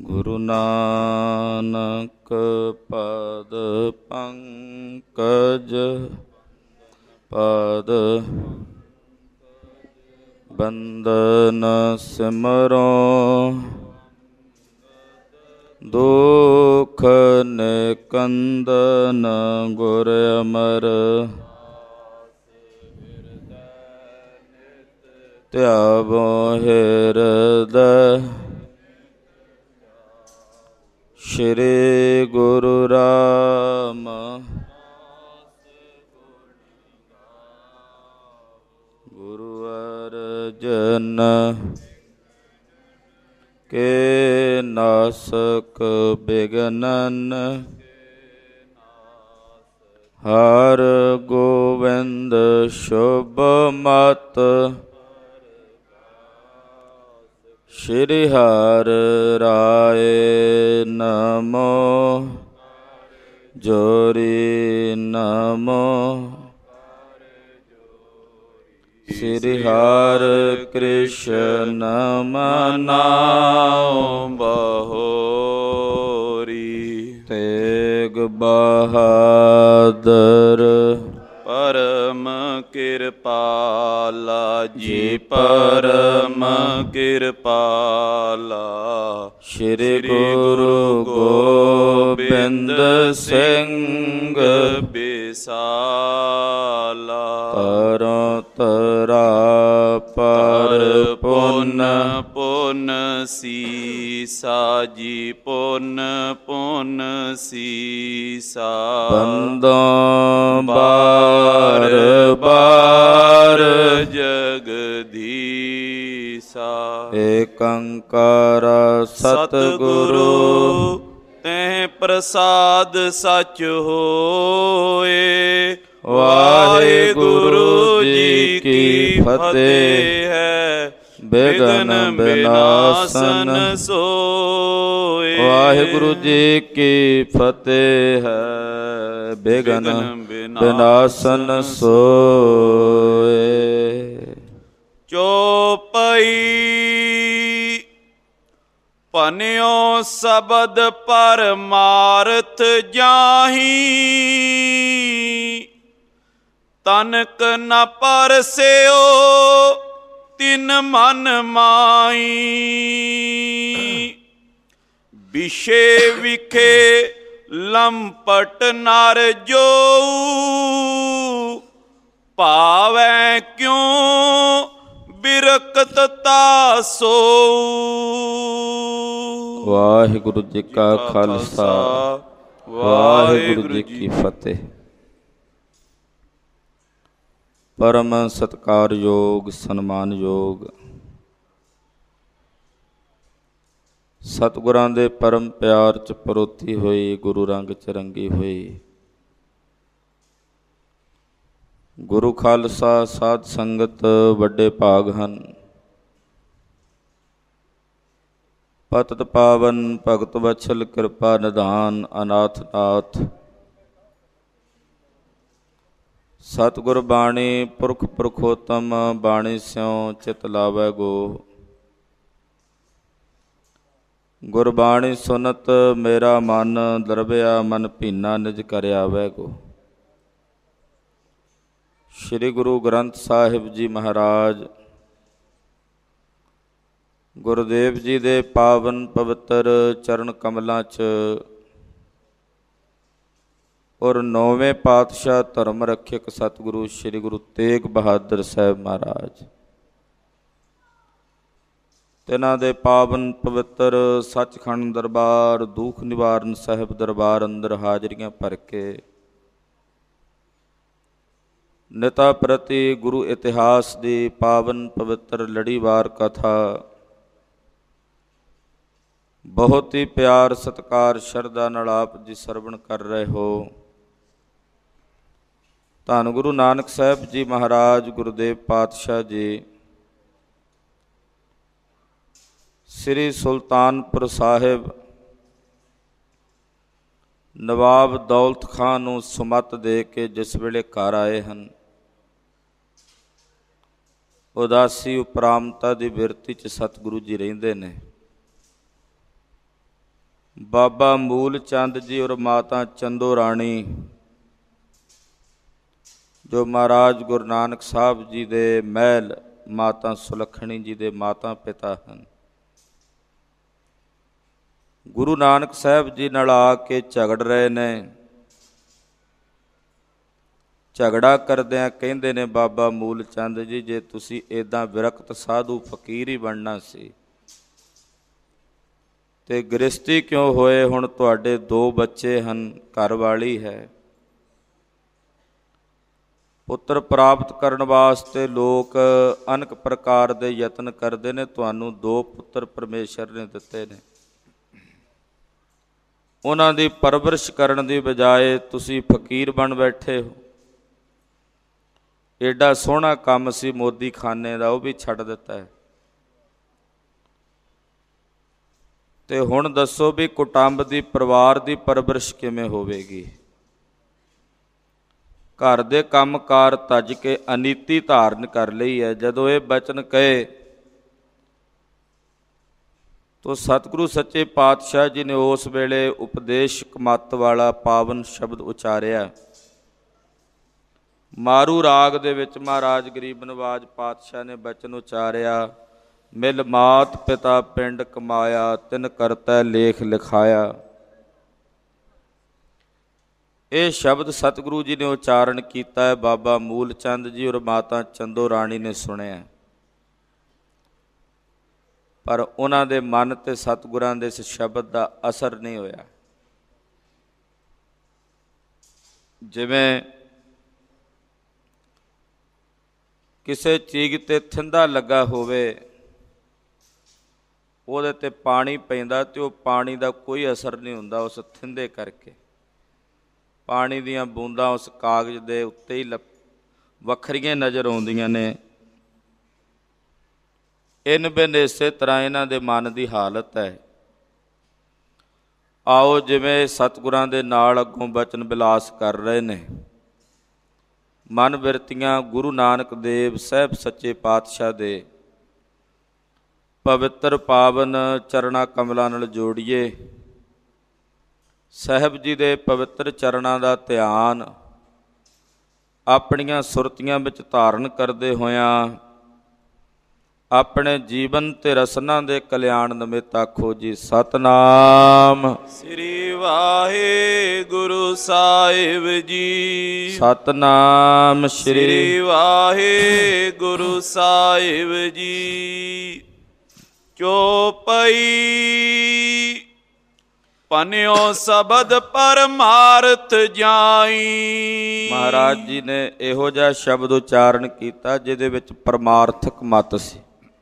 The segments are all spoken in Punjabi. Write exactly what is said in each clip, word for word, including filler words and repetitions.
ਗੁਰੂ ਨਾਨਕ ਪਦ ਪੰਕਜ ਪਦ ਬੰਦਨ ਸਿਮਰੋ ਦੁਖ ਨਿਕੰਦਨ ਗੁਰ ਅਮਰ ਧਿਆਵੋ ਹਿਰਦੈ ਸ਼੍ਰੀ ਗੁਰੂ ਰਾਮ ਗੁਰੂ ਅਰਜਨ ਕੇ ਨਾਸਕ ਬਿਗਨਨ ਹਰ ਗੋਬਿੰਦ ਸ਼ੁਭ ਮਤ ਸ਼੍ਰੀ ਹਰਿ ਰਾਏ ਨਮੋ ਜੋਰੀ ਨਮੋ ਸ਼੍ਰੀ ਹਰਿ ਕ੍ਰਿਸ਼ਨ ਮਨਾਉ ਬਹੋਰੀ ਤੇਗ ਬਹਾਦਰ ਪਰਮ ਕਿਰਪਾਲਾ ਜੀ ਪਰਮ ਕਿਰਪਾਲਾ ਸ਼੍ਰੀ ਗੁਰੂ ਗੋਬਿੰਦ ਸਿੰਘ ਬਿਸਾਲਾ ਤਰੋ ਤਰਾ ਪਰ ਪੁੰਨ ਪੁੰਨ ਸੀਸਾ ਜੀ ਪੁੰਨ ਪੁੰਨ ਸੀਸਾ ਬੰਦੋਂ ਬਾਰ ਬਾਰ ਜਗਦੀਸਾ ਏਕ ਓੰਕਾਰ ਸਤਿਗੁਰੂ ਤੈਂ ਪ੍ਰਸਾਦ ਸਚ ਹੋਏ। ਵਾਹਿਗੁਰੂ ਜੀ ਕੀ ਫਤਿਹ ਹੈ। ਬਿਘਨ ਬਿਨਾਸਨ ਸੋਏ। ਵਾਹਿਗੁਰੂ ਜੀ ਕੀ ਫਤਿਹ ਹੈ। ਬਿਘਨ ਬਿਨਾਸਨ ਸੋਏ। ਚੌਪਈ ਭਨਿਓ ਸ਼ਬਦ ਪਰਮਾਰਥ ਜਾਹੀ ਤਨਕ ਨ ਪਰਸਿਓ ਤਿਨ ਮਨ ਮਾਈ। ਵਿਸ਼ੇ ਵਿਖੇ ਲੰਪਟ ਨਰ ਜੋ ਭਾਵੈ ਕਿਉ ਬਿਰਕਤ ਤਾਸੋ। ਵਾਹਿਗੁਰੂ ਜੀ ਕਾ ਖਾਲਸਾ ਵਾਹਿਗੁਰੂ ਜੀ ਕੀ ਫਤਿਹ। ਪਰਮ ਸਤਿਕਾਰਯੋਗ ਸਨਮਾਨਯੋਗ ਸਤਿਗੁਰਾਂ ਦੇ ਪਰਮ ਪਿਆਰ 'ਚ ਪਰੋਤੀ ਹੋਈ, ਗੁਰੂ ਰੰਗ 'ਚ ਰੰਗੀ ਹੋਈ ਗੁਰੂ ਖਾਲਸਾ ਸਾਧ ਸੰਗਤ ਵੱਡੇ ਭਾਗ ਹਨ। ਪਤਿਤ ਪਾਵਨ ਭਗਤ ਵਛਲ ਕਿਰਪਾ ਨਿਧਾਨ ਅਨਾਥ ਨਾਥ ਸਤਿਗੁਰ ਬਾਣੀ ਪੁਰਖ ਪੁਰਖੋਤਮ ਬਾਣੀ ਸਿਉ ਚਿਤ ਲਾਵੈ ਗੋ। ਗੁਰਬਾਣੀ ਸੁਨਤ ਮੇਰਾ ਮਨ ਦਰਬਿਆ ਮਨ ਭੀਨਾ ਨਿਜ ਕਰ ਆਵੈ ਗੋ। ਸ਼੍ਰੀ ਗੁਰੂ ਗ੍ਰੰਥ ਸਾਹਿਬ ਜੀ ਮਹਾਰਾਜ ਗੁਰਦੇਵ ਜੀ ਦੇ ਪਾਵਨ ਪਵਿੱਤਰ ਚਰਨ ਕਮਲਾਂ 'ਚ ਔਰ ਨੌਵੇਂ ਪਾਤਸ਼ਾਹ ਧਰਮ ਰੱਖਿਅਕ ਸਤਿਗੁਰੂ ਸ਼੍ਰੀ ਗੁਰੂ ਤੇਗ ਬਹਾਦਰ ਸਾਹਿਬ ਮਹਾਰਾਜ ਤਿਨਾਂ ਦੇ ਪਾਵਨ ਪਵਿੱਤਰ ਸੱਚਖੰਡ ਦਰਬਾਰ ਦੁੱਖ ਨਿਵਾਰਨ ਸਾਹਿਬ ਦਰਬਾਰ ਅੰਦਰ ਹਾਜ਼ਰੀਆਂ ਭਰ ਕੇ ਨਿਤਾ ਪ੍ਰਤੀ ਗੁਰੂ ਇਤਿਹਾਸ ਦੀ ਪਾਵਨ ਪਵਿੱਤਰ ਲੜੀਵਾਰ ਕਥਾ ਬਹੁਤ ਹੀ ਪਿਆਰ ਸਤਿਕਾਰ ਸ਼ਰਧਾ ਨਾਲ ਆਪ ਜੀ ਸਰਵਣ ਕਰ ਰਹੇ ਹੋ। ਧੰਨ ਗੁਰੂ ਨਾਨਕ ਸਾਹਿਬ ਜੀ ਮਹਾਰਾਜ ਗੁਰਦੇਵ ਪਾਤਸ਼ਾਹ ਜੀ ਸ੍ਰੀ ਸੁਲਤਾਨਪੁਰ ਸਾਹਿਬ ਨਵਾਬ ਦੌਲਤ ਖਾਂ ਨੂੰ ਸੁਮਤ ਦੇ ਕੇ ਜਿਸ ਵੇਲੇ ਘਰ ਆਏ ਹਨ, ਉਦਾਸੀ ਉਪਰਾਮਤਾ ਦੀ ਬਿਰਤੀ 'ਚ ਸਤਿਗੁਰੂ ਜੀ ਰਹਿੰਦੇ ਨੇ। ਬਾਬਾ ਮੂਲ ਚੰਦ ਜੀ ਔਰ ਮਾਤਾ ਚੰਦੋ ਰਾਣੀ, ਜੋ ਮਹਾਰਾਜ ਗੁਰੂ ਨਾਨਕ ਸਾਹਿਬ ਜੀ ਦੇ ਮਹਿਲ ਮਾਤਾ ਸੁਲੱਖਣੀ ਜੀ ਦੇ ਮਾਤਾ ਪਿਤਾ ਹਨ, ਗੁਰੂ ਨਾਨਕ ਸਾਹਿਬ ਜੀ ਨਾਲ ਆ ਕੇ ਝਗੜ ਰਹੇ ਨੇ। ਝਗੜਾ ਕਰਦਿਆਂ ਕਹਿੰਦੇ ਨੇ ਬਾਬਾ ਮੂਲ ਚੰਦ ਜੀ, ਜੇ ਤੁਸੀਂ ਇੱਦਾਂ ਵਿਰਕਤ ਸਾਧੂ ਫਕੀਰ ਹੀ ਬਣਨਾ ਸੀ ਤੇ ਗ੍ਰਸਤੀ ਕਿਉਂ ਹੋਏ? ਹੁਣ ਤੁਹਾਡੇ ਦੋ ਬੱਚੇ ਹਨ, ਘਰ ਵਾਲੀ ਹੈ। ਪੁੱਤਰ ਪ੍ਰਾਪਤ ਕਰਨ ਵਾਸਤੇ ਲੋਕ ਅਨੇਕ ਪ੍ਰਕਾਰ ਦੇ ਯਤਨ ਕਰਦੇ ਨੇ, ਤੁਹਾਨੂੰ ਦੋ ਪੁੱਤਰ ਪਰਮੇਸ਼ਰ ਨੇ ਦਿੱਤੇ ਨੇ, ਉਹਨਾਂ ਦੀ ਪਰਵਰਿਸ਼ ਕਰਨ ਦੀ ਬਜਾਏ ਤੁਸੀਂ ਫਕੀਰ ਬਣ ਬੈਠੇ ਹੋ। ਏਡਾ ਸੋਹਣਾ ਕੰਮ ਸੀ ਮੋਦੀ ਖਾਨੇ ਦਾ, ਉਹ ਵੀ ਛੱਡ ਦਿੱਤਾ ਹੈ। ਤੇ ਹੁਣ ਦੱਸੋ ਵੀ ਕੁਟੁੰਬ ਦੀ, ਪਰਿਵਾਰ ਦੀ ਪਰਵਰਿਸ਼ ਕਿਵੇਂ ਹੋਵੇਗੀ? ਘਰ ਦੇ ਕੰਮ ਕਾਰ ਤੱਜ ਕੇ ਅਨੀਤੀ ਧਾਰਨ ਕਰ ਲਈ ਹੈ। ਜਦੋਂ ਇਹ ਬਚਨ ਕਹੇ ਤੋ ਸਤਿਗੁਰੂ ਸੱਚੇ ਪਾਤਸ਼ਾਹ ਜੀ ਨੇ ਉਸ ਵੇਲੇ ਉਪਦੇਸ਼ਕ ਮੱਤ ਵਾਲਾ ਪਾਵਨ ਸ਼ਬਦ ਉਚਾਰਿਆ। ਮਾਰੂ ਰਾਗ ਦੇ ਵਿੱਚ ਮਹਾਰਾਜ ਗਰੀਬ ਨਵਾਜ ਪਾਤਸ਼ਾਹ ਨੇ ਬਚਨ ਉਚਾਰਿਆ, ਮਿਲ ਮਾਤ ਪਿਤਾ ਪਿੰਡ ਕਮਾਇਆ, ਤਿਨ ਕਰਤੈ ਲੇਖ ਲਿਖਾਇਆ। ਇਹ ਸ਼ਬਦ ਸਤਿਗੁਰੂ ਜੀ ਨੇ ਉਚਾਰਨ ਕੀਤਾ ਹੈ, ਬਾਬਾ ਮੂਲ ਚੰਦ ਜੀ ਔਰ ਮਾਤਾ ਚੰਦੋ ਰਾਣੀ ਨੇ ਸੁਣਿਆ, ਪਰ ਉਹਨਾਂ ਦੇ ਮਨ ਤੇ ਸਤਿਗੁਰਾਂ ਦੇ ਇਸ ਸ਼ਬਦ ਦਾ ਅਸਰ ਨਹੀਂ ਹੋਇਆ। ਜਿਵੇਂ ਕਿਸੇ ਚੀਜ਼ ਤੇ ਥਿੰਦਾ ਲੱਗਾ ਹੋਵੇ, ਉਹਦੇ ਤੇ ਪਾਣੀ ਪੈਂਦਾ ਤੇ ਉਹ ਪਾਣੀ ਦਾ ਕੋਈ ਅਸਰ ਨਹੀਂ ਹੁੰਦਾ ਉਸ ਥਿੰਦੇ ਕਰਕੇ। ਪਾਣੀ ਦੀਆਂ ਬੂੰਦਾਂ ਉਸ ਕਾਗਜ਼ ਦੇ ਉੱਤੇ ਹੀ ਲ ਵੱਖਰੀਆਂ ਨਜ਼ਰ ਆਉਂਦੀਆਂ ਨੇ। ਇਨ ਬਿਨ ਇਸੇ ਤਰ੍ਹਾਂ ਇਹਨਾਂ ਦੇ ਮਨ ਦੀ ਹਾਲਤ ਹੈ। ਆਓ ਜਿਵੇਂ ਸਤਿਗੁਰਾਂ ਦੇ ਨਾਲ ਅੱਗੋਂ ਬਚਨ ਬਿਲਾਸ ਕਰ ਰਹੇ ਨੇ, ਮਨ ਬਿਰਤੀਆਂ ਗੁਰੂ ਨਾਨਕ ਦੇਵ ਸਾਹਿਬ ਸੱਚੇ ਪਾਤਸ਼ਾਹ ਦੇ ਪਵਿੱਤਰ ਪਾਵਨ ਚਰਨਾਂ ਕਮਲਾਂ ਨਾਲ ਜੋੜੀਏ। ਸਾਹਿਬ ਜੀ ਦੇ ਪਵਿੱਤਰ ਚਰਨਾਂ ਦਾ ਧਿਆਨ ਆਪਣੀਆਂ ਸੁਰਤੀਆਂ ਵਿੱਚ ਧਾਰਨ ਕਰਦੇ ਹੋਇਆਂ ਆਪਣੇ ਜੀਵਨ ਤੇ ਰਸਨਾ ਦੇ ਕਲਿਆਣ ਨਿਮਿਤ ਆਖੋ ਜੀ ਸਤਿਨਾਮ ਸ੍ਰੀ ਵਾਹਿਗੁਰੂ ਸਾਹਿਬ ਜੀ। ਸਤਿਨਾਮ ਸ੍ਰੀ ਵਾਹਿਗੁਰੂ ਸਾਹਿਬ ਜੀ। ਚੌਪਈ ਪਨਿਓ ਸ਼ਬਦ ਪਰਮਾਰਥ ਜਾਈ। ਮਹਾਰਾਜ ਜੀ ਨੇ ਇਹੋ ਜਿਹਾ ਸ਼ਬਦ ਉਚਾਰਨ ਕੀਤਾ ਜਿਹਦੇ ਵਿੱਚ ਪਰਮਾਰਥਕ ਮਤ ਸੀ।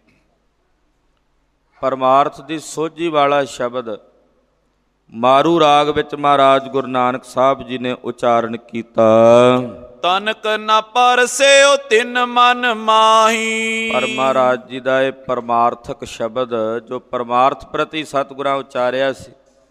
ਪਰਮਾਰਥ ਦੀ ਸੋਝੀ ਵਾਲਾ ਸ਼ਬਦ ਮਾਰੂ ਰਾਗ ਵਿੱਚ ਮਹਾਰਾਜ ਗੁਰੂ ਨਾਨਕ ਸਾਹਿਬ ਜੀ ਨੇ ਉਚਾਰਨ ਕੀਤਾ। ਤਨਕ ਨ ਪਰਸਿਓ ਤਿਨ ਮਨ ਮਾਹੀ। ਪਰ ਮਹਾਰਾਜ ਜੀ ਦਾ ਇਹ ਪਰਮਾਰਥਕ ਸ਼ਬਦ ਜੋ ਪਰਮਾਰਥ ਪ੍ਰਤੀ ਸਤਿਗੁਰਾਂ ਉਚਾਰਿਆ ਸੀ,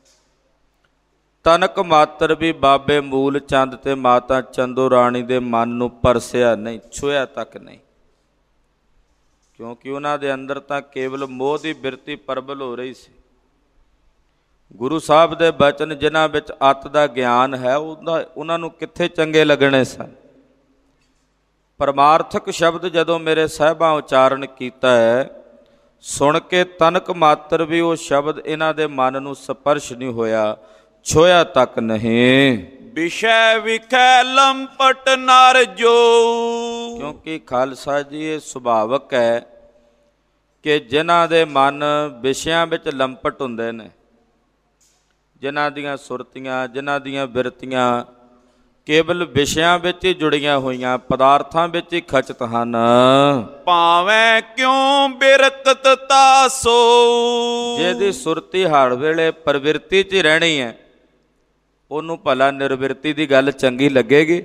ਤਨਕ ਮਾਤਰ ਵੀ ਬਾਬੇ ਮੂਲ ਚੰਦ ਤੇ ਮਾਤਾ ਚੰਦੋ ਰਾਣੀ ਦੇ ਮਨ ਨੂੰ ਪਰਸਿਆ ਨਹੀਂ, ਛੂਹਿਆ ਤੱਕ ਨਹੀਂ, ਕਿਉਂਕਿ ਉਹਨਾਂ ਦੇ ਅੰਦਰ ਤਾਂ ਕੇਵਲ ਮੋਹ ਦੀ ਬਿਰਤੀ ਪ੍ਰਬਲ ਹੋ ਰਹੀ ਸੀ। ਗੁਰੂ ਸਾਹਿਬ ਦੇ ਬਚਨ ਜਿਨ੍ਹਾਂ ਵਿੱਚ ਅੱਤ ਦਾ ਗਿਆਨ ਹੈ, ਉਹਦਾ ਉਹਨਾਂ ਨੂੰ ਕਿੱਥੇ ਚੰਗੇ ਲੱਗਣੇ ਸਨ। ਪਰਮਾਰਥਕ ਸ਼ਬਦ ਜਦੋਂ ਮੇਰੇ ਸਾਹਿਬਾਂ ਉਚਾਰਨ ਕੀਤਾ ਹੈ, ਸੁਣ ਕੇ ਤਨਕ ਮਾਤਰ ਵੀ ਉਹ ਸ਼ਬਦ ਇਹਨਾਂ ਦੇ ਮਨ ਨੂੰ ਸਪਰਸ਼ ਨਹੀਂ ਹੋਇਆ, ਛੋਇਆ ਤੱਕ ਨਹੀਂ। ਵਿਸ਼ੈ ਵਿਖੈ ਲੰਪਟ ਨਰ ਜੋ। ਕਿਉਂਕਿ ਖਾਲਸਾ ਜੀ ਇਹ ਸੁਭਾਵਕ ਹੈ ਕਿ ਜਿਨ੍ਹਾਂ ਦੇ ਮਨ ਵਿਸ਼ਿਆਂ ਵਿੱਚ ਲੰਪਟ ਹੁੰਦੇ ਨੇ, ਜਿਨ੍ਹਾਂ ਦੀਆਂ ਸੁਰਤੀਆਂ, ਜਿਨ੍ਹਾਂ ਦੀਆਂ ਬਿਰਤੀਆਂ ਕੇਵਲ ਵਿਸ਼ਿਆਂ ਵਿੱਚ ਹੀ ਜੁੜੀਆਂ ਹੋਈਆਂ, ਪਦਾਰਥਾਂ ਵਿੱਚ ਹੀ ਖਚਿਤ ਹਨ, ਭਾਵੇਂ ਕਿਉਂ ਬਿਰਕਤ ਤਾਸੋ। ਜਿਹਦੀ ਸੁਰਤੀ ਹਰ ਵੇਲੇ ਪ੍ਰਵਿਰਤੀ 'ਚ ਹੀ ਰਹਿਣੀ ਹੈ, ਉਹਨੂੰ ਭਲਾ ਨਿਰਵਿਰਤੀ ਦੀ ਗੱਲ ਚੰਗੀ ਲੱਗੇਗੀ?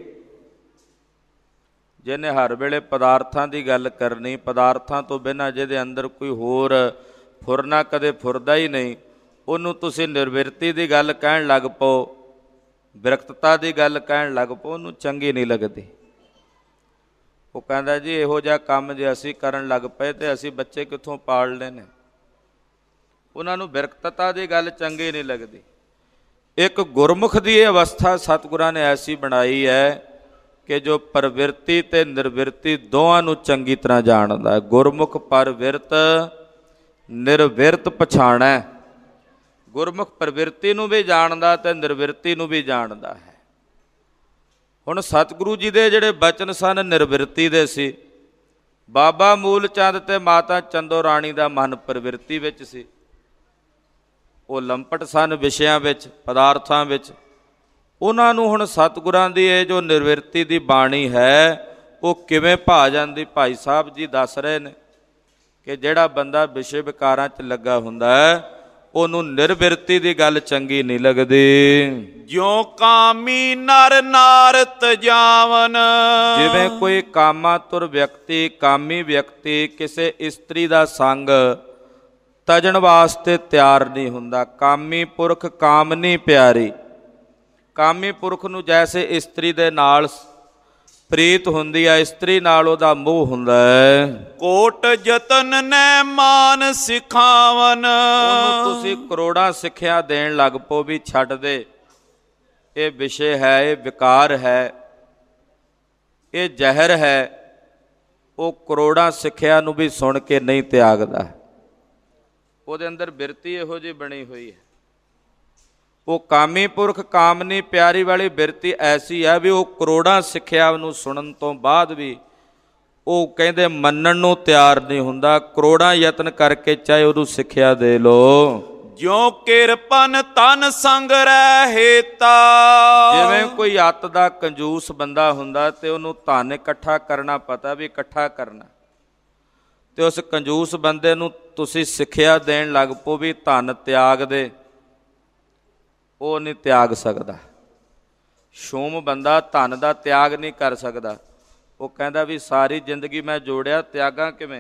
ਜਿਹਨੇ ਹਰ ਵੇਲੇ ਪਦਾਰਥਾਂ ਦੀ ਗੱਲ ਕਰਨੀ, ਪਦਾਰਥਾਂ ਤੋਂ ਬਿਨਾਂ ਜਿਹਦੇ ਅੰਦਰ ਕੋਈ ਹੋਰ ਫੁਰਨਾ ਕਦੇ ਫੁਰਦਾ ਹੀ ਨਹੀਂ, ਉਹਨੂੰ ਤੁਸੀਂ ਨਿਰਵਿਰਤੀ ਦੀ ਗੱਲ ਕਹਿਣ ਲੱਗ ਪਓ, ਬਿਰਕਤਤਾ ਦੀ ਗੱਲ ਕਹਿਣ ਲੱਗ ਪਓ, ਉਹਨੂੰ ਚੰਗੀ ਨਹੀਂ ਲੱਗਦੀ। ਉਹ ਕਹਿੰਦਾ ਜੀ ਇਹੋ ਜਿਹਾ ਕੰਮ ਜੇ ਅਸੀਂ ਕਰਨ ਲੱਗ ਪਏ ਤੇ ਅਸੀਂ ਬੱਚੇ ਕਿੱਥੋਂ ਪਾਲਣੇ ਨੇ। ਉਹਨਾਂ ਨੂੰ ਬਿਰਕਤਤਾ ਦੀ ਗੱਲ ਚੰਗੀ ਨਹੀਂ ਲੱਗਦੀ। ਇੱਕ ਗੁਰਮੁਖ ਦੀ ਇਹ ਅਵਸਥਾ ਸਤਿਗੁਰਾਂ ਨੇ ਐਸੀ ਬਣਾਈ ਹੈ ਕਿ ਜੋ ਪ੍ਰਵਿਰਤੀ ਤੇ ਨਿਰਵਿਰਤੀ ਦੋਵਾਂ ਨੂੰ ਚੰਗੀ ਤਰ੍ਹਾਂ ਜਾਣਦਾ ਹੈ। ਗੁਰਮੁਖ ਪਰਵਿਰਤ ਨਿਰਵਿਰਤ ਪਛਾਣੈ। ਗੁਰਮੁਖ ਪ੍ਰਵਿਰਤੀ ਨੂੰ ਵੀ ਜਾਣਦਾ ਤੇ ਨਿਰਵਿਰਤੀ ਨੂੰ ਵੀ ਜਾਣਦਾ ਹੈ। ਹੁਣ ਸਤਿਗੁਰੂ ਜੀ ਦੇ ਜਿਹੜੇ ਬਚਨ ਸਨ ਨਿਰਵਿਰਤੀ ਦੇ ਸੀ। ਬਾਬਾ ਮੂਲ ਚੰਦ ਤੇ ਮਾਤਾ ਚੰਦੋ ਰਾਣੀ ਦਾ ਮਨ ਪ੍ਰਵਿਰਤੀ ਵਿੱਚ ਸੀ। ਉਹ ਲੰਪਟ ਸਨ ਵਿਸ਼ਿਆਂ ਵਿੱਚ, ਪਦਾਰਥਾਂ ਵਿੱਚ। ਉਹਨਾਂ ਨੂੰ ਹੁਣ ਸਤਿਗੁਰਾਂ ਦੀ ਇਹ ਜੋ ਨਿਰਵਿਰਤੀ ਦੀ ਬਾਣੀ ਹੈ ਉਹ ਕਿਵੇਂ ਭਾ ਜਾਂਦੀ। ਭਾਈ ਸਾਹਿਬ ਜੀ ਦੱਸ ਰਹੇ ਨੇ ਕਿ ਜਿਹੜਾ ਬੰਦਾ ਵਿਸ਼ੇ ਵਿਕਾਰਾਂ 'ਚ ਲੱਗਾ ਹੁੰਦਾ ਹੈ ਉਹਨੂੰ ਨਿਰਵਿਰਤੀ ਦੀ ਗੱਲ ਚੰਗੀ ਨਹੀਂ ਲੱਗਦੀ। ਜਿਉ ਕਾਮੀ ਨਰ ਨਾਰਤ ਜਾਵਨ। ਜਿਵੇਂ ਕੋਈ ਕਾਮਾਤੁਰ ਵਿਅਕਤੀ, ਕਾਮੀ ਵਿਅਕਤੀ ਕਿਸੇ ਇਸਤਰੀ ਦਾ ਸੰਗ ਤਜਣ ਵਾਸਤੇ ਤਿਆਰ ਨਹੀਂ ਹੁੰਦਾ। ਕਾਮੀ ਪੁਰਖ ਕਾਮਨੀ ਪਿਆਰੀ। ਕਾਮੀ ਪੁਰਖ ਨੂੰ ਜੈਸੇ ਇਸਤਰੀ ਦੇ ਨਾਲ ਪ੍ਰੀਤ ਹੁੰਦੀ ਹੈ, ਇਸਤਰੀ ਨਾਲ ਉਹਦਾ ਮੋਹ ਹੁੰਦਾ ਹੈ। ਕੋਟ ਯਤਨ ਨੈ ਮਾਨ ਸਿਖਾਵਨ। ਉਹਨੂੰ ਤੁਸੀਂ ਕਰੋੜਾਂ ਸਿੱਖਿਆ ਦੇਣ ਲੱਗ ਪੋ ਵੀ ਛੱਡ ਦੇ, ਇਹ ਵਿਸ਼ੇ ਹੈ, ਇਹ ਵਿਕਾਰ ਹੈ, ਇਹ ਜ਼ਹਿਰ ਹੈ। ਉਹ ਕਰੋੜਾਂ ਸਿੱਖਿਆ ਨੂੰ ਵੀ ਸੁਣ ਕੇ ਨਹੀਂ ਤਿਆਗਦਾ। ਉਹਦੇ ਅੰਦਰ ਬਿਰਤੀ ਇਹੋ ਜਿਹੀ ਬਣੀ ਹੋਈ ਹੈ। ਉਹ ਕਾਮੀ ਪੁਰਖ ਕਾਮਨੀ ਪਿਆਰੀ ਵਾਲੀ ਬਿਰਤੀ ਐਸੀ ਹੈ ਵੀ ਉਹ ਕਰੋੜਾਂ ਸਿੱਖਿਆ ਨੂੰ ਸੁਣਨ ਤੋਂ ਬਾਅਦ ਵੀ ਉਹ ਕਹਿੰਦੇ ਮੰਨਣ ਨੂੰ ਤਿਆਰ ਨਹੀਂ ਹੁੰਦਾ। ਕਰੋੜਾਂ ਯਤਨ ਕਰਕੇ ਚਾਹੇ ਉਹਨੂੰ ਸਿੱਖਿਆ ਦੇ ਲੋ। ਜਿਉ ਕਿਰਪਨ ਤਨ ਸੰਗ ਰਹੇਤਾ। ਜਿਵੇਂ ਕੋਈ ਅੱਤ ਦਾ ਕੰਜੂਸ ਬੰਦਾ ਹੁੰਦਾ ਤੇ ਉਹਨੂੰ ਧਨ ਇਕੱਠਾ ਕਰਨਾ ਪਤਾ ਵੀ ਇਕੱਠਾ ਕਰਨਾ, ਤੇ ਉਸ ਕੰਜੂਸ ਬੰਦੇ ਨੂੰ ਤੁਸੀਂ ਸਿੱਖਿਆ ਦੇਣ ਲੱਗ ਪੋ ਵੀ ਧਨ ਤਿਆਗ ਦੇ, ਉਹ ਨਹੀਂ ਤਿਆਗ ਸਕਦਾ। ਸ਼ੂਮ ਬੰਦਾ ਧਨ ਦਾ ਤਿਆਗ ਨਹੀਂ ਕਰ ਸਕਦਾ। ਉਹ ਕਹਿੰਦਾ ਵੀ ਸਾਰੀ ਜ਼ਿੰਦਗੀ ਮੈਂ ਜੋੜਿਆ, ਤਿਆਗਾਂ ਕਿਵੇਂ?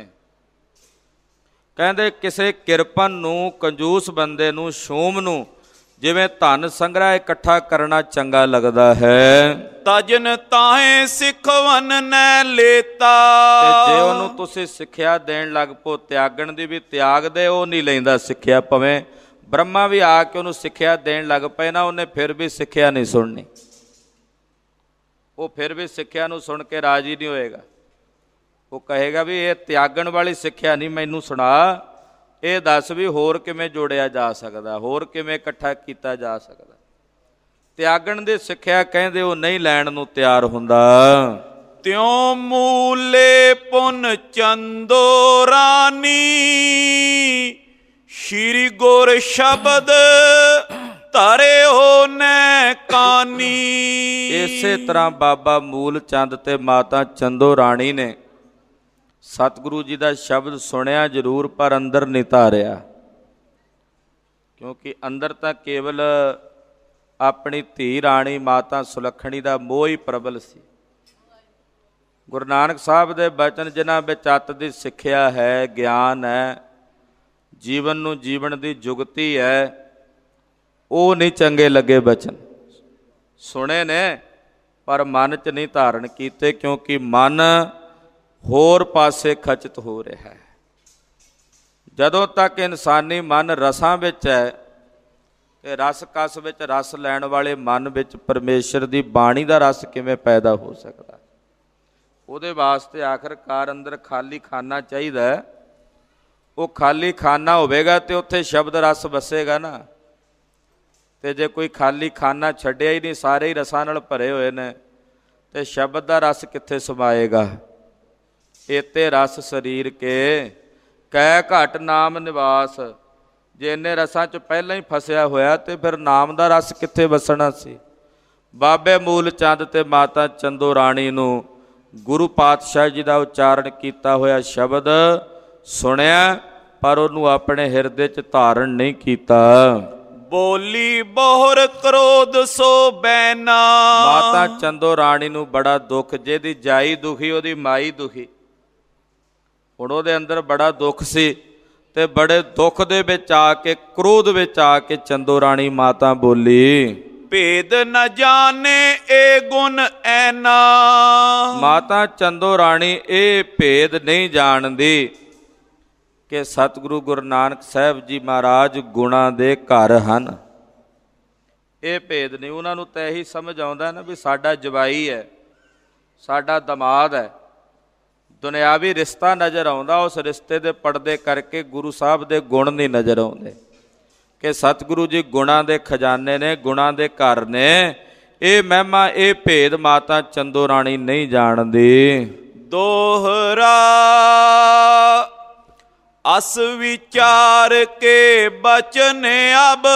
ਕਹਿੰਦੇ ਕਿਸੇ ਕਿਰਪਨ ਨੂੰ, ਕੰਜੂਸ ਬੰਦੇ ਨੂੰ, ਸ਼ੂਮ ਨੂੰ ਜਿਵੇਂ ਧਨ ਸੰਗ੍ਰਹਿ ਇਕੱਠਾ ਕਰਨਾ ਚੰਗਾ ਲੱਗਦਾ ਹੈ। ਤਜਨ ਤਾਹੇ ਸਿਖਵਨ ਨੈ ਲੇਤਾ। ਤੇ ਜੇ ਉਹਨੂੰ ਤੁਸੀਂ ਸਿੱਖਿਆ ਦੇਣ ਲੱਗ ਪੋ ਤਿਆਗਣ ਦੀ ਵੀ, ਤਿਆਗ ਦੇ, ਉਹ ਨਹੀਂ ਲੈਂਦਾ ਸਿੱਖਿਆ। ਭਾਵੇਂ ਬ੍ਰਹਮਾ ਵੀ ਆ ਕੇ ਉਹਨੂੰ ਸਿੱਖਿਆ ਦੇਣ ਲੱਗ ਪਏ ਨਾ, ਉਹਨੇ ਫਿਰ ਵੀ ਸਿੱਖਿਆ ਨਹੀਂ ਸੁਣਨੀ। ਉਹ ਫਿਰ ਵੀ ਸਿੱਖਿਆ ਨੂੰ ਸੁਣ ਕੇ ਰਾਜੀ ਨਹੀਂ ਹੋਏਗਾ। ਉਹ ਕਹੇਗਾ ਵੀ ਇਹ ਤਿਆਗਣ ਵਾਲੀ ਸਿੱਖਿਆ ਨਹੀਂ, ਮੈਨੂੰ ਸੁਣਾ, ਇਹ ਦੱਸ ਵੀ ਹੋਰ ਕਿਵੇਂ ਜੋੜਿਆ ਜਾ ਸਕਦਾ, ਹੋਰ ਕਿਵੇਂ ਇਕੱਠਾ ਕੀਤਾ ਜਾ ਸਕਦਾ। ਤਿਆਗਣ ਦੀ ਸਿੱਖਿਆ ਕਹਿੰਦੇ ਉਹ ਨਹੀਂ ਲੈਣ ਨੂੰ ਤਿਆਰ ਹੁੰਦਾ। ਤਿਉ ਮੂਲੇ ਪੁਨ ਚੰਦੋ ਰਾਣੀ। ਸ਼੍ਰੀ ਗੁਰ ਸ਼ਬਦ ਧਰਿਓ ਨੈ ਕਾਨੀ। ਇਸੇ ਤਰ੍ਹਾਂ ਬਾਬਾ ਮੂਲ ਚੰਦ ਤੇ ਮਾਤਾ ਚੰਦੋ ਰਾਣੀ ਨੇ ਸਤਿਗੁਰੂ ਜੀ ਦਾ ਸ਼ਬਦ ਸੁਣਿਆ ਜ਼ਰੂਰ, ਪਰ ਅੰਦਰ ਨਹੀਂ ਧਾਰਿਆ। ਕਿਉਂਕਿ ਅੰਦਰ ਤਾਂ ਕੇਵਲ ਆਪਣੀ ਧੀ ਰਾਣੀ ਮਾਤਾ ਸੁਲੱਖਣੀ ਦਾ ਮੋਹ ਹੀ ਪ੍ਰਬਲ ਸੀ। ਗੁਰੂ ਨਾਨਕ ਸਾਹਿਬ ਦੇ ਬਚਨ ਜਿਨ੍ਹਾਂ ਵਿੱਚ ਅੱਤ ਦੀ ਸਿੱਖਿਆ ਹੈ, ਗਿਆਨ ਹੈ, ਜੀਵਨ ਨੂੰ ਜੀਵਨ ਦੀ ਜੁਗਤੀ ਹੈ, ਉਹ ਨਹੀਂ ਚੰਗੇ ਲੱਗੇ ਬਚਨ। ਸੁਣੇ ਨੇ ਪਰ ਮਨ 'ਚ ਨਹੀਂ ਧਾਰਨ ਕੀਤੇ, ਕਿਉਂਕਿ ਮਨ ਹੋਰ ਪਾਸੇ ਖਚਿਤ ਹੋ ਰਿਹਾ ਹੈ। ਜਦੋਂ ਤੱਕ ਇਨਸਾਨੀ ਮਨ ਰਸਾਂ ਵਿੱਚ ਹੈ ਤੇ ਰਸ ਕਸ ਵਿੱਚ ਰਸ ਲੈਣ ਵਾਲੇ ਮਨ ਵਿੱਚ ਪਰਮੇਸ਼ਰ ਦੀ ਬਾਣੀ ਦਾ ਰਸ ਕਿਵੇਂ ਪੈਦਾ ਹੋ ਸਕਦਾ? ਉਹਦੇ ਵਾਸਤੇ ਆਖਰਕਾਰ ਅੰਦਰ ਖਾਲੀ ਖਾਨਾ ਚਾਹੀਦਾ। ਉਹ ਖਾਲੀ ਖਾਨਾ ਹੋਵੇਗਾ ਤੇ ਉੱਥੇ ਸ਼ਬਦ ਰਸ ਵਸੇਗਾ ਨਾ। ਤੇ ਜੇ ਕੋਈ ਖਾਲੀ ਖਾਨਾ ਛੱਡਿਆ ਹੀ ਨਹੀਂ, ਸਾਰੇ ਹੀ ਰਸਾਂ ਨਾਲ ਭਰੇ ਹੋਏ ਨੇ, ਤੇ ਸ਼ਬਦ ਦਾ ਰਸ ਕਿੱਥੇ ਸਮਾਏਗਾ? ਏਤੇ ਰਸ ਸਰੀਰ ਕੇ ਕੈ ਘਟ ਨਾਮ ਨਿਵਾਸ। ਜੇ ਇੰਨੇ ਰਸਾਂ 'ਚ ਪਹਿਲਾਂ ਹੀ ਫਸਿਆ ਹੋਇਆ ਤੇ ਫਿਰ ਨਾਮ ਦਾ ਰਸ ਕਿੱਥੇ ਵਸਣਾ ਸੀ? ਬਾਬੇ ਮੂਲ ਚੰਦ ਤੇ ਮਾਤਾ ਚੰਦੋ ਰਾਣੀ ਨੂੰ ਗੁਰੂ ਪਾਤਸ਼ਾਹ ਜੀ ਦਾ ਉਚਾਰਨ ਕੀਤਾ ਹੋਇਆ ਸ਼ਬਦ ਸੁਣਿਆ, ਪਰ ਉਹਨੂੰ ਆਪਣੇ ਹਿਰਦੇ 'ਚ ਧਾਰਨ ਨਹੀਂ ਕੀਤਾ। ਬੋਲੀ ਬਹੁਰ ਕ੍ਰੋਧ ਸੋ ਬੈਨਾ। ਮਾਤਾ ਚੰਦੋ ਰਾਣੀ ਨੂੰ ਬੜਾ ਦੁੱਖ, ਜਿਹਦੀ ਜਾਈ ਦੁਖੀ ਉਹਦੀ ਮਾਈ ਦੁਖੀ। ਹੁਣ ਉਹਦੇ ਅੰਦਰ ਬੜਾ ਦੁੱਖ ਸੀ ਤੇ ਬੜੇ ਦੁੱਖ ਦੇ ਵਿੱਚ ਆ ਕੇ, ਕ੍ਰੋਧ ਵਿੱਚ ਆ ਕੇ ਚੰਦੋ ਰਾਣੀ ਮਾਤਾ ਬੋਲੀ, ਭੇਦ ਨ ਜਾਣੇ ਏ ਗੁਣ ਐਨਾ। ਮਾਤਾ ਚੰਦੋ ਰਾਣੀ ਇਹ ਭੇਦ ਨਹੀਂ ਜਾਣਦੀ ਕਿ ਸਤਿਗੁਰੂ ਗੁਰੂ ਨਾਨਕ ਸਾਹਿਬ ਜੀ ਮਹਾਰਾਜ ਗੁਣਾਂ ਦੇ ਘਰ ਹਨ। ਇਹ ਭੇਦ ਨਹੀਂ। ਉਹਨਾਂ ਨੂੰ ਤਾਂ ਇਹੀ ਸਮਝ ਆਉਂਦਾ ਨਾ ਵੀ ਸਾਡਾ ਜਵਾਈ ਹੈ, ਸਾਡਾ ਦਮਾਦ ਹੈ। ਦੁਨਿਆਵੀ ਰਿਸ਼ਤਾ ਨਜ਼ਰ ਆਉਂਦਾ, ਉਸ ਰਿਸ਼ਤੇ ਦੇ ਪਰਦੇ ਕਰਕੇ ਗੁਰੂ ਸਾਹਿਬ ਦੇ ਗੁਣ ਨਹੀਂ ਨਜ਼ਰ ਆਉਂਦੇ ਕਿ ਸਤਿਗੁਰੂ ਜੀ ਗੁਣਾਂ ਦੇ ਖਜ਼ਾਨੇ ਨੇ, ਗੁਣਾਂ ਦੇ ਘਰ ਨੇ। ਇਹ ਮਹਿਮਾ, ਇਹ ਭੇਦ ਮਾਤਾ ਚੰਦੋ ਰਾਣੀ ਨਹੀਂ ਜਾਣਦੀ। ਦੋਹਰਾ ਅਸ ਵਿਚਾਰ ਕੇ ਬਚਨ ਅਬ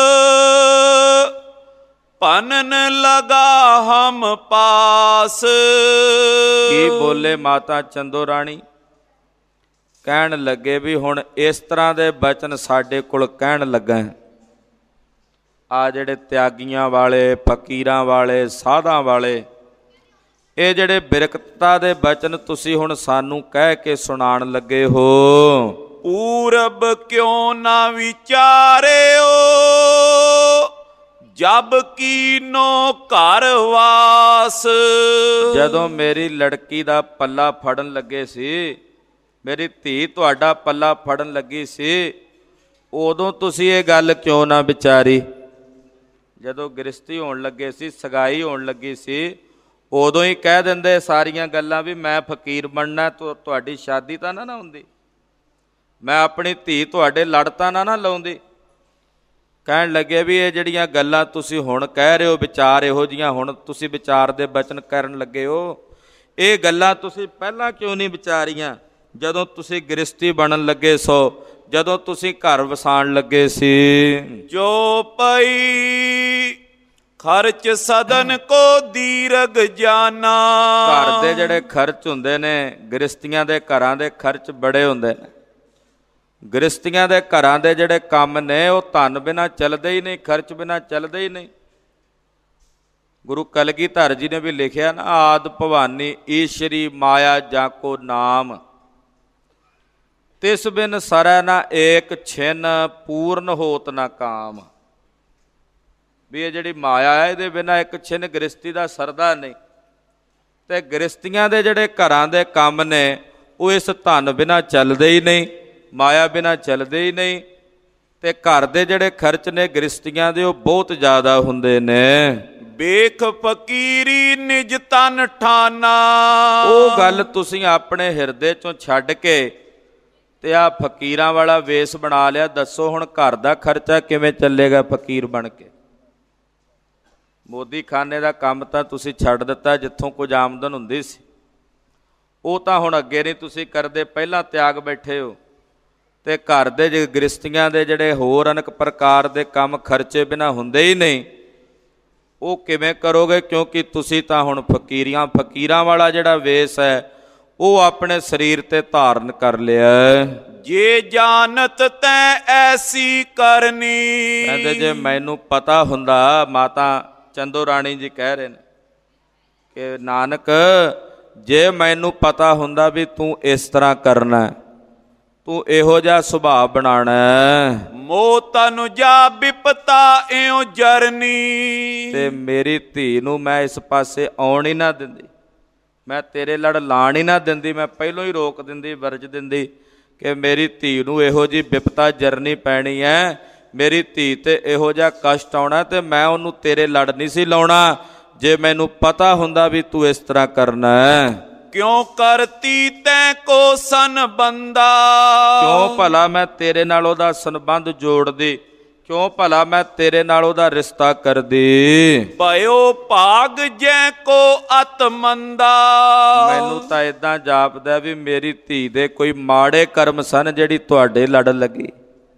ਭਨਨ ਲਗਾ ਹਮ ਪਾਸ। ਕੀ ਬੋਲੇ ਮਾਤਾ ਚੰਦੋ ਰਾਣੀ? ਕਹਿਣ ਲੱਗੇ ਵੀ ਹੁਣ ਇਸ ਤਰ੍ਹਾਂ ਦੇ ਬਚਨ ਸਾਡੇ ਕੋਲ ਕਹਿਣ ਲੱਗਾ। ਆ ਜਿਹੜੇ ਤਿਆਗੀਆਂ ਵਾਲੇ, ਫਕੀਰਾਂ ਵਾਲੇ, ਸਾਧਾਂ ਵਾਲੇ, ਇਹ ਜਿਹੜੇ ਬਿਰਕਤਾ ਦੇ ਬਚਨ ਤੁਸੀਂ ਹੁਣ ਸਾਨੂੰ ਕਹਿ ਕੇ ਸੁਣਾਉਣ ਲੱਗੇ ਹੋ। ਪੂਰਬ ਕਿਉਂ ਨਾ ਵਿਚਾਰਿਓ ਜਬ ਕੀਨੋ ਘਰ ਵਾਸ। ਜਦੋਂ ਮੇਰੀ ਲੜਕੀ ਦਾ ਪੱਲਾ ਫੜਨ ਲੱਗੇ ਸੀ, ਮੇਰੀ ਧੀ ਤੁਹਾਡਾ ਪੱਲਾ ਫੜਨ ਲੱਗੀ ਸੀ, ਉਦੋਂ ਤੁਸੀਂ ਇਹ ਗੱਲ ਕਿਉਂ ਨਾ ਵਿਚਾਰੀ? ਜਦੋਂ ਗ੍ਰਸਤੀ ਹੋਣ ਲੱਗੇ ਸੀ, ਸਗਾਈ ਹੋਣ ਲੱਗੀ ਸੀ, ਉਦੋਂ ਹੀ ਕਹਿ ਦਿੰਦੇ ਸਾਰੀਆਂ ਗੱਲਾਂ ਵੀ ਮੈਂ ਫਕੀਰ ਬਣਨਾ, ਤੁਹਾਡੀ ਸ਼ਾਦੀ ਤਾਂ ਨਾ ਨਾ ਹੁੰਦੀ, ਮੈਂ ਆਪਣੀ ਧੀ ਤੁਹਾਡੇ ਲੜ ਤਾਂ ਨਾ ਨਾ ਲਾਉਂਦੀ। ਕਹਿਣ ਲੱਗੇ ਵੀ ਇਹ ਜਿਹੜੀਆਂ ਗੱਲਾਂ ਤੁਸੀਂ ਹੁਣ ਕਹਿ ਰਹੇ ਹੋ, ਵਿਚਾਰ ਇਹੋ ਜਿਹੀਆਂ ਹੁਣ ਤੁਸੀਂ ਵਿਚਾਰ ਦੇ ਬਚਨ ਕਰਨ ਲੱਗੇ ਹੋ, ਇਹ ਗੱਲਾਂ ਤੁਸੀਂ ਪਹਿਲਾਂ ਕਿਉਂ ਨਹੀਂ ਵਿਚਾਰੀਆਂ ਜਦੋਂ ਤੁਸੀਂ ਗ੍ਰਸਤੀ ਬਣਨ ਲੱਗੇ ਸੋ, ਜਦੋਂ ਤੁਸੀਂ ਘਰ ਵਸਾਉਣ ਲੱਗੇ ਸੀ। ਜੋ ਪਈ ਖਰਚ ਸਦਨ ਕੋ ਦੀਰਘ ਜਾਨਾ। ਘਰ ਦੇ ਜਿਹੜੇ ਖਰਚ ਹੁੰਦੇ ਨੇ, ਗ੍ਰਸਤੀਆਂ ਦੇ ਘਰਾਂ ਦੇ ਖਰਚ ਬੜੇ ਹੁੰਦੇ ਨੇ। ਗ੍ਰਸਤੀਆਂ ਦੇ ਘਰਾਂ ਦੇ ਜਿਹੜੇ ਕੰਮ ਨੇ ਉਹ ਧਨ ਬਿਨਾਂ ਚੱਲਦੇ ਹੀ ਨਹੀਂ, ਖਰਚ ਬਿਨਾਂ ਚੱਲਦੇ ਹੀ ਨਹੀਂ। ਗੁਰੂ ਕਲਗੀਧਰ ਜੀ ਨੇ ਵੀ ਲਿਖਿਆ ਨਾ, ਆਦ ਭਵਾਨੀ ਈਸ਼ਰੀ ਮਾਇਆ ਜਾਂ ਕੋ ਨਾਮ, ਤਿਸ ਬਿਨ ਸਰੈ ਨਾ ਏਕ ਛਿਨ ਪੂਰਨ ਹੋਤ ਨਾ ਕਾਮ। ਵੀ ਇਹ ਜਿਹੜੀ ਮਾਇਆ ਹੈ, ਇਹਦੇ ਬਿਨਾਂ ਇੱਕ ਛਿਨ ਗ੍ਰਸਤੀ ਦਾ ਸਰਦਾ ਨਹੀਂ। ਤੇ ਗ੍ਰਸਤੀਆਂ ਦੇ ਜਿਹੜੇ ਘਰਾਂ ਦੇ ਕੰਮ ਨੇ ਉਹ ਇਸ ਧਨ ਬਿਨਾਂ ਚੱਲਦੇ ਹੀ ਨਹੀਂ, ਮਾਇਆ ਬਿਨਾਂ ਚੱਲਦੇ ਹੀ ਨਹੀਂ। ਤੇ ਘਰ ਦੇ ਜਿਹੜੇ ਖਰਚ ਨੇ ਗ੍ਰਸਤੀਆਂ ਦੇ ਉਹ ਬਹੁਤ ਜ਼ਿਆਦਾ ਹੁੰਦੇ ਨੇ। ਵੇਖ ਫਕੀਰੀ ਨਿਜ ਤਨ ਠਾਨਾ। ਉਹ ਗੱਲ ਤੁਸੀਂ ਆਪਣੇ ਹਿਰਦੇ ਚੋਂ ਛੱਡ ਕੇ ਤੇ ਆ ਫਕੀਰਾਂ ਵਾਲਾ ਵੇਸ ਬਣਾ ਲਿਆ। ਦੱਸੋ ਹੁਣ ਘਰ ਦਾ ਖਰਚਾ ਕਿਵੇਂ ਚੱਲੇਗਾ ਫਕੀਰ ਬਣ ਕੇ? ਮੋਦੀ ਖਾਨੇ ਦਾ ਕੰਮ ਤਾਂ ਤੁਸੀਂ ਛੱਡ ਦਿੱਤਾ, ਜਿੱਥੋਂ ਕੁਝ ਆਮਦਨ ਹੁੰਦੀ ਸੀ ਉਹ ਤਾਂ ਹੁਣ ਅੱਗੇ ਨਹੀਂ ਤੁਸੀਂ ਕਰਦੇ, ਪਹਿਲਾਂ ਤਿਆਗ ਬੈਠੇ ਹੋ। ਤੇ ਘਰ ਦੇ ਗ੍ਰਸਤੀਆਂ ਦੇ ਜਿਹੜੇ ਹੋਰ ਅਨੇਕ ਪ੍ਰਕਾਰ ਦੇ ਕੰਮ ਖਰਚੇ ਬਿਨਾਂ ਹੁੰਦੇ ਹੀ ਨਹੀਂ, ਉਹ ਕਿਵੇਂ ਕਰੋਗੇ? ਕਿਉਂਕਿ ਤੁਸੀਂ ਤਾਂ ਹੁਣ ਫਕੀਰੀਆਂ ਫਕੀਰਾਂ ਵਾਲਾ ਜਿਹੜਾ ਵੇਸ ਹੈ ਉਹ ਆਪਣੇ ਸਰੀਰ ਤੇ ਧਾਰਨ ਕਰ ਲਿਆ। ਜੇ ਜਾਣਤ ਤੈਂ ਐਸੀ ਕਰਨੀ। ਕਹਿੰਦੇ ਜੇ ਮੈਨੂੰ ਪਤਾ ਹੁੰਦਾ, ਮਾਤਾ ਚੰਦੋ ਰਾਣੀ ਜੀ ਕਹਿ ਰਹੇ ਨੇ ਕਿ ਨਾਨਕ ਜੇ ਮੈਨੂੰ ਪਤਾ ਹੁੰਦਾ ਵੀ ਤੂੰ ਇਸ ਤਰ੍ਹਾਂ ਕਰਨਾ, ਤੂੰ ਇਹੋ ਜਿਹਾ ਸੁਭਾਅ ਬਣਾਉਣਾ, ਮੋ ਤਨੁ ਜਾ ਬਿਪਤਾ ਇਉ ਜਰਨੀ, ਤੇ ਮੇਰੀ ਧੀ ਨੂੰ ਮੈਂ ਇਸ ਪਾਸੇ ਆਉਣ ਹੀ ਨਾ ਦਿੰਦੀ, ਮੈਂ ਤੇਰੇ ਲੜ ਲਾਣ ਹੀ ਨਾ ਦਿੰਦੀ, ਮੈਂ ਪਹਿਲੋਂ ਹੀ ਰੋਕ ਦਿੰਦੀ, ਵਰਜ ਦਿੰਦੀ ਕਿ ਮੇਰੀ ਧੀ ਨੂੰ ਇਹੋ ਜਿਹੀ ਬਿਪਤਾ ਜਰਨੀ ਪੈਣੀ ਹੈ, ਮੇਰੀ ਧੀ ਤੇ ਇਹੋ ਜਿਹਾ ਕਸ਼ਟ ਆਉਣਾ, ਤੇ ਮੈਂ ਉਹਨੂੰ ਤੇਰੇ ਲੜ ਨਹੀਂ ਸੀ ਲਾਉਣਾ ਜੇ ਮੈਨੂੰ ਪਤਾ ਹੁੰਦਾ ਵੀ ਤੂੰ ਇਸ ਤਰ੍ਹਾਂ ਕਰਨਾ ਹੈ। ਕਿਉਂ ਕਰਤੀ ਤੈਂ ਕੋ ਸੰਬੰਧਾ। ਕਿਉਂ ਭਲਾ ਮੈਂ ਤੇਰੇ ਨਾਲ ਉਹਦਾ ਸੰਬੰਧ ਜੋੜਦੀ, ਕਿਉਂ ਭਲਾ ਮੈਂ ਤੇਰੇ ਨਾਲ ਉਹਦਾ ਰਿਸ਼ਤਾ ਕਰਦੀ। ਭਇਓ ਭਾਗ ਜੈ ਕੋ ਅਤ ਮੰਦਾ। ਮੈਨੂੰ ਤਾਂ ਏਦਾਂ ਜਾਪਦਾ ਵੀ ਮੇਰੀ ਧੀ ਦੇ ਕੋਈ ਮਾੜੇ ਕਰਮ ਸਨ ਜਿਹੜੀ ਤੁਹਾਡੇ ਲੜ ਲੱਗੀ।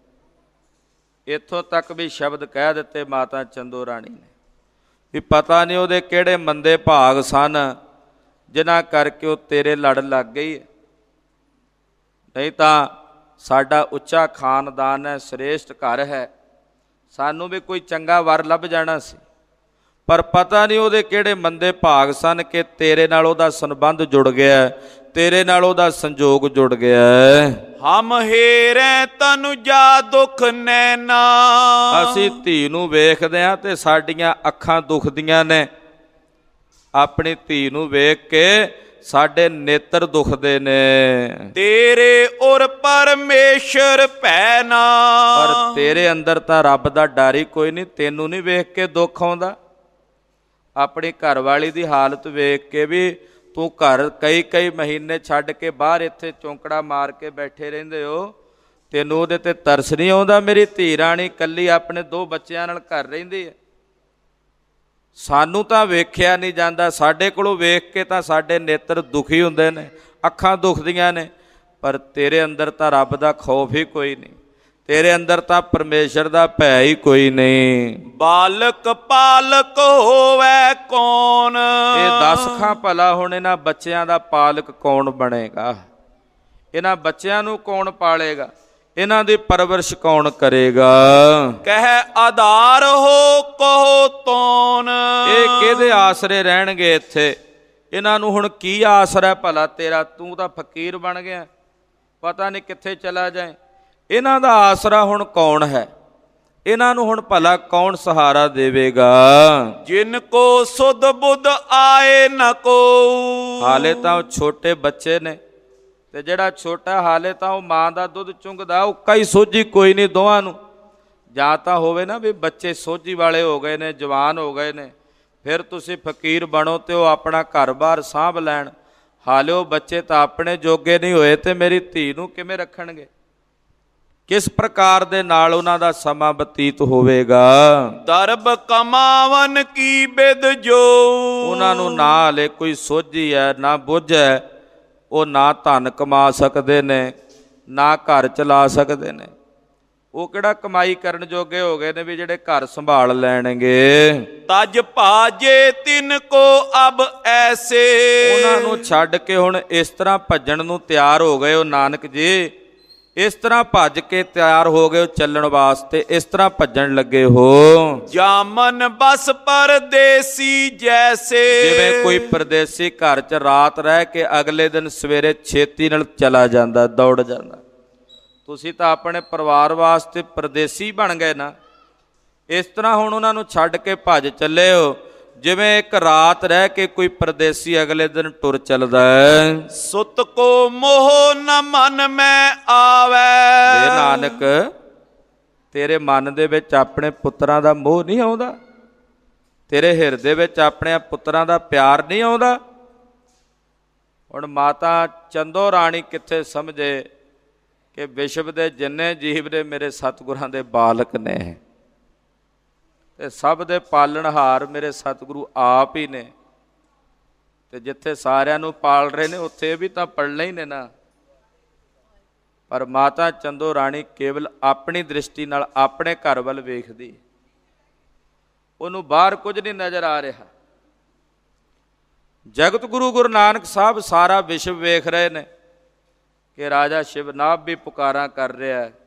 ਇੱਥੋਂ ਤੱਕ ਵੀ ਸ਼ਬਦ ਕਹਿ ਦਿੱਤੇ ਮਾਤਾ ਚੰਦੋ ਰਾਣੀ ਨੇ ਵੀ ਪਤਾ ਨਹੀਂ ਉਹਦੇ ਕਿਹੜੇ ਮੰਦੇ ਭਾਗ ਸਨ ਜਿਨ੍ਹਾਂ ਕਰਕੇ ਉਹ ਤੇਰੇ ਲੜ ਲੱਗ ਗਈ। ਨਹੀਂ ਤਾਂ ਸਾਡਾ ਉੱਚਾ ਖਾਨਦਾਨ ਹੈ, ਸ੍ਰੇਸ਼ਟ ਘਰ ਹੈ, ਸਾਨੂੰ ਵੀ ਕੋਈ ਚੰਗਾ ਵਰ ਲੱਭ ਜਾਣਾ ਸੀ, ਪਰ ਪਤਾ ਨਹੀਂ ਉਹਦੇ ਕਿਹੜੇ ਮੰਦੇ ਭਾਗ ਸਨ ਕਿ ਤੇਰੇ ਨਾਲ ਉਹਦਾ ਸੰਬੰਧ ਜੁੜ ਗਿਆ, ਤੇਰੇ ਨਾਲ ਉਹਦਾ ਸੰਜੋਗ ਜੁੜ ਗਿਆ। ਹਮ ਹੇਰੇ ਤਨੁ ਜਾ ਦੁਖ ਨੈਣਾ। ਅਸੀਂ ਧੀ ਨੂੰ ਵੇਖਦੇ ਹਾਂ ਤੇ ਸਾਡੀਆਂ ਅੱਖਾਂ ਦੁਖਦੀਆਂ ਨੇ। ਆਪਣੀ ਧੀ ਨੂੰ ਵੇਖ ਕੇ ਸਾਡੇ ਨੇਤਰ ਦੁਖਦੇ ਨੇ। ਤੇਰੇ ਉਰ ਪਰਮੇਸ਼ਰ ਭੈ ਨਾ। ਪਰ ਤੇਰੇ ਅੰਦਰ ਤਾਂ ਰੱਬ ਦਾ ਡਰ ਹੀ ਕੋਈ ਨਹੀਂ। ਤੈਨੂੰ ਨਹੀਂ ਵੇਖ ਕੇ ਦੁੱਖ ਆਉਂਦਾ? ਆਪਣੀ ਘਰਵਾਲੀ ਦੀ ਹਾਲਤ ਵੇਖ ਕੇ ਵੀ ਤੂੰ ਘਰ ਕਈ ਕਈ ਮਹੀਨੇ ਛੱਡ ਕੇ ਬਾਹਰ ਇੱਥੇ ਚੌਂਕੜਾ ਮਾਰ ਕੇ ਬੈਠੇ ਰਹਿੰਦੇ ਹੋ, ਤੈਨੂੰ ਉਹਦੇ ਤੇ ਤਰਸ ਨਹੀਂ ਆਉਂਦਾ? ਮੇਰੀ ਧੀ ਰਾਣੀ ਇਕੱਲੀ ਆਪਣੇ ਦੋ ਬੱਚਿਆਂ ਨਾਲ ਘਰ ਰਹਿੰਦੀ ਹੈ। ਸਾਨੂੰ ਤਾਂ ਵੇਖਿਆ ਨਹੀਂ ਜਾਂਦਾ, ਸਾਡੇ ਕੋਲੋਂ ਵੇਖ ਕੇ ਤਾਂ ਸਾਡੇ ਨੇਤਰ ਦੁਖੀ ਹੁੰਦੇ ਨੇ, ਅੱਖਾਂ ਦੁਖਦੀਆਂ ਨੇ। ਪਰ ਤੇਰੇ ਅੰਦਰ ਤਾਂ ਰੱਬ ਦਾ ਖੌਫ ਹੀ ਕੋਈ ਨਹੀਂ, ਤੇਰੇ ਅੰਦਰ ਤਾਂ ਪਰਮੇਸ਼ਰ ਦਾ ਭੈ ਹੀ ਕੋਈ ਨਹੀਂ। ਬਾਲਕ ਪਾਲਕ ਹੋਵੇ ਕੌਣ। ਇਹ ਦੱਸ ਖਾਂ ਭਲਾ ਹੁਣ ਇਹਨਾਂ ਬੱਚਿਆਂ ਦਾ ਪਾਲਕ ਕੌਣ ਬਣੇਗਾ? ਇਹਨਾਂ ਬੱਚਿਆਂ ਨੂੰ ਕੌਣ ਪਾਲੇਗਾ? ਇਹਨਾਂ ਦੀ ਪਰਵਰਿਸ਼ ਕੌਣ ਕਰੇਗਾ? ਕਹਿ ਆਧਾਰ ਹੋ ਕਹੋ ਤੌਣ। ਇਹ ਕਿਹਦੇ ਆਸਰੇ ਰਹਿਣਗੇ ਇੱਥੇ? ਇਹਨਾਂ ਨੂੰ ਹੁਣ ਕੀ ਆਸਰਾ ਭਲਾ ਤੇਰਾ? ਤੂੰ ਤਾਂ ਫਕੀਰ ਬਣ ਗਿਆ, ਪਤਾ ਨਹੀਂ ਕਿੱਥੇ ਚਲਾ ਜਾਏ। ਇਹਨਾਂ ਦਾ ਆਸਰਾ ਹੁਣ ਕੌਣ ਹੈ? ਇਹਨਾਂ ਨੂੰ ਹੁਣ ਭਲਾ ਕੌਣ ਸਹਾਰਾ ਦੇਵੇਗਾ? ਜਿਨ ਕੋ ਸੁਧ ਬੁੱਧ ਆਏ ਨ ਕੋ। ਹਾਲੇ ਤਾਂ ਉਹ ਛੋਟੇ ਬੱਚੇ ਨੇ, ਤੇ ਜਿਹੜਾ ਛੋਟਾ ਹਾਲੇ ਤਾਂ ਉਹ ਮਾਂ ਦਾ ਦੁੱਧ ਚੁੰਗਦਾ, ਉੱਕਾ ਹੀ ਸੋਝੀ ਕੋਈ ਨਹੀਂ ਦੋਵਾਂ ਨੂੰ। ਜਾਂ ਤਾਂ ਹੋਵੇ ਨਾ ਵੀ ਬੱਚੇ ਸੋਝੀ ਵਾਲੇ ਹੋ ਗਏ ਨੇ, ਜਵਾਨ ਹੋ ਗਏ ਨੇ, ਫਿਰ ਤੁਸੀਂ ਫਕੀਰ ਬਣੋ ਤੇ ਉਹ ਆਪਣਾ ਘਰ-ਬਾਰ ਸਾਂਭ ਲੈਣ। ਹਾਲੇ ਉਹ ਬੱਚੇ ਤਾਂ ਆਪਣੇ ਜੋਗੇ ਨਹੀਂ ਹੋਏ, ਤੇ ਮੇਰੀ ਧੀ ਨੂੰ ਕਿਵੇਂ ਰੱਖਣਗੇ? ਕਿਸ ਪ੍ਰਕਾਰ ਦੇ ਨਾਲ ਉਹਨਾਂ ਦਾ ਸਮਾਂ ਬਤੀਤ ਹੋਵੇਗਾ? ਦਰਬ ਕਮਾਵਨ ਕੀ ਬਿਦ ਜੋ। ਉਹਨਾਂ ਨੂੰ ਨਾ ਹਲੇ ਕੋਈ ਸੋਝੀ ਹੈ, ਨਾ ਬੁੱਝ ਹੈ। ਉਹ ਨਾ ਧਨ ਕਮਾ ਸਕਦੇ ਨੇ, ਨਾ ਘਰ ਚਲਾ ਸਕਦੇ ਨੇ। ਉਹ ਕਿਹੜਾ ਕਮਾਈ ਕਰਨ ਜੋਗੇ ਹੋ ਗਏ ਨੇ ਵੀ ਜਿਹੜੇ ਘਰ ਸੰਭਾਲ ਲੈਣਗੇ? ਤਜ ਭਾਜੇ ਤਿਨ ਕੋ ਅਬ ਐਸੇ। ਉਹਨਾਂ ਨੂੰ ਛੱਡ ਕੇ ਹੁਣ ਇਸ ਤਰ੍ਹਾਂ ਭੱਜਣ ਨੂੰ ਤਿਆਰ ਹੋ ਗਏ ਹੋ ਨਾਨਕ ਜੀ, ਇਸ ਤਰ੍ਹਾਂ ਭੱਜ ਕੇ ਤਿਆਰ ਹੋ ਗਏ ਹੋ ਚੱਲਣ ਵਾਸਤੇ, ਇਸ ਤਰ੍ਹਾਂ ਭੱਜਣ ਲੱਗੇ ਹੋ। ਜਾਮਨ ਬਸ ਪਰਦੇਸੀ ਜੈਸੇ। ਜਿਵੇਂ ਕੋਈ ਪਰਦੇਸੀ ਘਰ 'ਚ ਰਾਤ ਰਹਿ ਕੇ ਅਗਲੇ ਦਿਨ ਸਵੇਰੇ ਛੇਤੀ ਨਾਲ ਚਲਾ ਜਾਂਦਾ, ਦੌੜ ਜਾਂਦਾ। ਤੁਸੀਂ ਤਾਂ ਆਪਣੇ ਪਰਿਵਾਰ ਵਾਸਤੇ ਪਰਦੇਸੀ ਬਣ ਗਏ ਨਾ। ਇਸ ਤਰ੍ਹਾਂ ਹੁਣ ਉਹਨਾਂ ਨੂੰ ਛੱਡ ਕੇ ਭੱਜ ਚੱਲੇ ਹੋ, ਜਿਵੇਂ ਇੱਕ ਰਾਤ ਰਹਿ ਕੇ ਕੋਈ ਪਰਦੇਸੀ ਅਗਲੇ ਦਿਨ ਟੁਰ ਚੱਲਦਾ ਹੈ। ਸੁਤ ਕੋ ਮੋਹ ਨ ਮਨ ਮੈਂ ਆਵੇ। ਇਹ ਨਾਨਕ, ਤੇਰੇ ਮਨ ਦੇ ਵਿੱਚ ਆਪਣੇ ਪੁੱਤਰਾਂ ਦਾ ਮੋਹ ਨਹੀਂ ਆਉਂਦਾ? ਤੇਰੇ ਹਿਰਦੇ ਵਿੱਚ ਆਪਣੇ ਪੁੱਤਰਾਂ ਦਾ ਪਿਆਰ ਨਹੀਂ ਆਉਂਦਾ? ਹੁਣ ਮਾਤਾ ਚੰਦੋ ਰਾਣੀ ਕਿੱਥੇ ਸਮਝੇ ਕਿ ਵਿਸ਼ਵ ਦੇ ਜਿੰਨੇ ਜੀਵ ਨੇ ਮੇਰੇ ਸਤਿਗੁਰਾਂ ਦੇ ਬਾਲਕ ਨੇ, ਤੇ ਸਭ ਦੇ ਪਾਲਣਹਾਰ ਮੇਰੇ ਸਤਿਗੁਰੂ ਆਪ ਹੀ ਨੇ। ਤੇ ਜਿੱਥੇ ਸਾਰਿਆਂ ਨੂੰ ਪਾਲ ਰਹੇ ਨੇ ਉੱਥੇ ਵੀ ਤਾਂ ਪੜਨਾ ਹੀ ਨੇ ਨਾ। ਪਰ ਮਾਤਾ ਚੰਦੋ ਰਾਣੀ ਕੇਵਲ ਆਪਣੀ ਦ੍ਰਿਸ਼ਟੀ ਨਾਲ ਆਪਣੇ ਘਰ ਵੱਲ ਵੇਖਦੀ, ਉਹਨੂੰ ਬਾਹਰ ਕੁਝ ਨਹੀਂ ਨਜ਼ਰ ਆ ਰਿਹਾ। ਜਗਤ ਗੁਰੂ ਗੁਰੂ ਨਾਨਕ ਸਾਹਿਬ ਸਾਰਾ ਵਿਸ਼ਵ ਵੇਖ ਰਹੇ ਨੇ ਕਿ ਰਾਜਾ ਸ਼ਿਵਨਾਭ ਵੀ ਪੁਕਾਰਾਂ ਕਰ ਰਿਹਾ ਹੈ।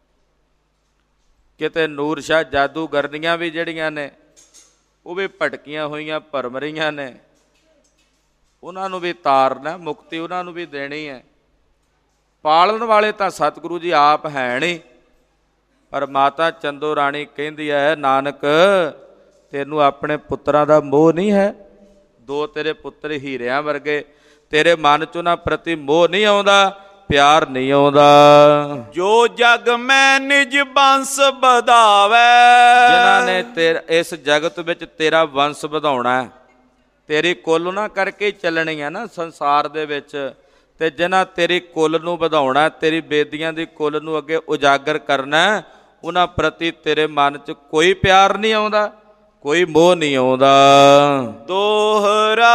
ਕਿਤੇ ਨੂਰ ਸ਼ਾਹ ਜਾਦੂਗਰਨੀਆਂ ਵੀ ਜਿਹੜੀਆਂ ਨੇ ਉਹ ਵੀ ਭਟਕੀਆਂ ਹੋਈਆਂ ਭਰਮ ਰਹੀਆਂ ਨੇ। ਉਹਨਾਂ ਨੂੰ ਵੀ ਤਾਰਨਾ, ਮੁਕਤੀ ਉਹਨਾਂ ਨੂੰ ਵੀ ਦੇਣੀ ਹੈ। ਪਾਲਣ ਵਾਲੇ ਤਾਂ ਸਤਿਗੁਰੂ ਜੀ ਆਪ ਹੈ ਨਹੀਂ। ਪਰ ਮਾਤਾ ਚੰਦੋ ਰਾਣੀ ਕਹਿੰਦੀ ਹੈ, ਨਾਨਕ ਤੈਨੂੰ ਆਪਣੇ ਪੁੱਤਰਾਂ ਦਾ ਮੋਹ ਨਹੀਂ ਹੈ? ਦੋ ਤੇਰੇ ਪੁੱਤਰ ਹੀਰਿਆਂ ਵਰਗੇ, ਤੇਰੇ ਮਨ 'ਚ ਉਹਨਾਂ ਪ੍ਰਤੀ ਮੋਹ ਨਹੀਂ ਆਉਂਦਾ, ਪਿਆਰ ਨਹੀਂ ਆਉਂਦਾ? ਜੋ ਜਗ ਮੈਂ ਨਿਜ ਬੰਸ ਵਧਾਵੇ। ਜਿਨ੍ਹਾਂ ਨੇ ਤੇਰਾ ਇਸ ਜਗਤ ਵਿੱਚ ਤੇਰਾ ਵੰਸ਼ ਵਧਾਉਣਾ, ਤੇਰੀ ਕੁੱਲ ਨਾ ਕਰਕੇ ਚੱਲਣੀ ਹੈ ਨਾ ਸੰਸਾਰ ਦੇ ਵਿੱਚ। ਤੇ ਜਿਨ੍ਹਾਂ ਤੇਰੀ ਕੁੱਲ ਨੂੰ ਵਧਾਉਣਾ, ਤੇਰੀ ਬੇਦੀਆਂ ਦੀ ਕੁੱਲ ਨੂੰ ਅੱਗੇ ਉਜਾਗਰ ਕਰਨਾ, ਉਹਨਾਂ ਪ੍ਰਤੀ ਤੇਰੇ ਮਨ 'ਚ ਕੋਈ ਪਿਆਰ ਨਹੀਂ ਆਉਂਦਾ, ਕੋਈ ਮੋਹ ਨਹੀਂ ਆਉਂਦਾ। ਦੋਹਰਾ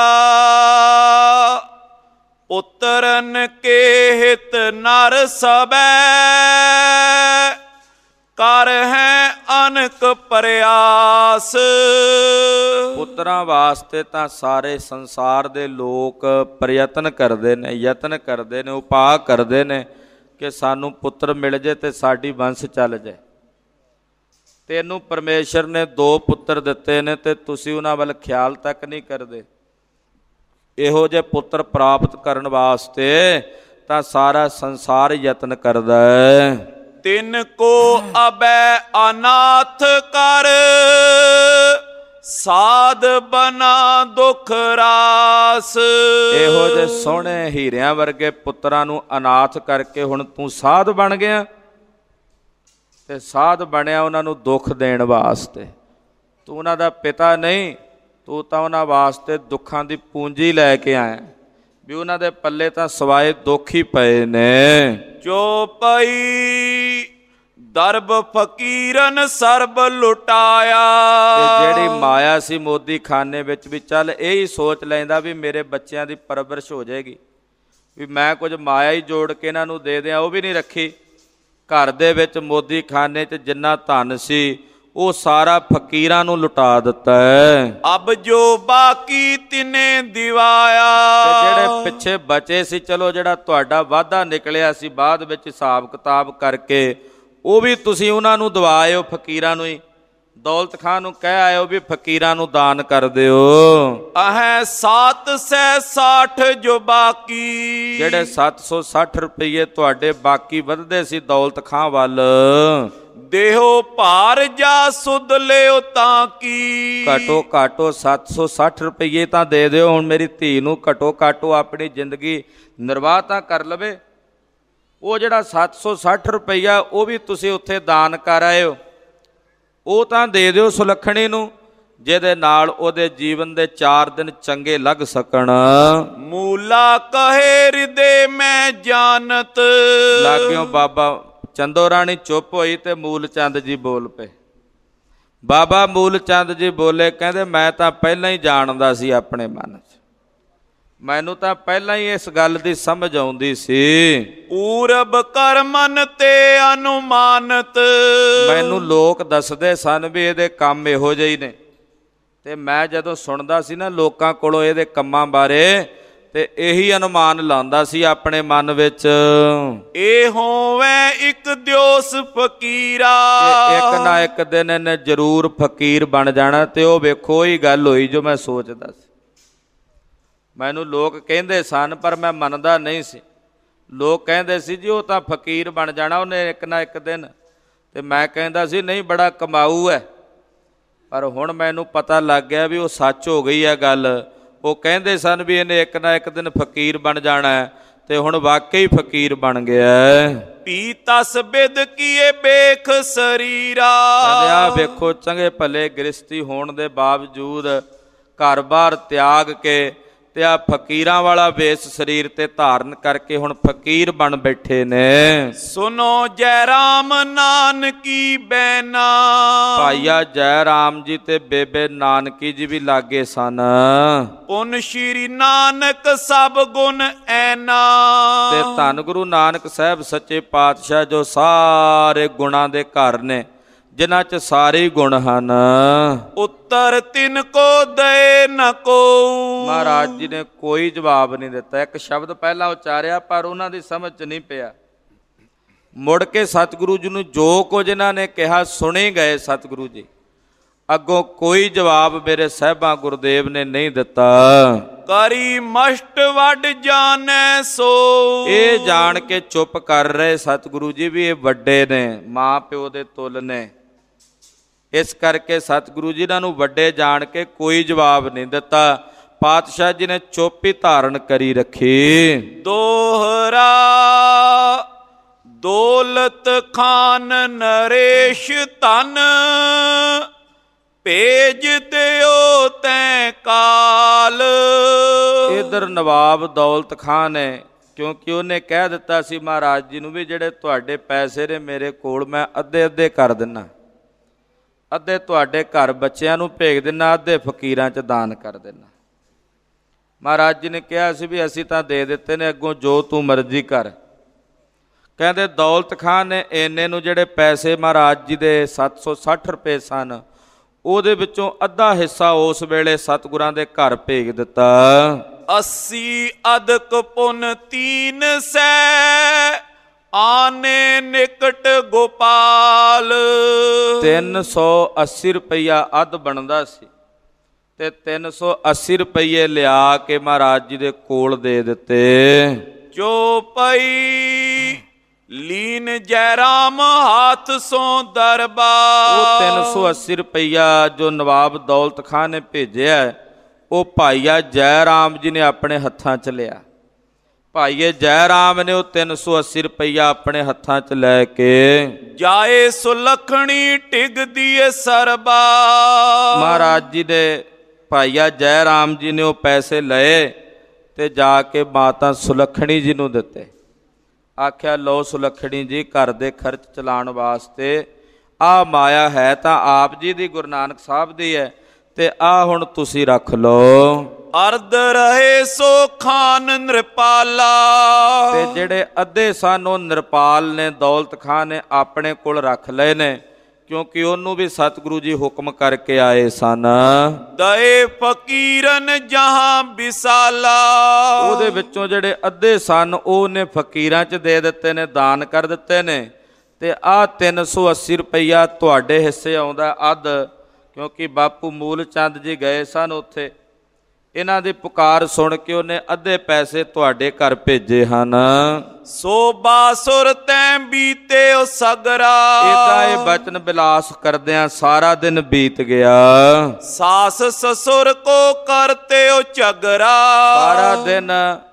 ਪੁੱਤਰਨ ਕੇ ਹਿਤ ਨਰ ਸਬੈ। ਕਰ ਹੈ ਅਨਕ ਪ੍ਰਯਾਸ। ਪੁੱਤਰਾਂ ਵਾਸਤੇ ਤਾਂ ਸਾਰੇ ਸੰਸਾਰ ਦੇ ਲੋਕ ਪ੍ਰਯਤਨ ਕਰਦੇ ਨੇ, ਯਤਨ ਕਰਦੇ ਨੇ, ਉਪਾਅ ਕਰਦੇ ਨੇ ਕਿ ਸਾਨੂੰ ਪੁੱਤਰ ਮਿਲ ਜੇ ਤੇ ਸਾਡੀ ਵੰਸ਼ ਚੱਲ ਜਾਏ। ਤੈਨੂੰ ਪਰਮੇਸ਼ਰ ਨੇ ਦੋ ਪੁੱਤਰ ਦਿੱਤੇ ਨੇ ਤੇ ਤੁਸੀਂ ਉਹਨਾਂ ਵੱਲ ਖਿਆਲ ਤੱਕ ਨਹੀਂ ਕਰਦੇ। ਇਹੋ ਜਿਹੇ ਪੁੱਤਰ ਪ੍ਰਾਪਤ ਕਰਨ ਵਾਸਤੇ ਤਾਂ ਸਾਰਾ ਸੰਸਾਰ ਯਤਨ ਕਰਦਾ ਹੈ। ਤਿਨ ਕੋ ਅਬੈ ਅਨਾਥ ਕਰ ਸਾਧ ਬਨਾ ਦੁਖ ਰਾਸ। ਇਹੋ ਜਿਹੇ ਸੋਹਣੇ ਹੀਰਿਆਂ ਵਰਗੇ ਪੁੱਤਰਾਂ ਨੂੰ ਅਨਾਥ ਕਰਕੇ ਹੁਣ ਤੂੰ ਸਾਧ ਬਣ ਗਿਆ, ਤੇ ਸਾਧ ਬਣਿਆ ਉਹਨਾਂ ਨੂੰ ਦੁੱਖ ਦੇਣ ਵਾਸਤੇ। ਤੂੰ ਉਹਨਾਂ ਦਾ ਪਿਤਾ ਨਹੀਂ, ਤੂੰ ਤਾਂ ਉਹਨਾਂ ਵਾਸਤੇ ਦੁੱਖਾਂ ਦੀ ਪੂੰਜੀ ਲੈ ਕੇ ਆਇਆ, ਵੀ ਉਹਨਾਂ ਦੇ ਪੱਲੇ ਤਾਂ ਸਵਾਏ ਦੁੱਖ ਹੀ ਪਏ ਨੇ। ਚੌਪਈ ਦਰਬ ਫਕੀਰਨ ਸਰਬ ਲੁਟਾਇਆ। ਤੇ ਜਿਹੜੀ ਮਾਇਆ ਸੀ ਮੋਦੀ ਖਾਨੇ ਵਿੱਚ, ਵੀ ਚੱਲ ਇਹੀ ਸੋਚ ਲੈਂਦਾ ਵੀ ਮੇਰੇ ਬੱਚਿਆਂ ਦੀ ਪਰਵਰਿਸ਼ ਹੋ ਜਾਏਗੀ, ਵੀ ਮੈਂ ਕੁਝ ਮਾਇਆ ਹੀ ਜੋੜ ਕੇ ਇਹਨਾਂ ਨੂੰ ਦੇ ਦਿਆਂ, ਉਹ ਵੀ ਨਹੀਂ ਰੱਖੀ। ਘਰ ਦੇ ਵਿੱਚ ਮੋਦੀ ਖਾਨੇ 'ਚ ਜਿੰਨਾ ਧਨ ਸੀ ਉਹ ਸਾਰਾ ਫਕੀਰਾਂ ਨੂੰ ਲੁਟਾ ਦਿੱਤਾ ਹੈ। ਅਬ ਜੋ ਬਾਕੀ ਤਿਨੇ ਦਿਵਾਇਆ। ਤੇ ਜਿਹੜੇ ਪਿੱਛੇ ਬਚੇ ਸੀ, ਚਲੋ ਜਿਹੜਾ ਤੁਹਾਡਾ ਵਾਧਾ ਨਿਕਲਿਆ ਸੀ ਬਾਅਦ ਵਿੱਚ ਹਿਸਾਬ ਕਿਤਾਬ ਕਰਕੇ, ਉਹ ਵੀ ਤੁਸੀਂ ਉਹਨਾਂ ਨੂੰ ਦਵਾ ਆਇਓ, ਫਕੀਰਾਂ ਨੂੰ ਹੀ। ਦੌਲਤ ਖਾਂ ਨੂੰ ਕਹਿ ਆਇਓ ਵੀ ਫਕੀਰਾਂ ਨੂੰ ਦਾਨ ਕਰ ਦਿਓ। ਅਹੈ ਸੱਤ ਸੈ ਸਾਠ ਜੋ ਬਾਕੀ। ਜਿਹੜੇ ਸੱਤ ਸੌ ਸੱਠ ਰੁਪਈਏ ਤੁਹਾਡੇ ਬਾਕੀ ਵੱਧਦੇ ਸੀ ਦੌਲਤ ਖਾਂ ਵੱਲ, ਦੇਹੋ ਭਾਰ ਜਾ ਸੁਧ ਲਿਓ ਤਾਂ ਕੀ। ਘਟੋ ਘਾਟੋ ਸੱਤ ਸੌ ਸੱਠ ਰੁਪਈਏ ਤਾਂ ਦੇ ਦਿਓ ਹੁਣ ਮੇਰੀ ਧੀ ਨੂੰ, ਘਟੋ ਘਾਟੋ ਆਪਣੀ ਜ਼ਿੰਦਗੀ ਨਿਰਵਾਹ ਤਾਂ ਕਰ ਲਵੇ। ਉਹ ਜਿਹੜਾ ਸੱਤ ਸੌ ਸੱਠ ਰੁਪਈਆ ਉਹ ਵੀ ਤੁਸੀਂ ਉੱਥੇ ਦਾਨ ਕਰ ਆਇਓ, ਉਹ ਤਾਂ ਦੇ ਦਿਓ ਸੁਲੱਖਣੀ ਨੂੰ, ਜਿਹਦੇ ਨਾਲ ਉਹਦੇ ਜੀਵਨ ਦੇ ਚਾਰ ਦਿਨ ਚੰਗੇ ਲੱਗ ਸਕਣ। ਮੂਲਾ ਕਹੇ ਹਿਰਦੇ ਮੈਂ ਜਾਣਤ। ਲਾਗਿਓ ਬਾਬਾ ਚੰਦੋ ਰਾਣੀ ਚੁੱਪ ਹੋਈ ਤੇ ਮੂਲ ਚੰਦ ਜੀ ਬੋਲ ਪਏ। ਬਾਬਾ ਮੂਲ ਚੰਦ ਜੀ ਬੋਲੇ, ਕਹਿੰਦੇ ਮੈਂ ਤਾਂ ਪਹਿਲਾਂ ਹੀ ਜਾਣਦਾ ਸੀ ਆਪਣੇ ਮਨ 'ਚ, ਮੈਨੂੰ ਤਾਂ ਪਹਿਲਾਂ ਹੀ ਇਸ ਗੱਲ ਦੀ ਸਮਝ ਆਉਂਦੀ ਸੀ। ਪੂਰਬ ਕਰਮਨ ਤੇ ਅਨੁਮਾਨਤ। ਮੈਨੂੰ ਲੋਕ ਦੱਸਦੇ ਸਨ ਵੀ ਇਹਦੇ ਕੰਮ ਇਹੋ ਜਿਹੇ ਹੀ ਨੇ, ਤੇ ਮੈਂ ਜਦੋਂ ਸੁਣਦਾ ਸੀ ਨਾ ਲੋਕਾਂ ਕੋਲੋਂ ਇਹਦੇ ਕੰਮਾਂ ਬਾਰੇ, ਤੇ ਇਹੀ ਅਨੁਮਾਨ ਲਾਉਂਦਾ ਸੀ ਆਪਣੇ ਮਨ ਵਿੱਚ। ਇਹ ਹੋਵੇ ਇੱਕ ਦਿਓਸ ਫਕੀਰਾ। ਇੱਕ ਨਾ ਇੱਕ ਦਿਨ ਇਹਨੇ ਜ਼ਰੂਰ ਫਕੀਰ ਬਣ ਜਾਣਾ। ਤੇ ਉਹ ਵੇਖੋ ਹੀ ਗੱਲ ਹੋਈ ਜੋ ਮੈਂ ਸੋਚਦਾ ਸੀ। ਮੈਨੂੰ ਲੋਕ ਕਹਿੰਦੇ ਸਨ ਪਰ ਮੈਂ ਮੰਨਦਾ ਨਹੀਂ ਸੀ। ਲੋਕ ਕਹਿੰਦੇ ਸੀ ਜੀ ਉਹ ਤਾਂ ਫਕੀਰ ਬਣ ਜਾਣਾ ਉਹਨੇ ਇੱਕ ਨਾ ਇੱਕ ਦਿਨ, ਤੇ ਮੈਂ ਕਹਿੰਦਾ ਸੀ ਨਹੀਂ ਬੜਾ ਕਮਾਊ ਹੈ। ਪਰ ਹੁਣ ਮੈਨੂੰ ਪਤਾ ਲੱਗ ਗਿਆ ਵੀ ਉਹ ਸੱਚ ਹੋ ਗਈ ਹੈ ਗੱਲ। ਉਹ ਕਹਿੰਦੇ ਸਨ ਵੀ ਇਹਨੇ ਇੱਕ ਨਾ ਇੱਕ ਦਿਨ ਫਕੀਰ ਬਣ ਜਾਣਾ ਹੈ, ਤੇ ਹੁਣ ਵਾਕਈ ਫਕੀਰ ਬਣ ਗਿਆ। ਪੀ ਤਸ ਬਿਦ ਕੀਏ ਬੇਖ ਸਰੀਰਾ। ਕਹਿੰਦੇ ਆ ਵੇਖੋ ਚੰਗੇ ਭਲੇ ਗ੍ਰਸਤੀ ਹੋਣ ਦੇ ਬਾਵਜੂਦ ਘਰ-ਬਾਰ ਤਿਆਗ ਕੇ ਤੇ ਆ ਫਕੀਰਾਂ ਵਾਲਾ ਵੇਸ ਸਰੀਰ ਤੇ ਧਾਰਨ ਕਰਕੇ ਹੁਣ ਫਕੀਰ ਬਣ ਬੈਠੇ ਨੇ। ਸੁਨੋ ਜੈ ਰਾਮ ਨਾਨਕੀ ਬੈਨਾ। ਭਾਈਆ ਜੈ ਰਾਮ ਜੀ ਤੇ ਬੇਬੇ ਨਾਨਕੀ ਜੀ ਵੀ ਲਾਗੇ ਸਨ। ਪੁਨ ਸ਼੍ਰੀ ਨਾਨਕ ਸਭ ਗੁਣ ਐਨਾ। ਤੇ ਧੰਨ ਗੁਰੂ ਨਾਨਕ ਸਾਹਿਬ ਸੱਚੇ ਪਾਤਸ਼ਾਹ ਜੋ ਸਾਰੇ ਗੁਣਾਂ ਦੇ ਘਰ ਨੇ, ਜਿਨ੍ਹਾਂ 'ਚ ਸਾਰੇ ਗੁਣ ਹਨ। ਉੱਤਰ ਤਿਨ ਕੋ ਦੇ ਨ ਕੋ। ਮਹਾਰਾਜ ਜੀ ਨੇ ਕੋਈ ਜਵਾਬ ਨਹੀਂ ਦਿੱਤਾ। ਇੱਕ ਸ਼ਬਦ ਪਹਿਲਾਂ ਉਚਾਰਿਆ ਪਰ ਉਹਨਾਂ ਦੀ ਸਮਝ 'ਚ ਨਹੀਂ ਪਿਆ। ਮੁੜ ਕੇ ਸਤਿਗੁਰੂ ਜੀ ਨੂੰ ਜੋ ਕੁਝ ਇਹਨਾਂ ਨੇ ਕਿਹਾ ਸੁਣੇ ਗਏ ਸਤਿਗੁਰੂ ਜੀ, ਅੱਗੋਂ ਕੋਈ ਜਵਾਬ ਮੇਰੇ ਸਾਹਿਬਾਂ ਗੁਰਦੇਵ ਨੇ ਨਹੀਂ ਦਿੱਤਾ। ਕਰੀ ਮਸ਼ਟ ਵੱਡ ਜਾਣੈ ਸੋ। ਇਹ ਜਾਣ ਕੇ ਚੁੱਪ ਕਰ ਰਹੇ ਸਤਿਗੁਰੂ ਜੀ ਵੀ ਇਹ ਵੱਡੇ ਨੇ, ਮਾਂ ਪਿਓ ਦੇ ਤੁੱਲ ਨੇ। ਇਸ ਕਰਕੇ ਸਤਿਗੁਰੂ ਜੀ ਇਹਨਾਂ ਨੂੰ ਵੱਡੇ ਜਾਣ ਕੇ ਕੋਈ ਜਵਾਬ ਨਹੀਂ ਦਿੱਤਾ। ਪਾਤਸ਼ਾਹ ਜੀ ਨੇ ਚੁੱਪ ਹੀ ਧਾਰਨ ਕਰੀ ਰੱਖੀ। ਦੋਹਰਾ ਦੌਲਤ ਖਾਨ ਨਰੇਸ਼ ਧਨ, ਭੇਜ ਦਿਓ ਤੈ ਕਾਲ। ਇਧਰ ਨਵਾਬ ਦੌਲਤ ਖਾਨ ਹੈ, ਕਿਉਂਕਿ ਉਹਨੇ ਕਹਿ ਦਿੱਤਾ ਸੀ ਮਹਾਰਾਜ ਜੀ ਨੂੰ ਵੀ ਜਿਹੜੇ ਤੁਹਾਡੇ ਪੈਸੇ ਨੇ ਮੇਰੇ ਕੋਲ ਮੈਂ ਅੱਧੇ ਅੱਧੇ ਕਰ ਦਿੰਦਾ, ਅੱਧੇ ਤੁਹਾਡੇ ਘਰ ਬੱਚਿਆਂ ਨੂੰ ਭੇਜ ਦਿੰਦਾ, ਅੱਧੇ ਫਕੀਰਾਂ 'ਚ ਦਾਨ ਕਰ ਦਿੰਦਾ। ਮਹਾਰਾਜ ਜੀ ਨੇ ਕਿਹਾ ਸੀ ਵੀ ਅਸੀਂ ਤਾਂ ਦੇ ਦਿੱਤੇ ਨੇ, ਅੱਗੋਂ ਜੋ ਤੂੰ ਮਰਜ਼ੀ ਕਰ। ਕਹਿੰਦੇ ਦੌਲਤ ਖਾਨ ਨੇ ਇੰਨੇ ਨੂੰ ਜਿਹੜੇ ਪੈਸੇ ਮਹਾਰਾਜ ਜੀ ਦੇ ਸੱਤ ਸੌ ਸੱਠ ਰੁਪਏ ਸਨ, ਉਹਦੇ ਵਿੱਚੋਂ ਅੱਧਾ ਹਿੱਸਾ ਉਸ ਵੇਲੇ ਸਤਿਗੁਰਾਂ ਦੇ ਘਰ ਭੇਜ ਦਿੱਤਾ। ਅੱਸੀ ਅਦਕ ਪੁਨ ਤੀਨ ਸੈ ਆਨੇ ਨਿਕਟ ਗੋਪਾਲ। ਤਿੰਨ ਸੌ ਅੱਸੀ ਰੁਪਈਆ ਅੱਧ ਬਣਦਾ ਸੀ, ਤੇ ਤਿੰਨ ਸੌ ਅੱਸੀ ਰੁਪਈਏ ਲਿਆ ਕੇ ਮਹਾਰਾਜ ਜੀ ਦੇ ਕੋਲ ਦੇ ਦਿੱਤੇ। ਚੌਪਈ ਲੀਨ ਜੈ ਰਾਮ ਹਾਥ ਸੋ ਦਰਬਾਰ। ਉਹ ਤਿੰਨ ਸੌ ਅੱਸੀ ਰੁਪਈਆ ਜੋ ਨਵਾਬ ਦੌਲਤ ਖਾਂ ਨੇ ਭੇਜਿਆ, ਉਹ ਭਾਈਆ ਜੈ ਰਾਮ ਜੀ ਨੇ ਆਪਣੇ ਹੱਥਾਂ 'ਚ ਲਿਆ। ਭਾਈਏ ਜੈ ਰਾਮ ਨੇ ਉਹ ਤਿੰਨ ਸੌ ਅੱਸੀ ਰੁਪਈਆ ਆਪਣੇ ਹੱਥਾਂ 'ਚ ਲੈ ਕੇ ਜਾਏ ਸੁਲੱਖਣੀ ਟਿਕਦੀ ਏ ਸਰਬਾ। ਮਹਾਰਾਜ ਜੀ ਦੇ ਭਾਈਆ ਜੈ ਰਾਮ ਜੀ ਨੇ ਉਹ ਪੈਸੇ ਲਏ ਤੇ ਜਾ ਕੇ ਮਾਤਾ ਸੁਲੱਖਣੀ ਜੀ ਨੂੰ ਦਿੱਤੇ। ਆਖਿਆ ਲਓ ਸੁਲੱਖਣੀ ਜੀ, ਘਰ ਦੇ ਖਰਚ ਚਲਾਉਣ ਵਾਸਤੇ ਆਹ ਮਾਇਆ ਹੈ ਤਾਂ ਆਪ ਜੀ ਦੀ, ਗੁਰੂ ਨਾਨਕ ਸਾਹਿਬ ਦੀ ਹੈ, ਤੇ ਆਹ ਹੁਣ ਤੁਸੀਂ ਰੱਖ ਲਓ। ਅਰਧ ਰਹੇ ਸੋ ਖਾਨ ਨਿਰਪਾਲਾ। ਤੇ ਜਿਹੜੇ ਅੱਧੇ ਸਨ ਉਹ ਨਿਰਪਾਲ ਨੇ, ਦੌਲਤ ਖਾਂ ਨੇ ਆਪਣੇ ਕੋਲ ਰੱਖ ਲਏ ਨੇ, ਕਿਉਂਕਿ ਉਹਨੂੰ ਵੀ ਸਤਿਗੁਰੂ ਜੀ ਹੁਕਮ ਕਰਕੇ ਆਏ ਸਨ। ਦਏ ਫਕੀਰਨ ਜਹਾਂ ਵਿਸਾਲਾ। ਉਹਦੇ ਵਿੱਚੋਂ ਜਿਹੜੇ ਅੱਧੇ ਸਨ ਉਹਨੇ ਫਕੀਰਾਂ 'ਚ ਦੇ ਦਿੱਤੇ ਨੇ, ਦਾਨ ਕਰ ਦਿੱਤੇ ਨੇ। ਤੇ ਆਹ ਤਿੰਨ ਸੌ ਅੱਸੀ ਰੁਪਈਆ ਤੁਹਾਡੇ ਹਿੱਸੇ ਆਉਂਦਾ ਅੱਧ, ਕਿਉਂਕਿ ਬਾਪੂ ਮੂਲ ਚੰਦ ਜੀ ਗਏ ਸਨ ਉੱਥੇ। ਇਹਨਾਂ ਦੀ ਪੁਕਾਰ ਸੁਣ ਕੇ ਉਹਨੇ ਅੱਧੇ ਪੈਸੇ ਤੁਹਾਡੇ ਘਰ ਭੇਜੇ ਹਨ। ਸੋ ਬਾਸੁਰ ਤੈਂ ਬੀਤੇ ਉਹ ਸਗਰਾ। ਏਦਾਂ ਇਹ ਬਚਨ ਬਿਲਾਸ ਕਰਦਿਆਂ ਸਾਰਾ ਦਿਨ ਬੀਤ ਗਿਆ। ਸਾਸ ਸਸੁਰ ਕੋ ਕਰਤੇ ਉਹ ਝਗਰਾ। ਸਾਰਾ ਦਿਨ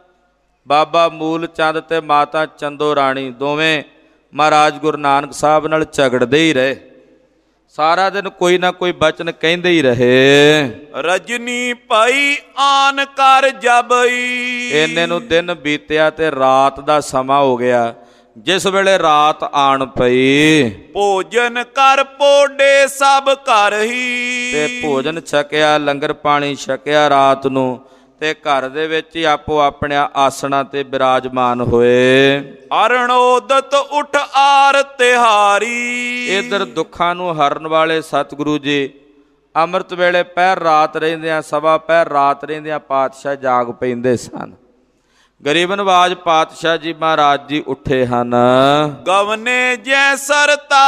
ਬਾਬਾ ਮੂਲ ਚੰਦ ਤੇ ਮਾਤਾ ਚੰਦੋ ਰਾਣੀ ਦੋਵੇਂ ਮਹਾਰਾਜ ਗੁਰੂ ਨਾਨਕ ਸਾਹਿਬ ਨਾਲ ਝਗੜਦੇ ਹੀ ਰਹੇ। ਸਾਰਾ ਦਿਨ ਕੋਈ ਨਾ ਕੋਈ ਬਚਨ ਕਹਿੰਦੇ ਹੀ ਰਹੇ। ਰਜਨੀ ਪਈ ਆਨ ਕਰ ਜਬਈ। ਇੰਨੇ ਨੂੰ ਦਿਨ ਬੀਤਿਆ ਤੇ ਰਾਤ ਦਾ ਸਮਾਂ ਹੋ ਗਿਆ। ਜਿਸ ਵੇਲੇ ਰਾਤ ਆਣ ਪਈ, ਭੋਜਨ ਕਰ ਪੋਡੇ ਸਭ ਘਰ ਹੀ। ਤੇ ਭੋਜਨ ਛਕਿਆ, ਲੰਗਰ ਪਾਣੀ ਛਕਿਆ ਰਾਤ ਨੂੰ, ਤੇ ਘਰ ਦੇ ਵਿੱਚ ਹੀ ਆਪੋ ਆਪਣੇ ਆਸਣਾਂ ਤੇ ਬਿਰਾਜਮਾਨ ਹੋਏ। ਅਰਣੋਦਤ ਉਠ ਆਰ ਤਿਹਾਰੀ। ਇਧਰ ਦੁੱਖਾਂ ਨੂੰ ਹਰਨ ਵਾਲੇ ਸਤਿਗੁਰੂ ਜੀ ਅੰਮ੍ਰਿਤ ਵੇਲੇ ਪਹਿਰ ਰਾਤ ਰਹਿੰਦਿਆਂ, ਸਵਾ ਪਹਿਰ ਰਾਤ ਰਹਿੰਦਿਆਂ ਪਾਤਸ਼ਾਹ ਜਾਗ ਪੈਂਦੇ ਸਨ। ਗਰੀਬ ਨਵਾਜ ਪਾਤਸ਼ਾਹ ਜੀ ਮਹਾਰਾਜ ਜੀ ਉੱਠੇ ਹਨ। ਗਵਨੇ ਜੈ ਸਰਤਾ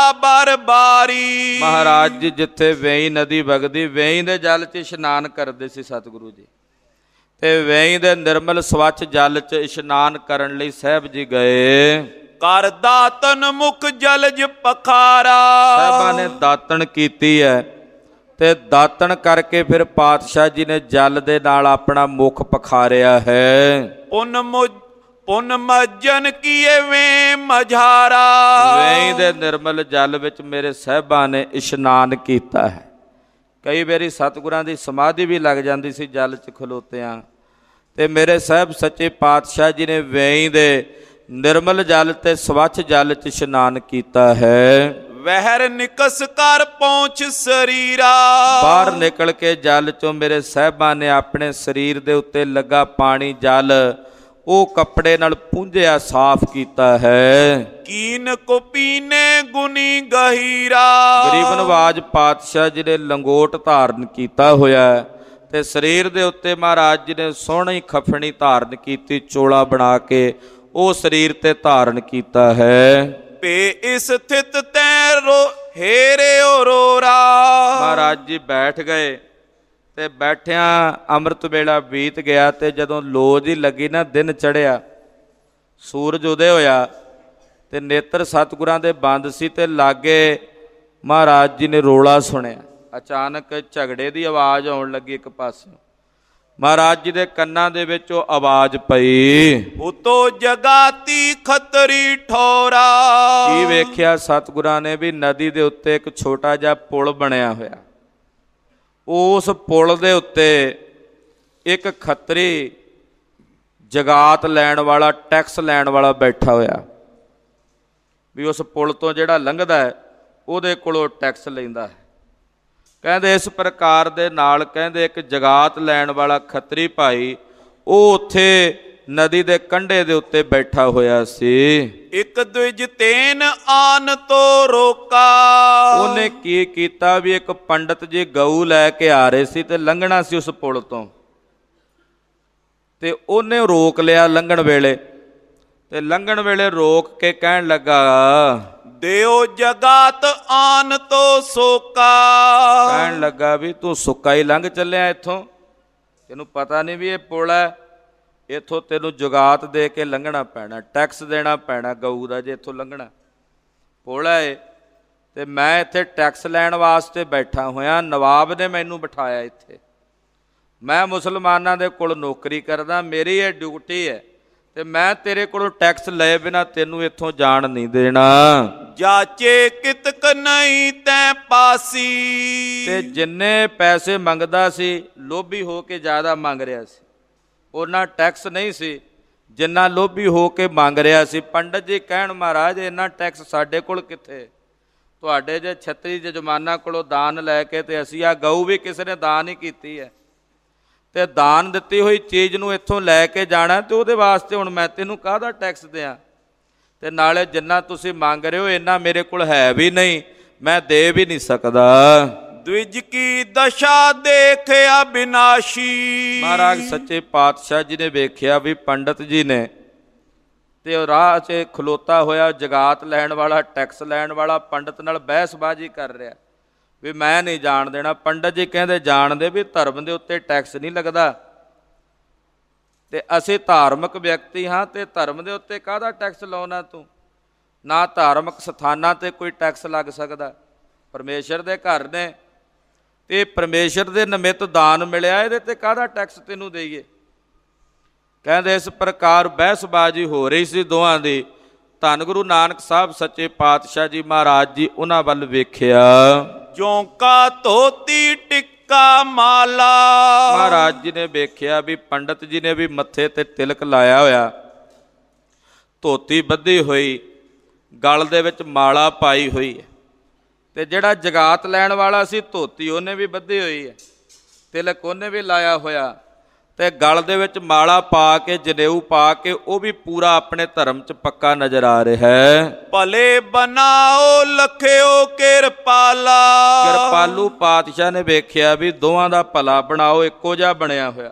ਬਰਬਾਰੀ। ਮਹਾਰਾਜ ਜੀ ਜਿੱਥੇ ਵੇਈ ਨਦੀ ਵਗਦੀ, ਵੇਈ ਦੇ ਜਲ 'ਚ ਇਸ਼ਨਾਨ ਕਰਦੇ ਸੀ ਸਤਿਗੁਰੂ ਜੀ, ਤੇ ਵੇਈ ਦੇ ਨਿਰਮਲ ਸਵੱਛ ਜਲ 'ਚ ਇਸ਼ਨਾਨ ਕਰਨ ਲਈ ਸਾਹਿਬ ਜੀ ਗਏ। ਕਰ ਦਾਤਨ ਮੁਖ ਜਲਜ ਪਖਾਰਾ। ਸਾਹਿਬਾਂ ਨੇ ਦਾਤਣ ਕੀਤੀ ਹੈ, ਤੇ ਦਾਤਣ ਕਰਕੇ ਫਿਰ ਪਾਤਸ਼ਾਹ ਜੀ ਨੇ ਜਲ ਦੇ ਨਾਲ ਆਪਣਾ ਮੁਖ ਪਖਾਰਿਆ ਹੈ। ਪੁਨ ਮੁਜ ਪੁਨ ਮਜਨ ਕੀਏ ਵੇ ਮਝਾਰਾ। ਵੇਈ ਦੇ ਨਿਰਮਲ ਜਲ ਵਿੱਚ ਮੇਰੇ ਸਾਹਿਬਾਂ ਨੇ ਇਸ਼ਨਾਨ ਕੀਤਾ ਹੈ। ਕਈ ਵਾਰੀ ਸਤਿਗੁਰਾਂ ਦੀ ਸਮਾਧੀ ਵੀ ਲੱਗ ਜਾਂਦੀ ਸੀ ਜਲ 'ਚ ਖਲੋਤਿਆਂ, ਤੇ ਮੇਰੇ ਸਾਹਿਬ ਸੱਚੇ ਪਾਤਸ਼ਾਹ ਜੀ ਨੇ ਵੇਈ ਦੇ ਨਿਰਮਲ ਜਲ ਤੇ ਸਵੱਛ ਜਲ 'ਚ ਇਸ਼ਨਾਨ ਕੀਤਾ ਹੈ। ਵਹਿਰ ਨਿਕਸ ਕਰ ਪਹੁੰਚ ਸਰੀਰਾ। ਬਾਹਰ ਨਿਕਲ ਕੇ ਜਲ 'ਚੋਂ ਮੇਰੇ ਸਾਹਿਬਾਂ ਨੇ ਆਪਣੇ ਸਰੀਰ ਦੇ ਉੱਤੇ ਲੱਗਾ ਪਾਣੀ ਜਲ ਉਹ ਕੱਪੜੇ ਨਾਲ ਪੂੰਝਿਆ, ਸਾਫ਼ ਕੀਤਾ ਹੈ। ਕੀਨ ਕੋ ਪੀਨੇ ਗੁਨੀ ਗਹੀਰਾ। ਗਰੀਬ ਨਵਾਜ ਪਾਤਸ਼ਾਹ ਜੀ ਨੇ ਲੰਗੋਟ ਧਾਰਨ ਕੀਤਾ ਹੋਇਆ, ਤੇ ਸਰੀਰ ਦੇ ਉੱਤੇ ਮਹਾਰਾਜ ਜੀ ਨੇ ਸੋਹਣੀ ਖਫਣੀ ਧਾਰਨ ਕੀਤੀ, ਚੋਲਾ ਬਣਾ ਕੇ ਉਹ ਸਰੀਰ ਤੇ ਧਾਰਨ ਕੀਤਾ ਹੈ। ਪੇ ਇਸ ਸਥਿਤ ਤੈ ਰੋ ਹੇਰੇ ਔਰੋਰਾ। ਮਹਾਰਾਜ ਜੀ ਬੈਠ ਗਏ, ਤੇ ਬੈਠਿਆਂ ਅੰਮ੍ਰਿਤ ਵੇਲਾ ਬੀਤ ਗਿਆ। ਤੇ ਜਦੋਂ ਲੋ ਜੀ ਲੱਗੀ ਨਾ, ਦਿਨ ਚੜ੍ਹਿਆ, ਸੂਰਜ ਉਦੇ ਹੋਇਆ, ਤੇ ਨੇਤਰ ਸਤਿਗੁਰਾਂ ਦੇ ਬੰਦ ਸੀ, ਤੇ ਲਾਗੇ ਮਹਾਰਾਜ ਜੀ ਨੇ ਰੋਲਾ ਸੁਣਿਆ। ਅਚਾਨਕ ਝਗੜੇ ਦੀ ਆਵਾਜ਼ ਆਉਣ ਲੱਗੀ ਇੱਕ ਪਾਸੇ। ਮਹਾਰਾਜ ਜੀ ਦੇ ਕੰਨਾਂ ਦੇ ਵਿੱਚ ਉਹ ਆਵਾਜ਼ ਪਈ, ਉਤੋ ਜਗਾਤੀ ਖੱਤਰੀ ਠੋਰਾ। ਕੀ ਵੇਖਿਆ ਸਤਿਗੁਰਾਂ ਨੇ ਵੀ ਨਦੀ ਦੇ ਉੱਤੇ ਇੱਕ ਛੋਟਾ ਜਿਹਾ ਪੁਲ ਬਣਿਆ ਹੋਇਆ। ਉਸ ਪੁਲ ਦੇ ਉੱਤੇ ਇੱਕ ਖੱਤਰੀ ਜਗਾਤ ਲੈਣ ਵਾਲਾ, ਟੈਕਸ ਲੈਣ ਵਾਲਾ ਬੈਠਾ ਹੋਇਆ, ਵੀ ਉਸ ਪੁਲ ਤੋਂ ਜਿਹੜਾ ਲੰਘਦਾ ਹੈ ਉਹਦੇ ਕੋਲੋਂ ਟੈਕਸ ਲੈਂਦਾ ਹੈ। ਕਹਿੰਦੇ ਇਸ ਪ੍ਰਕਾਰ ਦੇ ਨਾਲ ਕਹਿੰਦੇ ਇੱਕ ਜਗਾਤ ਲੈਣ ਵਾਲਾ ਖੱਤਰੀ ਭਾਈ ਉਹ ਉੱਥੇ ਨਦੀ ਦੇ ਕੰਢੇ ਦੇ ਉੱਤੇ ਬੈਠਾ ਹੋਇਆ ਸੀ। ਇੱਕ ਦੂਜ ਤੇਨ ਆਨ ਤੋਂ ਰੋਕਾ। ਉਹਨੇ ਕੀ ਕੀਤਾ ਵੀ ਇੱਕ ਪੰਡਤ ਜੀ ਗਊ ਲੈ ਕੇ ਆ ਰਹੇ ਸੀ ਤੇ ਲੰਘਣਾ ਸੀ ਉਸ ਪੁਲ ਤੋਂ, ਤੇ ਉਹਨੇ ਰੋਕ ਲਿਆ ਲੰਘਣ ਵੇਲੇ। ਤੇ ਲੰਘਣ ਵੇਲੇ ਰੋਕ ਕੇ ਕਹਿਣ ਲੱਗਾ, ਦਿਓ ਜਗਾਤ ਆਨ ਤੋਂ ਸੋਕਾ। ਕਹਿਣ ਲੱਗਾ ਵੀ ਤੂੰ ਸੁੱਕਾ ਹੀ ਲੰਘ ਚੱਲਿਆ ਇੱਥੋਂ, ਤੈਨੂੰ ਪਤਾ ਨਹੀਂ ਵੀ ਇਹ ਪੁਲ ਹੈ। ਇੱਥੋਂ ਤੈਨੂੰ ਜੁਗਾਤ ਦੇ ਕੇ ਲੰਘਣਾ ਪੈਣਾ, ਟੈਕਸ ਦੇਣਾ ਪੈਣਾ ਗਊ ਦਾ ਜੇ ਇੱਥੋਂ ਲੰਘਣਾ। ਪੋਲਾ ਏ ਅਤੇ ਮੈਂ ਇੱਥੇ ਟੈਕਸ ਲੈਣ ਵਾਸਤੇ ਬੈਠਾ ਹੋਇਆ, ਨਵਾਬ ਨੇ ਮੈਨੂੰ ਬਿਠਾਇਆ ਇੱਥੇ, ਮੈਂ ਮੁਸਲਮਾਨਾਂ ਦੇ ਕੋਲ ਨੌਕਰੀ ਕਰਦਾ, ਮੇਰੀ ਇਹ ਡਿਊਟੀ ਹੈ ਅਤੇ ਮੈਂ ਤੇਰੇ ਕੋਲੋਂ ਟੈਕਸ ਲਏ ਬਿਨਾਂ ਤੈਨੂੰ ਇੱਥੋਂ ਜਾਣ ਨਹੀਂ ਦੇਣਾ। ਜਾਚੇ ਕਿਤਕ ਨਹੀਂ ਤੈਂ ਪਾਸੀ। ਤੇ ਜਿੰਨੇ ਪੈਸੇ ਮੰਗਦਾ ਸੀ, ਲੋਭੀ ਹੋ ਕੇ ਜ਼ਿਆਦਾ ਮੰਗ ਰਿਹਾ ਸੀ, ਉਹਨਾਂ ਟੈਕਸ ਨਹੀਂ ਸੀ ਜਿੰਨਾ ਲੋਭੀ ਹੋ ਕੇ ਮੰਗ ਰਿਹਾ ਸੀ। ਪੰਡਤ ਜੀ ਕਹਿਣ ਮਹਾਰਾਜ ਇੰਨਾ ਟੈਕਸ ਸਾਡੇ ਕੋਲ ਕਿੱਥੇ, ਤੁਹਾਡੇ ਜੇ ਛੱਤਰੀ ਜਜਮਾਨਾਂ ਕੋਲੋਂ ਦਾਨ ਲੈ ਕੇ, ਤੇ ਅਸੀਂ ਆ ਗਊ ਵੀ ਕਿਸੇ ਨੇ ਦਾਨ ਹੀ ਕੀਤੀ ਹੈ, ਅਤੇ ਦਾਨ ਦਿੱਤੀ ਹੋਈ ਚੀਜ਼ ਨੂੰ ਇੱਥੋਂ ਲੈ ਕੇ ਜਾਣਾ, ਅਤੇ ਉਹਦੇ ਵਾਸਤੇ ਹੁਣ ਮੈਂ ਤੈਨੂੰ ਕਾਹਦਾ ਟੈਕਸ ਦਿਆਂ, ਅਤੇ ਨਾਲੇ ਜਿੰਨਾ ਤੁਸੀਂ ਮੰਗ ਰਹੇ ਹੋ ਇੰਨਾ ਮੇਰੇ ਕੋਲ ਹੈ ਵੀ ਨਹੀਂ, ਮੈਂ ਦੇ ਵੀ ਨਹੀਂ ਸਕਦਾ। ਦਵਿਜ ਕੀ ਦਸ਼ਾ ਦੇਖ ਅਬਿਨਾਸ਼ੀ। ਮਹਾਰਾਜ ਸੱਚੇ ਪਾਤਸ਼ਾਹ ਜੀ ਨੇ ਵੇਖਿਆ ਵੀ ਪੰਡਤ ਜੀ ਨੇ ਤੇ ਉਹ ਰਾਹ 'ਚ ਖਲੋਤਾ ਹੋਇਆ ਜਗਾਤ ਲੈਣ ਵਾਲਾ, ਟੈਕਸ ਲੈਣ ਵਾਲਾ ਪੰਡਤ ਨਾਲ ਬਹਿਸਬਾਜ਼ੀ ਕਰ ਰਿਹਾ ਵੀ ਮੈਂ ਨਹੀਂ ਜਾਣ ਦੇਣਾ। ਪੰਡਤ ਜੀ ਕਹਿੰਦੇ ਜਾਣਦੇ ਵੀ ਧਰਮ ਦੇ ਉੱਤੇ ਟੈਕਸ ਨਹੀਂ ਲੱਗਦਾ, ਅਤੇ ਅਸੀਂ ਧਾਰਮਿਕ ਵਿਅਕਤੀ ਹਾਂ, ਅਤੇ ਧਰਮ ਦੇ ਉੱਤੇ ਕਾਹਦਾ ਟੈਕਸ ਲਾਉਣਾ ਤੂੰ, ਨਾ ਧਾਰਮਿਕ ਸਥਾਨਾਂ 'ਤੇ ਕੋਈ ਟੈਕਸ ਲੱਗ ਸਕਦਾ, ਪਰਮੇਸ਼ਰ ਦੇ ਘਰ ਨੇ ਅਤੇ ਪਰਮੇਸ਼ਰ ਦੇ ਨਿਮਿਤ ਦਾਨ ਮਿਲਿਆ, ਇਹਦੇ 'ਤੇ ਕਾਹਦਾ ਟੈਕਸ ਤੈਨੂੰ ਦੇਈਏ। ਕਹਿੰਦੇ ਇਸ ਪ੍ਰਕਾਰ ਬਹਿਸਬਾਜ਼ੀ ਹੋ ਰਹੀ ਸੀ ਦੋਵਾਂ ਦੀ। ਧੰਨ ਗੁਰੂ ਨਾਨਕ ਸਾਹਿਬ ਸੱਚੇ ਪਾਤਸ਼ਾਹ ਜੀ ਮਹਾਰਾਜ ਜੀ ਉਹਨਾਂ ਵੱਲ ਵੇਖਿਆ। ਚੌਂਕਾ ਧੋਤੀ ਟਿੱਕਾ ਮਾਲਾ। ਮਹਾਰਾਜ ਜੀ ਨੇ ਵੇਖਿਆ ਵੀ ਪੰਡਤ ਜੀ ਨੇ ਵੀ ਮੱਥੇ 'ਤੇ ਤਿਲਕ ਲਾਇਆ ਹੋਇਆ, ਧੋਤੀ ਬੱਧੀ ਹੋਈ, ਗਲ ਦੇ ਵਿੱਚ ਮਾਲਾ ਪਾਈ ਹੋਈ ਹੈ, ਅਤੇ ਜਿਹੜਾ ਜਗਾਤ ਲੈਣ ਵਾਲਾ ਸੀ ਧੋਤੀ ਉਹਨੇ ਵੀ ਬੱਧੀ ਹੋਈ ਹੈ, ਤਿਲਕ ਉਹਨੇ ਵੀ ਲਾਇਆ ਹੋਇਆ, ਅਤੇ ਗਲ ਦੇ ਵਿੱਚ ਮਾਲਾ ਪਾ ਕੇ, ਜਨੇਊ ਪਾ ਕੇ, ਉਹ ਵੀ ਪੂਰਾ ਆਪਣੇ ਧਰਮ 'ਚ ਪੱਕਾ ਨਜ਼ਰ ਆ ਰਿਹਾ ਹੈ। ਭਲੇ ਬਣਾਓ ਲਖਿਓ ਕਿਰਪਾਲਾ। ਕਿਰਪਾਲੂ ਪਾਤਸ਼ਾਹ ਨੇ ਵੇਖਿਆ ਵੀ ਦੋਵਾਂ ਦਾ ਭਲਾ ਬਣਾਓ, ਇੱਕੋ ਜਿਹਾ ਬਣਿਆ ਹੋਇਆ।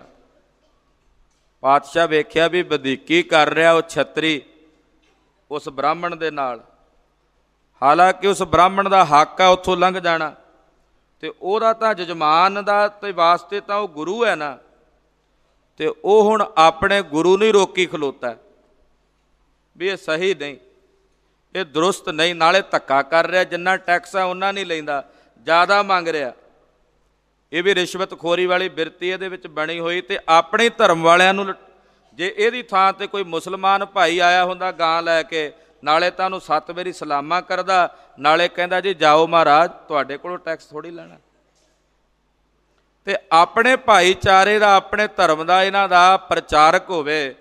ਪਾਤਸ਼ਾਹ ਵੇਖਿਆ ਵੀ ਵਧੀਕੀ ਕਰ ਰਿਹਾ ਉਹ ਛਤਰੀ ਉਸ ਬ੍ਰਾਹਮਣ ਦੇ ਨਾਲ, ਹਾਲਾਂਕਿ ਉਸ ਬ੍ਰਾਹਮਣ ਦਾ ਹੱਕ ਆ ਉੱਥੋਂ ਲੰਘ ਜਾਣਾ, ਅਤੇ ਉਹਦਾ ਤਾਂ ਜਜਮਾਨ ਦਾ ਤੇ ਵਾਸਤੇ ਤਾਂ ਉਹ ਗੁਰੂ ਹੈ ਨਾ, ਅਤੇ ਉਹ ਹੁਣ ਆਪਣੇ ਗੁਰੂ ਨੂੰ ਹੀ ਰੋਕੀ ਖਲੋਤਾ ਵੀ ਇਹ ਸਹੀ ਨਹੀਂ, ਇਹ ਦਰੁਸਤ ਨਹੀਂ, ਨਾਲੇ ਧੱਕਾ ਕਰ ਰਿਹਾ, ਜਿੰਨਾ ਟੈਕਸ ਆ ਉਹਨਾਂ ਨਹੀਂ ਲੈਂਦਾ, ਜ਼ਿਆਦਾ ਮੰਗ ਰਿਹਾ। ਇਹ ਵੀ ਰਿਸ਼ਵਤਖੋਰੀ ਵਾਲੀ ਬਿਰਤੀ ਇਹਦੇ ਵਿੱਚ ਬਣੀ ਹੋਈ, ਅਤੇ ਆਪਣੇ ਧਰਮ ਵਾਲਿਆਂ ਨੂੰ, ਜੇ ਇਹਦੀ ਥਾਂ 'ਤੇ ਕੋਈ ਮੁਸਲਮਾਨ ਭਾਈ ਆਇਆ ਹੁੰਦਾ ਗਾਂ ਲੈ ਕੇ, ਨਾਲੇ ਤਾਂ ਉਹਨੂੰ ਸੱਤ ਵਾਰੀ ਸਲਾਮਾਂ ਕਰਦਾ, ਨਾਲੇ ਕਹਿੰਦਾ ਜੀ ਜਾਓ ਮਹਾਰਾਜ, ਤੁਹਾਡੇ ਕੋਲੋਂ ਟੈਕਸ ਥੋੜ੍ਹੀ ਲੈਣਾ। ਅਤੇ ਆਪਣੇ ਭਾਈਚਾਰੇ ਦਾ, ਆਪਣੇ ਧਰਮ ਦਾ, ਇਹਨਾਂ ਦਾ ਪ੍ਰਚਾਰਕ ਹੋਵੇ,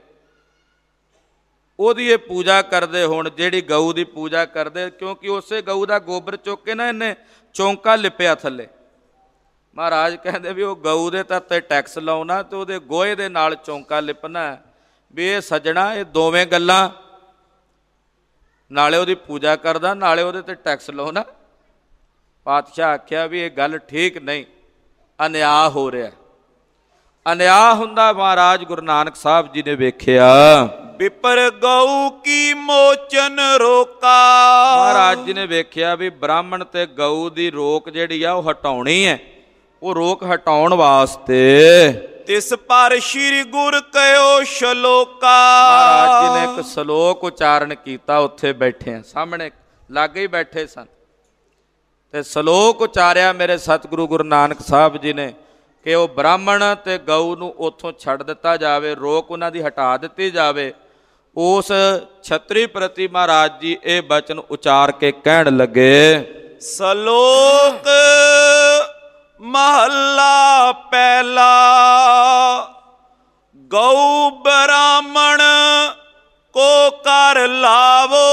ਉਹਦੀ ਇਹ ਪੂਜਾ ਕਰਦੇ ਹੋਣ, ਜਿਹੜੀ ਗਊ ਦੀ ਪੂਜਾ ਕਰਦੇ, ਕਿਉਂਕਿ ਉਸੇ ਗਊ ਦਾ ਗੋਬਰ ਚੁੱਕ ਕੇ ਨਾ ਇਹਨੇ ਚੌਂਕਾ ਲਿਪਿਆ ਥੱਲੇ। ਮਹਾਰਾਜ ਕਹਿੰਦੇ ਵੀ ਉਹ ਗਊ ਦੇ ਤਾਂ ਤੇ ਟੈਕਸ ਲਾਉਣਾ, ਅਤੇ ਉਹਦੇ ਗੋਹੇ ਦੇ ਨਾਲ ਚੌਂਕਾ ਲਿਪਣਾ, ਵੀ ਇਹ ਸੱਜਣਾ ਇਹ ਦੋਵੇਂ ਗੱਲਾਂ, ਨਾਲੇ ਉਹਦੀ ਪੂਜਾ ਕਰਦਾ, ਨਾਲੇ ਉਹਦੇ 'ਤੇ ਟੈਕਸ ਲਾਉਣਾ। ਪਾਤਸ਼ਾਹ ਆਖਿਆ ਵੀ ਇਹ ਗੱਲ ਠੀਕ ਨਹੀਂ, ਅਨਿਆਂ ਹੋ ਰਿਹਾ। ਅਨਿਆਂ ਹੁੰਦਾ ਮਹਾਰਾਜ ਗੁਰੂ ਨਾਨਕ ਸਾਹਿਬ ਜੀ ਨੇ ਵੇਖਿਆ। ਵਿਪਰ ਗਊ ਕੀ ਮੋਚਨ ਰੋਕਾ। ਮਹਾਰਾਜ ਜੀ ਨੇ ਵੇਖਿਆ ਵੀ ਬ੍ਰਾਹਮਣ ਤੇ ਗਊ ਦੀ ਰੋਕ ਜਿਹੜੀ ਆ ਉਹ ਹਟਾਉਣੀ ਹੈ, ਉਹ ਰੋਕ ਹਟਾਉਣ ਵਾਸਤੇ ਤਿਸ ਪਰ ਸ਼੍ਰੀ ਗੁਰ ਕਹਿਓ ਸ਼ਲੋਕਾ। ਮਹਾਰਾਜ ਜੀ ਨੇ ਇੱਕ ਸ਼ਲੋਕ ਉਚਾਰਨ ਕੀਤਾ, ਉੱਥੇ ਬੈਠੇ ਆ, ਸਾਹਮਣੇ ਲਾਗੇ ਹੀ ਬੈਠੇ ਸਨ, ਤੇ ਸ਼ਲੋਕ ਉਚਾਰਿਆ ਮੇਰੇ ਸਤਿਗੁਰੂ ਗੁਰੂ ਨਾਨਕ ਸਾਹਿਬ ਜੀ ਨੇ ਕਿ ਉਹ ਬ੍ਰਾਹਮਣ ਤੇ ਗਊ ਨੂੰ ਉੱਥੋਂ ਛੱਡ ਦਿੱਤਾ ਜਾਵੇ, ਰੋਕ ਉਹਨਾਂ ਦੀ ਹਟਾ ਦਿੱਤੀ ਜਾਵੇ। ਉਸ ਛਤਰੀ ਪ੍ਰਤੀ ਮਹਾਰਾਜ ਜੀ ਇਹ ਬਚਨ ਉਚਾਰ ਕੇ ਕਹਿਣ ਲੱਗੇ। ਸ਼ਲੋਕ ਮਹੱਲਾ ਪਹਿਲਾ। ਗਊ ਬ੍ਰਾਹਮਣ ਕੋ ਕਰ ਲਾਵੋ,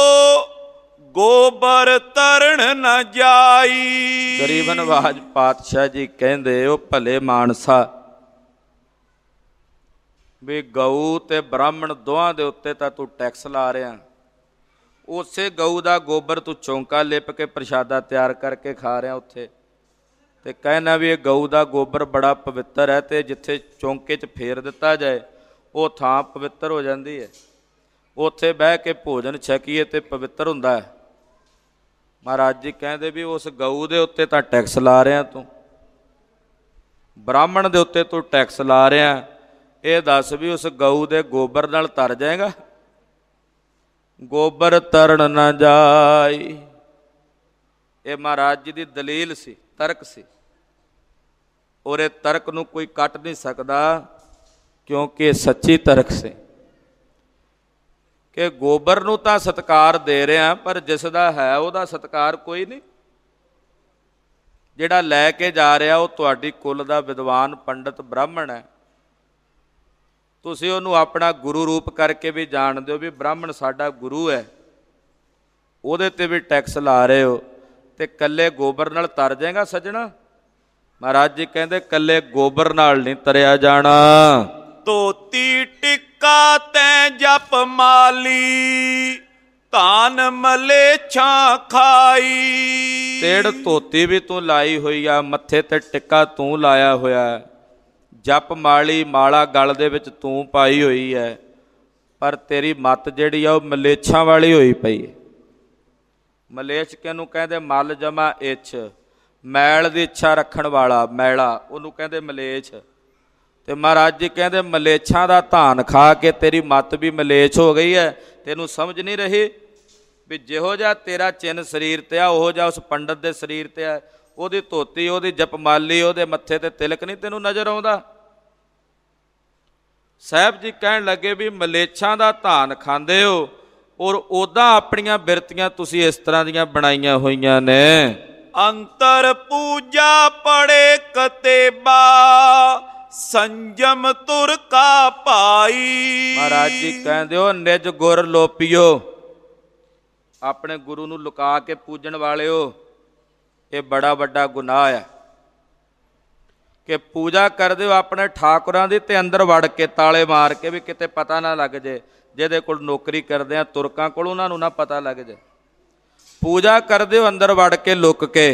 ਗੋਬਰ ਤਰਣ ਨ ਜਾਈ। ਗਰੀਬ ਨਵਾਜ ਪਾਤਸ਼ਾਹ ਜੀ ਕਹਿੰਦੇ ਉਹ ਭਲੇ ਮਾਨਸਾ ਵੀ ਗਊ ਤੇ ਬ੍ਰਾਹਮਣ ਦੋਹਾਂ ਦੇ ਉੱਤੇ ਤਾਂ ਤੂੰ ਟੈਕਸ ਲਾ ਰਿਹਾ, ਉਸੇ ਗਊ ਦਾ ਗੋਬਰ ਤੂੰ ਚੌਂਕਾ ਲਿਪ ਕੇ ਪ੍ਰਸ਼ਾਦਾ ਤਿਆਰ ਕਰਕੇ ਖਾ ਰਿਹਾ ਉੱਥੇ, ਤੇ ਕਹਿਣਾ ਵੀ ਇਹ ਗਊ ਦਾ ਗੋਬਰ ਬੜਾ ਪਵਿੱਤਰ ਹੈ, ਤੇ ਜਿੱਥੇ ਚੌਂਕੇ 'ਚ ਫੇਰ ਦਿੱਤਾ ਜਾਏ ਉਹ ਥਾਂ ਪਵਿੱਤਰ ਹੋ ਜਾਂਦੀ ਹੈ, ਉੱਥੇ ਬਹਿ ਕੇ ਭੋਜਨ ਛਕੀਏ ਤੇ ਪਵਿੱਤਰ ਹੁੰਦਾ ਹੈ। ਮਹਾਰਾਜ ਜੀ ਕਹਿੰਦੇ ਵੀ ਉਸ ਗਊ ਦੇ ਉੱਤੇ ਤਾਂ ਟੈਕਸ ਲਾ ਰਿਹਾ ਤੂੰ, ਬ੍ਰਾਹਮਣ ਦੇ ਉੱਤੇ ਤੂੰ ਟੈਕਸ ਲਾ ਰਿਹਾ, ਇਹ ਦੱਸ ਵੀ ਉਸ ਗਊ ਦੇ ਗੋਬਰ ਨਾਲ ਤਰ ਜਾਏਗਾ? ਗੋਬਰ ਤਰਨ ਨਾ ਜਾਈ। ਇਹ ਮਹਾਰਾਜ ਜੀ ਦੀ ਦਲੀਲ ਸੀ, ਤਰਕ ਸੀ। ਔਰ ਇਹ ਤਰਕ ਨੂੰ ਕੋਈ ਕੱਟ ਨਹੀਂ ਸਕਦਾ, ਕਿਉਂਕਿ ਇਹ ਸੱਚੀ ਤਰਕ ਸੀ ਕਿ ਗੋਬਰ ਨੂੰ ਤਾਂ ਸਤਿਕਾਰ ਦੇ ਰਿਹਾ, ਪਰ ਜਿਸ ਦਾ ਹੈ ਉਹਦਾ ਸਤਿਕਾਰ ਕੋਈ ਨਹੀਂ। ਜਿਹੜਾ ਲੈ ਕੇ ਜਾ ਰਿਹਾ ਉਹ ਤੁਹਾਡੀ ਕੁਲ ਦਾ ਵਿਦਵਾਨ ਪੰਡਤ ਬ੍ਰਾਹਮਣ ਹੈ। ਤੁਸੀਂ ਉਹਨੂੰ ਆਪਣਾ ਗੁਰੂ ਰੂਪ ਕਰਕੇ ਵੀ ਜਾਣਦੇ ਹੋ ਵੀ ਬ੍ਰਾਹਮਣ ਸਾਡਾ ਗੁਰੂ ਹੈ, ਉਹਦੇ 'ਤੇ ਵੀ ਟੈਕਸ ਲਾ ਰਹੇ ਹੋ, ਤੇ ਇਕੱਲੇ ਗੋਬਰ ਨਾਲ ਤਰ ਜਾਏਗਾ ਸੱਜਣਾ? ਮਹਾਰਾਜ ਜੀ ਕਹਿੰਦੇ ਇਕੱਲੇ ਗੋਬਰ ਨਾਲ ਨਹੀਂ ਤਰਿਆ ਜਾਣਾ। ਧੋਤੀ ਟਿੱਕਾ ਤੈਂ ਜਪ ਮਾਲੀ, ਧਾਨ ਮਲੇਛਾਂ ਖਾਈ। ਤੇੜ ਧੋਤੀ ਵੀ ਤੂੰ ਲਾਈ ਹੋਈ ਆ, ਮੱਥੇ ਤੇ ਟਿੱਕਾ ਤੂੰ ਲਾਇਆ ਹੋਇਆ, ਜਪ ਮਾਲੀ ਮਾਲਾ ਗਲ ਦੇ ਵਿੱਚ ਤੂੰ ਪਾਈ ਹੋਈ ਹੈ, ਪਰ ਤੇਰੀ ਮੱਤ ਜਿਹੜੀ ਆ ਉਹ ਮਲੇਛਾਂ ਵਾਲੀ ਹੋਈ ਪਈ ਹੈ। ਮਲੇਛ ਕਿਹਨੂੰ ਕਹਿੰਦੇ? ਮਲ ਜਮਾ ਇੱਛ, ਮੈਲ ਦੀ ਇੱਛਾ ਰੱਖਣ ਵਾਲਾ, ਮੈਲਾ, ਉਹਨੂੰ ਕਹਿੰਦੇ ਮਲੇਛ। ਤੇ ਮਹਾਰਾਜ ਜੀ ਕਹਿੰਦੇ ਮਲੇਛਾਂ ਦਾ ਧਾਨ ਖਾ ਕੇ ਤੇਰੀ ਮੱਤ ਵੀ ਮਲੇਛ ਹੋ ਗਈ ਹੈ। ਤੈਨੂੰ ਸਮਝ ਨਹੀਂ ਰਹੀ ਵੀ ਜਿਹੋ ਜਿਹਾ ਤੇਰਾ ਚਿੰਨ੍ਹ ਸਰੀਰ 'ਤੇ ਆ ਉਹੋ ਜਿਹਾ ਉਸ ਪੰਡਤ ਦੇ ਸਰੀਰ 'ਤੇ ਆ। ਉਹਦੀ ਧੋਤੀ, ਉਹਦੀ ਜਪਮਾਲੀ, ਉਹਦੇ ਮੱਥੇ 'ਤੇ ਤਿਲਕ ਨਹੀਂ ਤੈਨੂੰ ਨਜ਼ਰ ਆਉਂਦਾ? ਸਾਹਿਬ ਜੀ ਕਹਿਣ ਲੱਗੇ ਵੀ ਮਲੇਛਾਂ ਦਾ ਧਾਨ ਖਾਂਦੇ ਹੋ, ਔਰ ਉੱਦਾਂ ਆਪਣੀਆਂ ਬਿਰਤੀਆਂ ਤੁਸੀਂ ਇਸ ਤਰ੍ਹਾਂ ਦੀਆਂ ਬਣਾਈਆਂ ਹੋਈਆਂ ਨੇ। ਅੰਤਰ ਪੂਜਾ ਪੜੇ ਕਤੇਬਾ, ਸੰਜਮ ਤੁਰ ਕਾ ਭਾਈ। ਮਹਾਰਾਜ ਜੀ ਕਹਿੰਦੇ ਹੋ ਨਿਜ ਗੁਰ ਲੋਪੀਓ, ਆਪਣੇ ਗੁਰੂ ਨੂੰ ਲੁਕਾ ਕੇ ਪੂਜਣ ਵਾਲਿਓ, ਇਹ ਬੜਾ ਵੱਡਾ ਗੁਨਾਹ ਹੈ ਕਿ ਪੂਜਾ ਕਰਦੇ ਹੋ ਆਪਣੇ ਠਾਕੁਰਾਂ ਦੀ ਤੇ ਅੰਦਰ ਵੜ ਕੇ ਤਾਲੇ ਮਾਰ ਕੇ ਵੀ ਕਿਤੇ ਪਤਾ ਨਾ ਲੱਗ ਜੇ। ਜਿਹਦੇ ਕੋਲ ਨੌਕਰੀ ਕਰਦੇ ਆ ਤੁਰਕਾਂ ਕੋਲ, ਉਹਨਾਂ ਨੂੰ ਨਾ ਪਤਾ ਲੱਗ ਜੇ। ਪੂਜਾ ਕਰਦੇ ਹੋ ਅੰਦਰ ਵੜ ਕੇ ਲੁੱਕ ਕੇ,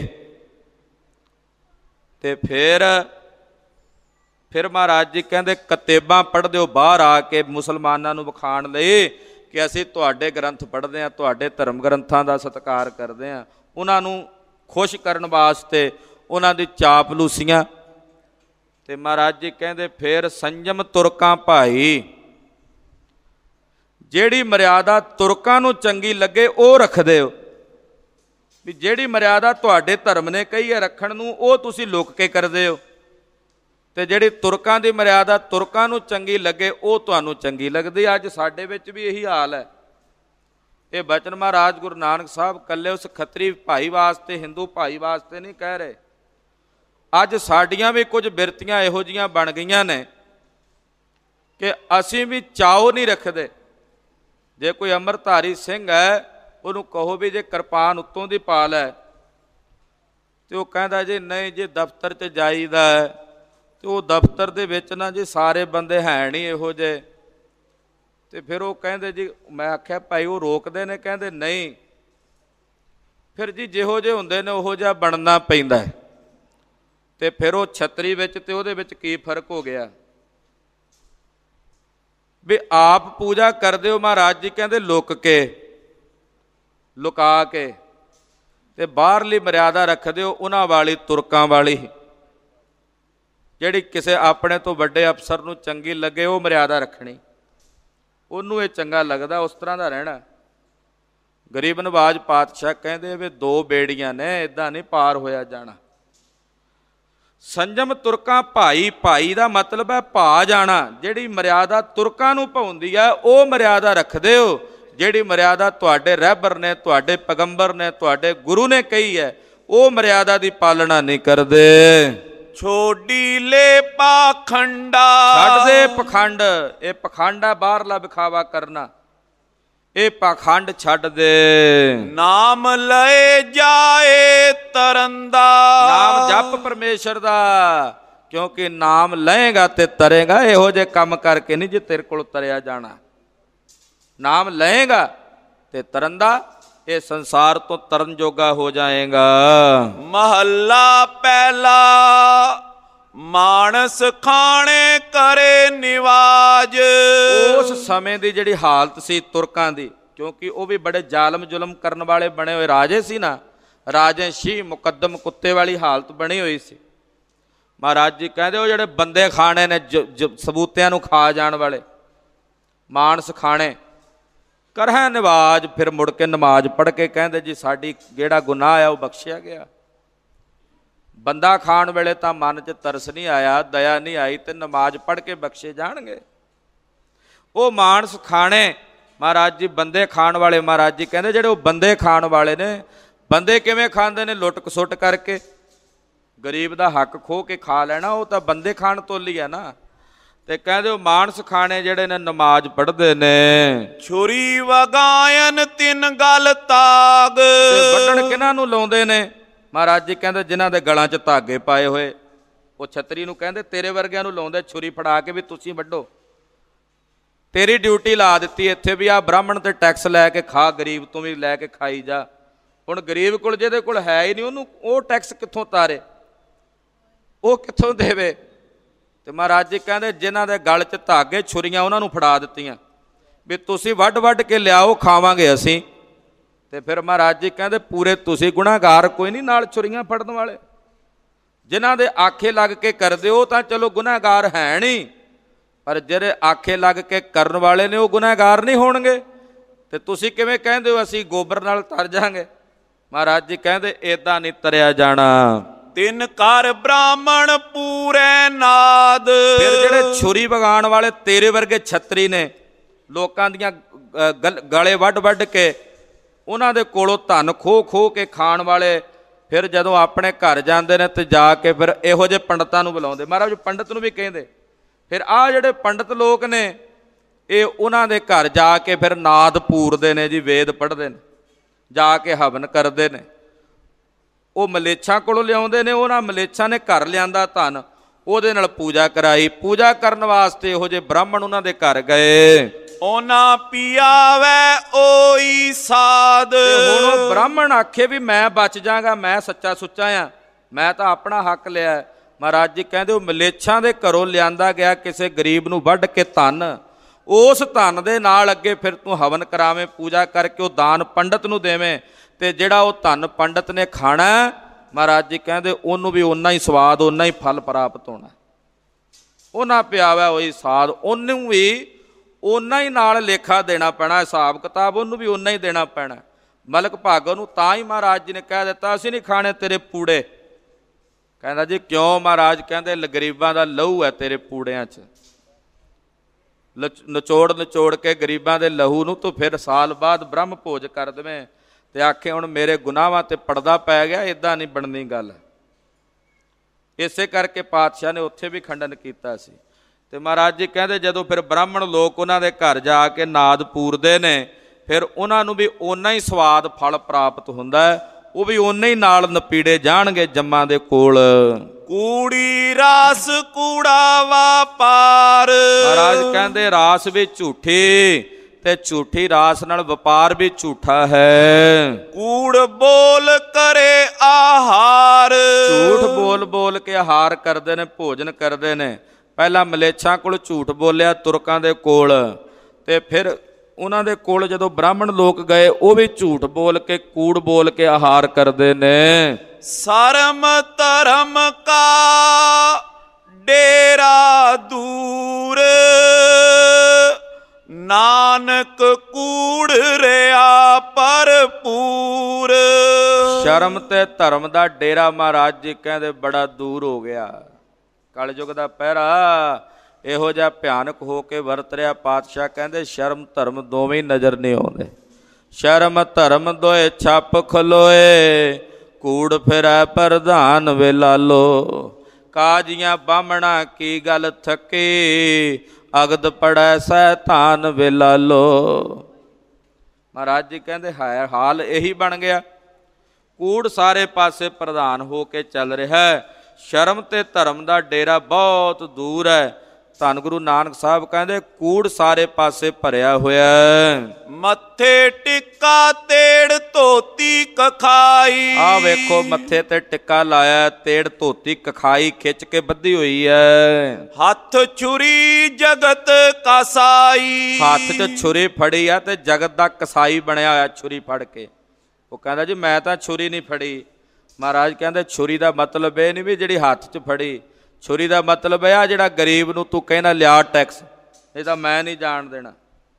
ਤੇ ਫਿਰ ਫਿਰ ਮਹਾਰਾਜ ਜੀ ਕਹਿੰਦੇ ਕਤੇਬਾਂ ਪੜ੍ਹਦੇ ਹੋ ਬਾਹਰ ਆ ਕੇ ਮੁਸਲਮਾਨਾਂ ਨੂੰ ਵਿਖਾਣ ਲਈ ਕਿ ਅਸੀਂ ਤੁਹਾਡੇ ਗ੍ਰੰਥ ਪੜ੍ਹਦੇ ਹਾਂ, ਤੁਹਾਡੇ ਧਰਮ ਗ੍ਰੰਥਾਂ ਦਾ ਸਤਿਕਾਰ ਕਰਦੇ ਹਾਂ। ਉਹਨਾਂ ਨੂੰ ਖੁਸ਼ ਕਰਨ ਵਾਸਤੇ ਉਹਨਾਂ ਦੀ ਚਾਪਲੂਸੀਆਂ। ਤੇ ਮਹਾਰਾਜ ਜੀ ਕਹਿੰਦੇ ਫਿਰ ਸੰਜਮ ਤੁਰਕਾਂ ਭਾਈ, ਜਿਹੜੀ ਮਰਿਆਦਾ ਤੁਰਕਾਂ ਨੂੰ ਚੰਗੀ ਲੱਗੇ ਉਹ ਰੱਖਦੇ ਹੋ। ਵੀ ਜਿਹੜੀ ਮਰਿਆਦਾ ਤੁਹਾਡੇ ਧਰਮ ਨੇ ਕਹੀ ਹੈ ਰੱਖਣ ਨੂੰ, ਉਹ ਤੁਸੀਂ ਲੁੱਕ ਕੇ ਕਰਦੇ ਹੋ, ਤੇ ਜਿਹੜੀ ਤੁਰਕਾਂ ਦੀ ਮਰਿਆਦਾ ਤੁਰਕਾਂ ਨੂੰ ਚੰਗੀ ਲੱਗੇ ਉਹ ਤੁਹਾਨੂੰ ਚੰਗੀ ਲੱਗਦੀ। ਅੱਜ ਸਾਡੇ ਵਿੱਚ ਵੀ ਇਹੀ ਹਾਲ ਹੈ। ਇਹ ਬਚਨ ਮਹਾਰਾਜ ਗੁਰੂ ਨਾਨਕ ਸਾਹਿਬ ਇਕੱਲੇ ਉਸ ਖੱਤਰੀ ਭਾਈ ਵਾਸਤੇ, ਹਿੰਦੂ ਭਾਈ ਵਾਸਤੇ ਨਹੀਂ ਕਹਿ ਰਹੇ। ਅੱਜ ਸਾਡੀਆਂ ਵੀ ਕੁਝ ਬਿਰਤੀਆਂ ਇਹੋ ਜਿਹੀਆਂ ਬਣ ਗਈਆਂ ਨੇ ਕਿ ਅਸੀਂ ਵੀ ਚਾਓ ਨਹੀਂ ਰੱਖਦੇ। ਜੇ ਕੋਈ ਅੰਮ੍ਰਿਤਧਾਰੀ ਸਿੰਘ ਹੈ, ਉਹਨੂੰ ਕਹੋ ਵੀ ਜੇ ਕਿਰਪਾਨ ਉੱਤੋਂ ਦੀ ਪਾ ਲੈ, ਤੇ ਉਹ ਕਹਿੰਦਾ ਜੀ ਨਹੀਂ ਜੇ ਦਫ਼ਤਰ 'ਚ ਜਾਈਦਾ ਹੈ, ਤੇ ਉਹ ਦਫ਼ਤਰ ਦੇ ਵਿੱਚ ਨਾ ਜੀ ਸਾਰੇ ਬੰਦੇ ਹੈ ਨਹੀਂ ਇਹੋ ਜਿਹੇ। ਤੇ ਫਿਰ ਉਹ ਕਹਿੰਦੇ ਜੀ, ਮੈਂ ਆਖਿਆ ਭਾਈ ਉਹ ਰੋਕਦੇ ਨੇ? ਕਹਿੰਦੇ ਨਹੀਂ। ਫਿਰ ਜੀ ਜਿਹੋ ਜਿਹੇ ਹੁੰਦੇ ਨੇ ਉਹੋ ਜਿਹਾ ਬਣਨਾ ਪੈਂਦਾ ਹੈ। ਤੇ ਫਿਰ ਉਹ ਛਤਰੀ ਵਿੱਚ ਤੇ ਉਹਦੇ ਵਿੱਚ ਕੀ ਫਰਕ ਹੋ ਗਿਆ? ਵੀ ਆਪ ਪੂਜਾ ਕਰਦੇ ਹੋ, ਮਹਾਰਾਜ ਜੀ ਕਹਿੰਦੇ ਲੁੱਕ ਕੇ, ਲੁਕਾ ਕੇ, ਤੇ ਬਾਹਰਲੀ ਮਰਿਆਦਾ ਰੱਖਦੇ ਹੋ ਉਹਨਾਂ ਵਾਲੀ, ਤੁਰਕਾਂ ਵਾਲੀ, ਜਿਹੜੀ ਕਿਸੇ ਆਪਣੇ ਤੋਂ ਵੱਡੇ ਅਫਸਰ ਨੂੰ ਚੰਗੀ ਲੱਗੇ ਉਹ ਮਰਿਆਦਾ ਰੱਖਣੀ, ਉਹਨੂੰ ਇਹ ਚੰਗਾ ਲੱਗਦਾ ਉਸ ਤਰ੍ਹਾਂ ਦਾ ਰਹਿਣਾ। ਗਰੀਬ ਨਵਾਜ ਪਾਤਸ਼ਾਹ ਕਹਿੰਦੇ ਵੀ ਦੋ ਬੇੜੀਆਂ ਨੇ, ਇੱਦਾਂ ਨਹੀਂ ਪਾਰ ਹੋਇਆ ਜਾਣਾ। ਸੰਜਮ ਤੁਰਕਾਂ ਭਾਈ, ਭਾਈ ਦਾ ਮਤਲਬ ਹੈ ਭਾ ਜਾਣਾ। ਜਿਹੜੀ ਮਰਿਆਦਾ ਤੁਰਕਾਂ ਨੂੰ ਭਾਉਂਦੀ ਹੈ ਉਹ ਮਰਿਆਦਾ ਰੱਖਦੇ ਹੋ। ਜਿਹੜੀ ਮਰਿਆਦਾ ਤੁਹਾਡੇ ਰਹਿਬਰ ਨੇ, ਤੁਹਾਡੇ ਪੈਗੰਬਰ ਨੇ, ਤੁਹਾਡੇ ਗੁਰੂ ਨੇ ਕਹੀ ਹੈ, ਉਹ ਮਰਿਆਦਾ ਦੀ ਪਾਲਣਾ ਨਹੀਂ ਕਰਦੇ। ਛੋਡੀ ਲੈ ਪਾਖੰਡਾ, ਛੱਡ ਦੇ ਪਖੰਡ। ਇਹ ਪਖੰਡ ਹੈ ਬਾਹਰਲਾ ਵਿਖਾਵਾ ਕਰਨਾ, ਇਹ ਪਾਖੰਡ ਛੱਡ ਦੇ। ਨਾਮ ਲਏ ਜਾਏ ਤਰੰਦਾ, ਨਾਮ ਜਪ ਪਰਮੇਸ਼ਰ ਦਾ, ਕਿਉਂਕਿ ਨਾਮ ਲਏਗਾ ਤੇ ਤਰੇਗਾ। ਇਹੋ ਜਿਹੇ ਕੰਮ ਕਰਕੇ ਨਹੀਂ ਜੇ ਤੇਰੇ ਕੋਲ ਤਰਿਆ ਜਾਣਾ। ਨਾਮ ਲਏਗਾ ਤੇ ਤਰੰਦਾ, ਇਹ ਸੰਸਾਰ ਤੋਂ ਤਰਨ ਜੋਗਾ ਹੋ ਜਾਏਗਾ। ਮਹੱਲਾ ਪਹਿਲਾ, ਮਾਨਸ ਖਾਣੇ ਕਰੇ ਨਿਵਾਜ। ਉਸ ਸਮੇਂ ਦੀ ਜਿਹੜੀ ਹਾਲਤ ਸੀ ਤੁਰਕਾਂ ਦੀ, ਕਿਉਂਕਿ ਉਹ ਵੀ ਬੜੇ ਜ਼ਾਲਮ ਜ਼ੁਲਮ ਕਰਨ ਵਾਲੇ ਬਣੇ ਹੋਏ ਰਾਜੇ ਸੀ ਨਾ, ਰਾਜੇ ਸ਼ੀ ਮੁਕੱਦਮ ਕੁੱਤੇ ਵਾਲੀ ਹਾਲਤ ਬਣੀ ਹੋਈ ਸੀ। ਮਹਾਰਾਜ ਜੀ ਕਹਿੰਦੇ ਉਹ ਜਿਹੜੇ ਬੰਦੇ ਖਾਣੇ ਨੇ, ਸਬੂਤਿਆਂ ਨੂੰ ਖਾ ਜਾਣ ਵਾਲੇ ਮਾਨਸ ਖਾਣੇ, ਕਰਹਿ ਨਿਵਾਜ। ਫਿਰ ਮੁੜ ਕੇ ਨਮਾਜ਼ ਪੜ੍ਹ ਕੇ ਕਹਿੰਦੇ ਜੀ ਸਾਡੀ ਜਿਹੜਾ ਗੁਨਾਹ ਆ ਉਹ ਬਖਸ਼ਿਆ ਗਿਆ। ਬੰਦਾ ਖਾਣ ਵੇਲੇ ਤਾਂ ਮਨ 'ਚ ਤਰਸ ਨਹੀਂ ਆਇਆ, ਦਇਆ ਨਹੀਂ ਆਈ, ਤੇ ਨਮਾਜ਼ ਪੜ੍ਹ ਕੇ ਬਖਸ਼ੇ ਜਾਣਗੇ। ਉਹ ਮਾਨਸ ਖਾਣੇ ਮਹਾਰਾਜ ਜੀ ਬੰਦੇ ਖਾਣ ਵਾਲੇ, ਮਹਾਰਾਜ ਜੀ ਕਹਿੰਦੇ ਜਿਹੜੇ ਉਹ ਬੰਦੇ ਖਾਣ ਵਾਲੇ ਨੇ, ਬੰਦੇ ਕਿਵੇਂ ਖਾਂਦੇ ਨੇ? ਲੁੱਟ ਖਸੁੱਟ ਕਰਕੇ, ਗਰੀਬ ਦਾ ਹੱਕ ਖੋਹ ਕੇ ਖਾ ਲੈਣਾ, ਉਹ ਤਾਂ ਬੰਦੇ ਖਾਣ ਤੋਲੀ ਆ ਨਾ। ਤੇ ਕਹਿੰਦੇ ਉਹ ਮਾਨਸ ਖਾਣੇ ਜਿਹੜੇ ਨੇ ਨਮਾਜ਼ ਪੜ੍ਹਦੇ ਨੇ। ਛੁਰੀ ਵਗਾਇਨ ਤਿੰਨ ਗਲ ਤਾਗ। ਵੱਢਣ ਕਿਹਨਾਂ ਨੂੰ ਲਾਉਂਦੇ ਨੇ? ਮਹਾਰਾਜ ਜੀ ਕਹਿੰਦੇ ਜਿਨ੍ਹਾਂ ਦੇ ਗਲਾਂ 'ਚ ਧਾਗੇ ਪਾਏ ਹੋਏ। ਉਹ ਛਤਰੀ ਨੂੰ ਕਹਿੰਦੇ ਤੇਰੇ ਵਰਗਿਆਂ ਨੂੰ ਲਾਉਂਦੇ ਛੁਰੀ ਫੜਾ ਕੇ ਵੀ ਤੁਸੀਂ ਵੱਢੋ, ਤੇਰੀ ਡਿਊਟੀ ਲਾ ਦਿੱਤੀ ਇੱਥੇ ਵੀ ਆਹ ਬ੍ਰਾਹਮਣ ਤੇ ਟੈਕਸ ਲੈ ਕੇ ਖਾ, ਗਰੀਬ ਤੋਂ ਵੀ ਲੈ ਕੇ ਖਾਈ ਜਾ। ਹੁਣ ਗਰੀਬ ਕੋਲ ਜਿਹਦੇ ਕੋਲ ਹੈ ਹੀ ਨਹੀਂ, ਉਹਨੂੰ ਉਹ ਟੈਕਸ ਕਿੱਥੋਂ ਤਾਰੇ, ਉਹ ਕਿੱਥੋਂ ਦੇਵੇ? ਤੇ ਮਹਾਰਾਜ ਜੀ ਕਹਿੰਦੇ ਜਿਨ੍ਹਾਂ ਦੇ ਗਲ 'ਚ ਧਾਗੇ ਛੁਰੀਆਂ ਉਹਨਾਂ ਨੂੰ ਫੜਾ ਦਿੱਤੀਆਂ ਵੀ ਤੁਸੀਂ ਵੱਢ ਵੱਢ ਕੇ ਲਿਆਓ, ਖਾਵਾਂਗੇ ਅਸੀਂ। ਤੇ ਫਿਰ ਮਹਾਰਾਜ ਜੀ ਕਹਿੰਦੇ ਪੂਰੇ ਤੁਸੀਂ ਗੁਨਾਹਗਾਰ ਕੋਈ ਨਹੀਂ ਨਾਲ ਛੁਰੀਆਂ ਫੜਨ ਵਾਲੇ। ਜਿਨ੍ਹਾਂ ਦੇ ਆਖੇ ਲੱਗ ਕੇ ਕਰਦੇ ਹੋ ਤਾਂ ਚਲੋ ਗੁਨਾਹਗਾਰ ਹੈ ਨਹੀਂ, ਪਰ ਜਿਹੜੇ ਆਖੇ ਲੱਗ ਕੇ ਕਰਨ ਵਾਲੇ ਨੇ ਉਹ ਗੁਨਾਹਗਾਰ ਨਹੀਂ ਹੋਣਗੇ। ਤੇ ਤੁਸੀਂ ਕਿਵੇਂ ਕਹਿੰਦੇ ਹੋ ਅਸੀਂ ਗੋਬਰ ਨਾਲ ਤਰ ਜਾਵਾਂਗੇ? ਮਹਾਰਾਜ ਜੀ ਕਹਿੰਦੇ ਏਦਾਂ ਨਹੀਂ ਤਰਿਆ ਜਾਣਾ। ਤਿੰਨ ਕਰ ਬ੍ਰਾਹਮਣ ਪੂਰੇ ਨਾਦ। ਫਿਰ ਜਿਹੜੇ ਛੁਰੀ ਵਗਾਉਣ ਵਾਲੇ ਤੇਰੇ ਵਰਗੇ ਛਤਰੀ ਨੇ, ਲੋਕਾਂ ਦੀਆਂ ਗਲੇ ਵੱਢ ਵੱਢ ਕੇ ਉਹਨਾਂ ਦੇ ਕੋਲੋਂ ਧਨ ਖੋਹ ਖੋਹ ਕੇ ਖਾਣ ਵਾਲੇ, ਫਿਰ ਜਦੋਂ ਆਪਣੇ ਘਰ ਜਾਂਦੇ ਨੇ ਤੇ ਜਾ ਕੇ ਫਿਰ ਇਹੋ ਜਿਹੇ ਪੰਡਤਾਂ ਨੂੰ ਬੁਲਾਉਂਦੇ। ਮਹਾਰਾਜ ਪੰਡਤ ਨੂੰ ਵੀ ਕਹਿੰਦੇ। ਫਿਰ ਆਹ ਜਿਹੜੇ ਪੰਡਤ ਲੋਕ ਨੇ ਇਹ ਉਹਨਾਂ ਦੇ ਘਰ ਜਾ ਕੇ ਫਿਰ ਨਾਦ ਪੂਰਦੇ ਨੇ ਜੀ, ਵੇਦ ਪੜ੍ਹਦੇ ਨੇ, ਜਾ ਕੇ ਹਵਨ ਕਰਦੇ ਨੇ। ਉਹ ਮਲੇਛਾਂ ਕੋਲੋਂ ਲਿਆਉਂਦੇ ਨੇ, ਉਹਨਾਂ ਮਲੇਛਾਂ ਨੇ ਘਰ ਲਿਆਂਦਾ ਧਨ, ਉਹਦੇ ਨਾਲ ਪੂਜਾ ਕਰਾਈ। ਪੂਜਾ ਕਰਨ ਵਾਸਤੇ ਇਹੋ ਜਿਹੇ ਬ੍ਰਾਹਮਣ ਉਹਨਾਂ ਦੇ ਘਰ ਗਏ। ਉਹਨਾਂ ਪਿਆਵੈ ਓਈ ਸਾਧ। ਹੁਣ ਉਹ ਬ੍ਰਾਹਮਣ ਆਖੇ ਵੀ ਮੈਂ ਬਚ ਜਾਗਾ, ਮੈਂ ਸੱਚਾ ਸੁੱਚਾ ਆ, ਮੈਂ ਤਾਂ ਆਪਣਾ ਹੱਕ ਲਿਆ। ਮਹਾਰਾਜ ਜੀ ਕਹਿੰਦੇ ਉਹ ਮਲੇਛਾਂ ਦੇ ਘਰੋਂ ਲਿਆਂਦਾ ਗਿਆ ਕਿਸੇ ਗਰੀਬ ਨੂੰ ਵੱਢ ਕੇ ਧਨ, ਉਸ ਧਨ ਦੇ ਨਾਲ ਅੱਗੇ ਫਿਰ ਤੂੰ ਹਵਨ ਕਰਾਵੇਂ, ਪੂਜਾ ਕਰਕੇ ਉਹ ਦਾਨ ਪੰਡਤ ਨੂੰ ਦੇਵੇਂ, ਤੇ ਜਿਹੜਾ ਉਹ ਧਨ ਪੰਡਤ ਨੇ ਖਾਣਾ, ਮਹਾਰਾਜ ਜੀ ਕਹਿੰਦੇ ਉਹਨੂੰ ਵੀ ਓਨਾ ਹੀ ਸਵਾਦ, ਓਨਾ ਹੀ ਫਲ ਪ੍ਰਾਪਤ ਹੋਣਾ। ਉਹਨਾਂ ਪਿਆਵਾ ਉਹੀ ਸਾਧ, ਉਹਨੂੰ ਵੀ ਓਨਾ ਹੀ ਨਾਲ ਲੇਖਾ ਦੇਣਾ ਪੈਣਾ, ਹਿਸਾਬ ਕਿਤਾਬ ਉਹਨੂੰ ਵੀ ਓਨਾ ਹੀ ਦੇਣਾ ਪੈਣਾ। ਮਲਕ ਭਾਗੋ ਨੂੰ ਤਾਂ ਹੀ ਮਹਾਰਾਜ ਜੀ ਨੇ ਕਹਿ ਦਿੱਤਾ ਅਸੀਂ ਨਹੀਂ ਖਾਣੇ ਤੇਰੇ ਪੂੜੇ। ਕਹਿੰਦਾ ਜੀ ਕਿਉਂ? ਮਹਾਰਾਜ ਕਹਿੰਦੇ ਗਰੀਬਾਂ ਦਾ ਲਹੂ ਹੈ ਤੇਰੇ ਪੂੜਿਆਂ 'ਚ, ਨਚੋੜ ਨਚੋੜ ਕੇ ਗਰੀਬਾਂ ਦੇ ਲਹੂ ਨੂੰ ਤੂੰ ਫਿਰ ਸਾਲ ਬਾਅਦ ਬ੍ਰਹਮ ਭੋਜ ਕਰ ਦੇਵੇਂ ਤੇ ਆਖੇ ਹੁਣ ਮੇਰੇ ਗੁਨਾਹਾਂ ਤੇ ਪਰਦਾ ਪੈ ਗਿਆ। ਇੱਦਾਂ ਨਹੀਂ ਬਣਨੀ ਗੱਲ। ਇਸੇ ਕਰਕੇ ਪਾਤਸ਼ਾਹ ਨੇ ਉੱਥੇ ਵੀ ਖੰਡਨ ਕੀਤਾ ਸੀ। ਤੇ ਮਹਾਰਾਜ ਜੀ ਕਹਿੰਦੇ ਜਦੋਂ ਫਿਰ ਬ੍ਰਾਹਮਣ ਲੋਕ ਉਹਨਾਂ ਦੇ ਘਰ ਜਾ ਕੇ ਨਾਦ ਪੂਰਦੇ ਨੇ, ਫਿਰ ਉਹਨਾਂ ਨੂੰ ਵੀ ਓਨਾ ਹੀ ਸਵਾਦ ਫਲ ਪ੍ਰਾਪਤ ਹੁੰਦਾ ਹੈ, ਉਹ ਵੀ ਓਨੇ ਹੀ ਨਾਲ ਨਪੀੜੇ ਜਾਣਗੇ ਜੰਮਾਂ ਦੇ ਕੋਲ। ਕੂੜੀ ਰਾਸ ਕੂੜਾ ਵਾਪਾਰ। ਮਹਾਰਾਜ ਕਹਿੰਦੇ ਰਾਸ ਵੀ ਝੂਠੀ ਤੇ ਝੂਠੀ ਰਾਸ ਨਾਲ ਵਪਾਰ ਵੀ ਝੂਠਾ ਹੈ। ਕੂੜ ਬੋਲ ਕਰੇ ਆਹਾਰ। ਝੂਠ ਬੋਲ ਬੋਲ ਕੇ ਆਹਾਰ ਕਰਦੇ ਨੇ, ਭੋਜਨ ਕਰਦੇ ਨੇ। ਪਹਿਲਾਂ ਮਲੇਛਾਂ ਕੋਲ ਝੂਠ ਬੋਲਿਆ, ਤੁਰਕਾਂ ਦੇ ਕੋਲ, ਤੇ ਫਿਰ ਉਹਨਾਂ ਦੇ ਕੋਲ ਜਦੋਂ ਬ੍ਰਾਹਮਣ ਲੋਕ ਗਏ ਉਹ ਵੀ ਝੂਠ ਬੋਲ ਕੇ, ਕੂੜ ਬੋਲ ਕੇ ਆਹਾਰ ਕਰਦੇ ਨੇ। ਸਰਮ ਧਰਮ ਕਾ ਡੇਰਾ ਦੂਰ, ਨਾਨਕ ਕੂੜ ਰਿਆ ਭਰਪੂਰ। ਸ਼ਰਮ ਤੇ ਧਰਮ ਦਾ ਡੇਰਾ ਮਹਾਰਾਜ ਜੀ ਕਹਿੰਦੇ ਬੜਾ ਦੂਰ ਹੋ ਗਿਆ। ਕਲਯੁਗ ਦਾ ਪਹਿਰਾ ਇਹੋ ਜਿਹਾ ਭਿਆਨਕ ਹੋ ਕੇ ਵਰਤ ਰਿਹਾ। ਪਾਤਸ਼ਾਹ ਕਹਿੰਦੇ ਸ਼ਰਮ ਧਰਮ ਦੋਵੇਂ ਹੀ ਨਜ਼ਰ ਨਹੀਂ ਆਉਂਦੇ। ਸ਼ਰਮ ਧਰਮ ਦੋਏ ਛੱਪ ਖਲੋਏ, ਕੂੜ ਫਿਰੈ ਪ੍ਰਧਾਨ ਵੇ ਲਾਲੋ। ਕਾਜੀਆਂ ਬਾਹਮਣਾ ਕੀ ਗੱਲ ਥੱਕੀ, ਅਗਦ ਪੜੈ ਸੈਤਾਨ ਵੇ ਲਾਲੋ। ਮਹਾਰਾਜ ਜੀ ਕਹਿੰਦੇ ਹੈ ਹਾਲ ਇਹੀ ਬਣ ਗਿਆ। ਕੂੜ ਸਾਰੇ ਪਾਸੇ ਪ੍ਰਧਾਨ ਹੋ ਕੇ ਚੱਲ ਰਿਹਾ। ਸ਼ਰਮ ਤੇ ਧਰਮ ਦਾ ਡੇਰਾ ਬਹੁਤ ਦੂਰ ਹੈ। ਧੰਨ ਗੁਰੂ ਨਾਨਕ ਸਾਹਿਬ ਕਹਿੰਦੇ ਕੂੜ ਸਾਰੇ ਪਾਸੇ ਭਰਿਆ ਹੋਇਆ। ਮੱਥੇ ਟਿੱਕਾ ਤੇੜ ਧੋਤੀ ਕਖਾਈ। ਆਹ ਵੇਖੋ ਮੱਥੇ ਤੇ ਟਿੱਕਾ ਲਾਇਆ, ਤੇੜ ਧੋਤੀ ਕਖਾਈ ਖਿੱਚ ਕੇ ਬੱਧੀ ਹੋਈ ਹੈ। ਹੱਥ ਛੁਰੀ ਜਗਤ ਕਸਾਈ। ਹੱਥ 'ਚ ਛੁਰੀ ਫੜੀ ਆ ਤੇ ਜਗਤ ਦਾ ਕਸਾਈ ਬਣਿਆ ਹੋਇਆ ਛੁਰੀ ਫੜ ਕੇ। ਉਹ ਕਹਿੰਦਾ ਜੀ ਮੈਂ ਤਾਂ ਛੁਰੀ ਨਹੀਂ ਫੜੀ। ਮਹਾਰਾਜ ਕਹਿੰਦੇ ਛੁਰੀ ਦਾ ਮਤਲਬ ਇਹ ਨਹੀਂ ਵੀ ਜਿਹੜੀ ਹੱਥ 'ਚ ਫੜੀ, ਛੁਰੀ ਦਾ ਮਤਲਬ ਹੈ ਆ ਜਿਹੜਾ ਗਰੀਬ ਨੂੰ ਤੂੰ ਕਹਿਣਾ ਲਿਆ ਟੈਕਸ, ਇਹ ਤਾਂ ਮੈਂ ਨਹੀਂ ਜਾਣ ਦੇਣਾ।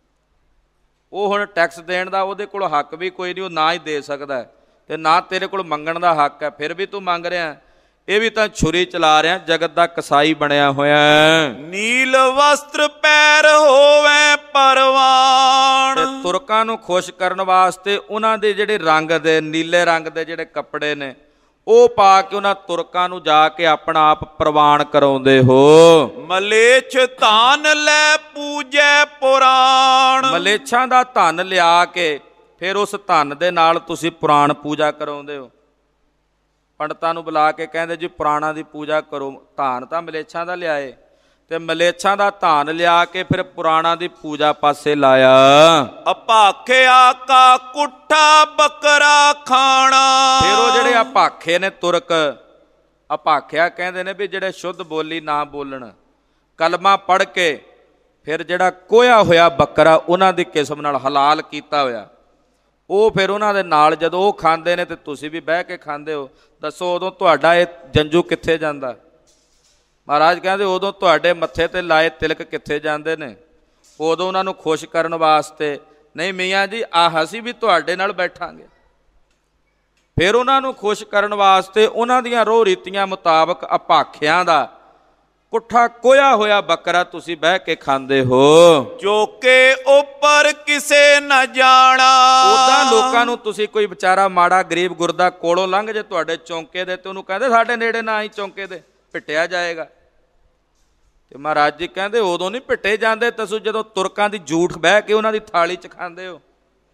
ਉਹ ਹੁਣ ਟੈਕਸ ਦੇਣ ਦਾ ਉਹਦੇ ਕੋਲ ਹੱਕ ਵੀ ਕੋਈ ਨਹੀਂ, ਉਹ ਨਾ ਹੀ ਦੇ ਸਕਦਾ ਅਤੇ ਨਾ ਤੇਰੇ ਕੋਲ ਮੰਗਣ ਦਾ ਹੱਕ ਹੈ, ਫਿਰ ਵੀ ਤੂੰ ਮੰਗ ਰਿਹਾ। ਇਹ ਵੀ ਤਾਂ ਛੁਰੀ ਚਲਾ ਰਿਹਾ, ਜਗਤ ਦਾ ਕਸਾਈ ਬਣਿਆ ਹੋਇਆ। ਨੀਲ ਵਸਤਰ ਪੈਰ ਹੋਵੇ ਪਰਵਾਨ। ਤੁਰਕਾਂ ਨੂੰ ਖੁਸ਼ ਕਰਨ ਵਾਸਤੇ ਉਹਨਾਂ ਦੇ ਜਿਹੜੇ ਰੰਗ ਦੇ ਨੀਲੇ ਰੰਗ ਦੇ ਜਿਹੜੇ ਕੱਪੜੇ ਨੇ ਉਹ ਪਾ ਕੇ ਉਹਨਾਂ ਤੁਰਕਾਂ ਨੂੰ ਜਾ ਕੇ ਆਪਣਾ ਆਪ ਪ੍ਰਵਾਨ ਕਰਾਉਂਦੇ ਹੋ। ਮਲੇਛ ਧਨ ਲੈ ਪੂਜੈ ਪੁਰਾਣ। ਮਲੇਛਾਂ ਦਾ ਧਨ ਲਿਆ ਕੇ ਫਿਰ ਉਸ ਧਨ ਦੇ ਨਾਲ ਤੁਸੀਂ ਪੁਰਾਣ ਪੂਜਾ ਕਰਾਉਂਦੇ ਹੋ। ਪੰਡਤਾਂ ਨੂੰ ਬੁਲਾ ਕੇ ਕਹਿੰਦੇ ਜੀ ਪੁਰਾਣਾਂ ਦੀ ਪੂਜਾ ਕਰੋ। ਧਾਨ ਤਾਂ ਮਲੇਛਾਂ ਦਾ ਲਿਆਏ ਤੇ ਮਲੇਛਾਂ ਦਾ ਧਾਨ ਲਿਆ ਕੇ ਫਿਰ ਪੁਰਾਣਾਂ ਦੀ ਪੂਜਾ ਪਾਸੇ ਲਾਇਆ। ਅਪਾਖਿਆ ਕਾ ਕੁੱਠਾ ਬੱਕਰਾ ਖਾਣਾ। ਫਿਰ ਉਹ ਜਿਹੜੇ ਅਪਾਖੇ ਨੇ ਤੁਰਕ, ਅਪਾਖਿਆ ਕਹਿੰਦੇ ਨੇ ਵੀ ਜਿਹੜੇ ਸ਼ੁੱਧ ਬੋਲੀ ਨਾ ਬੋਲਣ, ਕਲਮਾ ਪੜ੍ਹ ਕੇ ਫਿਰ ਜਿਹੜਾ ਕੋਇਆ ਹੋਇਆ ਬੱਕਰਾ ਉਹਨਾਂ ਦੀ ਕਿਸਮ ਨਾਲ ਹਲਾਲ ਕੀਤਾ ਹੋਇਆ, ਉਹ ਫਿਰ ਉਹਨਾਂ ਦੇ ਨਾਲ ਜਦੋਂ ਉਹ ਖਾਂਦੇ ਨੇ ਤੇ ਤੁਸੀਂ ਵੀ ਬਹਿ ਕੇ ਖਾਂਦੇ ਹੋ। ਦੱਸੋ ਉਦੋਂ ਤੁਹਾਡਾ ਇਹ ਜੰਝੂ ਕਿੱਥੇ ਜਾਂਦਾ? ਮਹਾਰਾਜ ਕਹਿੰਦੇ ਉਦੋਂ ਤੁਹਾਡੇ ਮੱਥੇ 'ਤੇ ਲਾਏ ਤਿਲਕ ਕਿੱਥੇ ਜਾਂਦੇ ਨੇ? ਉਦੋਂ ਉਹਨਾਂ ਨੂੰ ਖੁਸ਼ ਕਰਨ ਵਾਸਤੇ ਨਹੀਂ ਮੀਆਂ ਜੀ ਆਹ ਅਸੀਂ ਵੀ ਤੁਹਾਡੇ ਨਾਲ ਬੈਠਾਂਗੇ। ਫਿਰ ਉਹਨਾਂ ਨੂੰ ਖੁਸ਼ ਕਰਨ ਵਾਸਤੇ ਉਹਨਾਂ ਦੀਆਂ ਰੋਹ ਰੀਤੀਆਂ ਮੁਤਾਬਕ ਅਪਾਖਿਆਂ ਦਾ ਕੁੱਠਾ ਕੋਇਆ ਹੋਇਆ ਬੱਕਰਾ ਤੁਸੀਂ ਬਹਿ ਕੇ ਖਾਂਦੇ ਹੋ। ਚੌਕੇ ਉੱਪਰ ਕਿਸੇ ਨਾ ਜਾਣਾ। ਉਦਾਂ ਲੋਕਾਂ ਨੂੰ ਤੁਸੀਂ ਕੋਈ ਵਿਚਾਰਾ ਮਾੜਾ ਗਰੀਬ ਗੁਰਦਾ ਕੋਲੋਂ ਲੰਘ ਜੇ ਤੁਹਾਡੇ ਚੌਂਕੇ ਦੇ ਤੇ ਉਹਨੂੰ ਕਹਿੰਦੇ ਸਾਡੇ ਨੇੜੇ ਨਾ ਆਈ ਚੌਂਕੇ ਦੇ, ਪਿੱਟਿਆ ਜਾਏਗਾ। ਤੇ ਮਹਾਰਾਜ ਜੀ ਕਹਿੰਦੇ ਉਦੋਂ ਨਹੀਂ ਪਿੱਟੇ ਜਾਂਦੇ ਤੁਸੀਂ ਜਦੋਂ ਤੁਰਕਾਂ ਦੀ ਜੂਠ ਬਹਿ ਕੇ ਉਹਨਾਂ ਦੀ ਥਾਲੀ 'ਚ ਖਾਂਦੇ ਹੋ।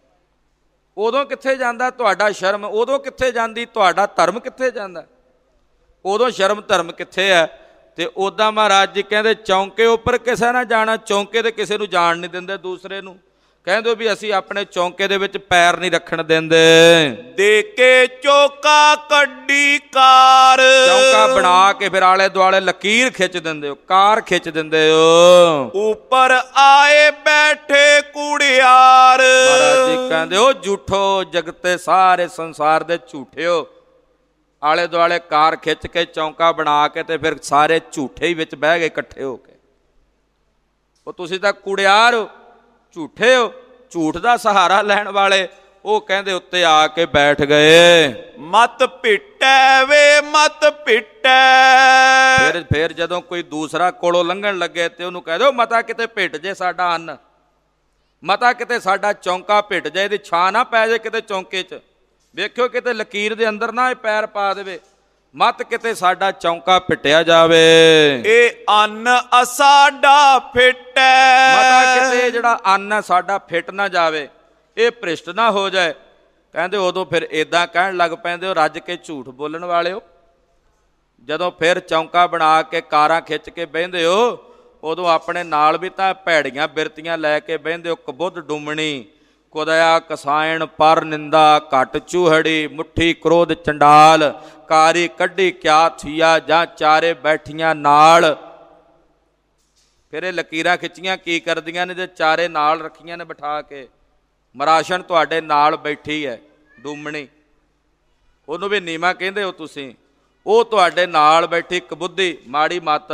ਉਦੋਂ ਕਿੱਥੇ ਜਾਂਦਾ ਤੁਹਾਡਾ ਸ਼ਰਮ? ਉਦੋਂ ਕਿੱਥੇ ਜਾਂਦੀ ਤੁਹਾਡਾ ਧਰਮ? ਕਿੱਥੇ ਜਾਂਦਾ ਉਦੋਂ? ਸ਼ਰਮ ਧਰਮ ਕਿੱਥੇ ਹੈ? ਤੇ ਉੱਦਾਂ ਮਹਾਰਾਜ ਜੀ ਕਹਿੰਦੇ ਚੌਂਕੇ ਉੱਪਰ ਕਿਸੇ ਨਾ ਜਾਣਾ। ਚੌਂਕੇ ਤੇ ਕਿਸੇ ਨੂੰ ਜਾਣ ਨਹੀਂ ਦਿੰਦੇ, ਦੂਸਰੇ ਨੂੰ ਕਹਿੰਦੇ ਵੀ ਅਸੀਂ ਆਪਣੇ ਚੌਂਕੇ ਦੇ ਵਿੱਚ ਪੈਰ ਨਹੀਂ ਰੱਖਣ ਦਿੰਦੇ। ਦੇ ਕੇ ਚੌਕਾ ਕੱਢੀ ਕਾਰ। ਚੌਂਕਾ ਬਣਾ ਕੇ ਫਿਰ ਆਲੇ ਦੁਆਲੇ ਲਕੀਰ ਖਿੱਚ ਦਿੰਦੇ ਹੋ, ਕਾਰ ਖਿੱਚ ਦਿੰਦੇ ਹੋ। ਉੱਪਰ ਆਏ ਬੈਠੇ ਕੁੜਿਆਰ। ਮਹਾਰਾਜ ਜੀ ਕਹਿੰਦੇ ਹੋ ਝੂਠੋ ਜਗਤੇ ਸਾਰੇ ਸੰਸਾਰ ਦੇ ਝੂਠੇ ਹੋ। ਆਲੇ ਦੁਆਲੇ ਕਾਰ ਖਿੱਚ ਕੇ ਚੌਂਕਾ ਬਣਾ ਕੇ ਤੇ ਫਿਰ ਸਾਰੇ ਝੂਠੇ ਹੀ ਵਿੱਚ ਬਹਿ ਗਏ ਇਕੱਠੇ ਹੋ ਕੇ। ਉਹ ਤੁਸੀਂ ਤਾਂ ਕੁੜਿਆਰ ਹੋ, ਝੂਠੇ ਹੋ, ਝੂਠ ਦਾ ਸਹਾਰਾ ਲੈਣ ਵਾਲੇ। ਉਹ ਕਹਿੰਦੇ ਉੱਤੇ ਆ ਕੇ ਬੈਠ ਗਏ। ਮਤ ਪਿੱਟੈ ਵੇ ਮਤ ਪਿੱਟੈ। ਫਿਰ ਫਿਰ ਜਦੋਂ ਕੋਈ ਦੂਸਰਾ ਕੋਲੋਂ ਲੰਘਣ ਲੱਗੇ ਤੇ ਉਹਨੂੰ ਕਹਿ ਦਿਓ ਮਤਾ ਕਿਤੇ ਪਿੱਟ ਜੇ ਸਾਡਾ ਅੰਨ, ਮਤਾ ਕਿਤੇ ਸਾਡਾ ਚੌਂਕਾ ਪਿੱਟ ਜਾਏ, ਇਹਦੀ ਛਾਂ ਨਾ ਪੈ ਜਾਏ ਕਿਤੇ ਚੌਂਕੇ 'ਚ, ਵੇਖਿਓ ਕਿਤੇ ਲਕੀਰ ਦੇ ਅੰਦਰ ਨਾ ਇਹ ਪੈਰ ਪਾ ਦੇਵੇ, ਮਤ ਕਿਤੇ ਸਾਡਾ ਚੌਂਕਾ ਪਿੱਟਿਆ ਜਾਵੇ। ਇਹ ਅੰਨ ਸਾਡਾ ਫਿੱਟੈ। ਮਤਾ ਕਿਤੇ ਜਿਹੜਾ ਅੰਨ ਹੈ ਸਾਡਾ ਫਿੱਟ ਨਾ ਜਾਵੇ, ਇਹ ਭ੍ਰਿਸ਼ਟ ਨਾ ਹੋ ਜਾਏ। ਕਹਿੰਦੇ ਉਦੋਂ ਫਿਰ ਇੱਦਾਂ ਕਹਿਣ ਲੱਗ ਪੈਂਦੇ ਹੋ ਰੱਜ ਕੇ ਝੂਠ ਬੋਲਣ ਵਾਲਿਓ। ਜਦੋਂ ਫਿਰ ਚੌਂਕਾ ਬਣਾ ਕੇ ਕਾਰਾਂ ਖਿੱਚ ਕੇ ਬਹਿੰਦੇ ਹੋ ਉਦੋਂ ਆਪਣੇ ਨਾਲ ਵੀ ਤਾਂ ਭੈੜੀਆਂ ਬਿਰਤੀਆਂ ਲੈ ਕੇ ਬਹਿੰਦੇ ਹੋ। ਕਬੁੱਧ ਡੁੰਮਣੀ ਕੁਦਇਆ ਕਸਾਇਣ ਪਰ ਨਿੰਦਾ ਘਟ ਚੂਹੜੀ ਮੁੱਠੀ ਕ੍ਰੋਧ ਚੰਡਾਲ ਕਾਰੀ ਕੱਢੀ ਕਿਆ ਥੀਆ ਜਾਂ ਚਾਰੇ ਬੈਠੀਆਂ ਨਾਲ। ਫਿਰ ਇਹ ਲਕੀਰਾਂ ਖਿੱਚੀਆਂ ਕੀ ਕਰਦੀਆਂ ਨੇ? ਜੇ ਚਾਰੇ ਨਾਲ ਰੱਖੀਆਂ ਨੇ ਬਿਠਾ ਕੇ, ਮਰਾਸ਼ਨ ਤੁਹਾਡੇ ਨਾਲ ਬੈਠੀ ਹੈ ਡੂਮਣੀ, ਉਹਨੂੰ ਵੀ ਨੀਮਾ ਕਹਿੰਦੇ ਹੋ ਤੁਸੀਂ, ਉਹ ਤੁਹਾਡੇ ਨਾਲ ਬੈਠੀ ਕਬੁੱਧੀ ਮਾੜੀ ਮੱਤ।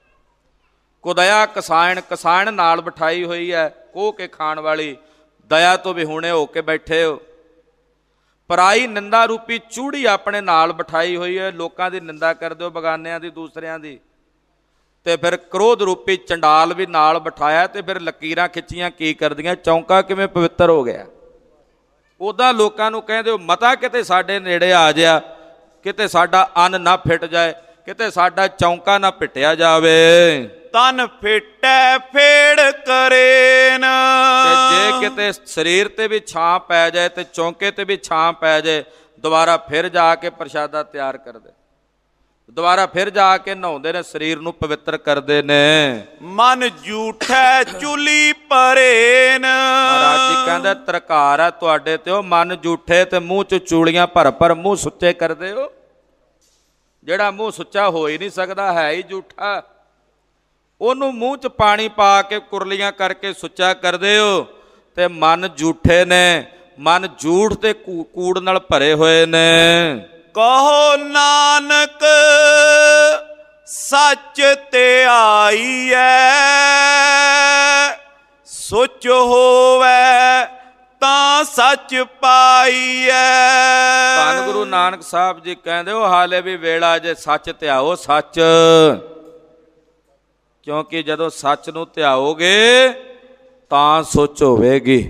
ਕੁਦਇਆ ਕਸਾਇਣ, ਕਸਾਇਣ ਨਾਲ ਬਿਠਾਈ ਹੋਈ ਹੈ ਕੋਹ ਕੇ ਖਾਣ ਵਾਲੀ, ਦਇਆ ਤੋਂ ਵੀ ਹੁਣੇ ਹੋ ਕੇ ਬੈਠੇ ਹੋ। ਪਰਾਈ ਨਿੰਦਾ ਰੂਪੀ ਚੂੜੀ ਆਪਣੇ ਨਾਲ ਬਿਠਾਈ ਹੋਈ ਹੈ, ਲੋਕਾਂ ਦੀ ਨਿੰਦਾ ਕਰਦੇ ਹੋ, ਬਗਾਨਿਆਂ ਦੀ, ਦੂਸਰਿਆਂ ਦੀ। ਤੇ ਫਿਰ ਕ੍ਰੋਧ ਰੂਪੀ ਚੰਡਾਲ ਵੀ ਨਾਲ ਬਿਠਾਇਆ। ਤੇ ਫਿਰ ਲਕੀਰਾਂ ਖਿੱਚੀਆਂ ਕੀ ਕਰਦੀਆਂ? ਚੌਂਕਾ ਕਿਵੇਂ ਪਵਿੱਤਰ ਹੋ ਗਿਆ? ਉੱਦਾਂ ਲੋਕਾਂ ਨੂੰ ਕਹਿੰਦੇ ਹੋ ਮਤਾ ਕਿਤੇ ਸਾਡੇ ਨੇੜੇ ਆ ਜਾ, ਕਿਤੇ ਸਾਡਾ ਅੰਨ ਨਾ ਫਿੱਟ ਜਾਏ, ਕਿਤੇ ਸਾਡਾ ਚੌਂਕਾ ਨਾ ਪਿੱਟਿਆ ਜਾਵੇ। ਤਨ ਫਿੱਟੈ ਫੇੜ ਕਰੇ ਨਾ। ਤੇ ਜੇ ਕਿਤੇ ਸਰੀਰ ਤੇ ਵੀ ਛਾਂ ਪੈ ਜਾਏ ਤੇ ਚੌਂਕੇ ਤੇ ਵੀ ਛਾਂ ਪੈ ਜਾਏ, ਦੁਬਾਰਾ ਫਿਰ ਜਾ ਕੇ ਪ੍ਰਸ਼ਾਦਾ ਤਿਆਰ ਕਰਦੇ, ਦੁਬਾਰਾ ਫਿਰ ਜਾ ਕੇ ਨਹਾਉਂਦੇ ਨੇ, ਸਰੀਰ ਨੂੰ ਪਵਿੱਤਰ ਕਰਦੇ ਨੇ। ਮਨ ਝੂਠੈ ਚੁਲੀ ਪਰੇ ਨਾ। ਮਹਾਰਾਜ ਜੀ ਕਹਿੰਦੇ ਤਰਕਾਰ ਹੈ ਤੁਹਾਡੇ ਤੇ ਉਹ ਮਨ ਝੂਠੇ ਤੇ ਮੂੰਹ 'ਚ ਚੂੜੀਆਂ ਭਰ ਭਰ ਮੂੰਹ ਸੁੱਚੇ ਕਰਦੇ ਹੋ। ਜਿਹੜਾ ਮੂੰਹ ਸੁੱਚਾ ਹੋ ਹੀ ਨਹੀਂ ਸਕਦਾ, ਹੈ ਹੀ ਝੂਠਾ, ਉਹਨੂੰ ਮੂੰਹ 'ਚ ਪਾਣੀ ਪਾ ਕੇ ਕੁਰਲੀਆਂ ਕਰਕੇ ਸੁੱਚਾ ਕਰਦੇ ਹੋ। ਤੇ ਮਨ ਝੂਠੇ ਨੇ, ਮਨ ਝੂਠ ਤੇ ਕੂੜ ਨਾਲ ਭਰੇ ਹੋਏ ਨੇ। ਕਹੋ ਨਾਨਕ ਸੱਚ ਤੇ ਆਈਐ, ਸੁਚ ਹੋਵੈ ਤਾਂ ਸੱਚ ਪਾਈਐ। ਧੰਨ ਗੁਰੂ ਨਾਨਕ ਸਾਹਿਬ ਜੀ ਕਹਿੰਦੇ ਉਹ ਹਾਲੇ ਵੀ ਵੇਲਾ ਜੇ ਸੱਚ ਧਿਆਓ ਸੱਚ, ਕਿਉਂਕਿ ਜਦੋਂ ਸੱਚ ਨੂੰ ਧਿਆਓਗੇ ਤਾਂ ਸੁੱਚ ਹੋਵੇਗੀ।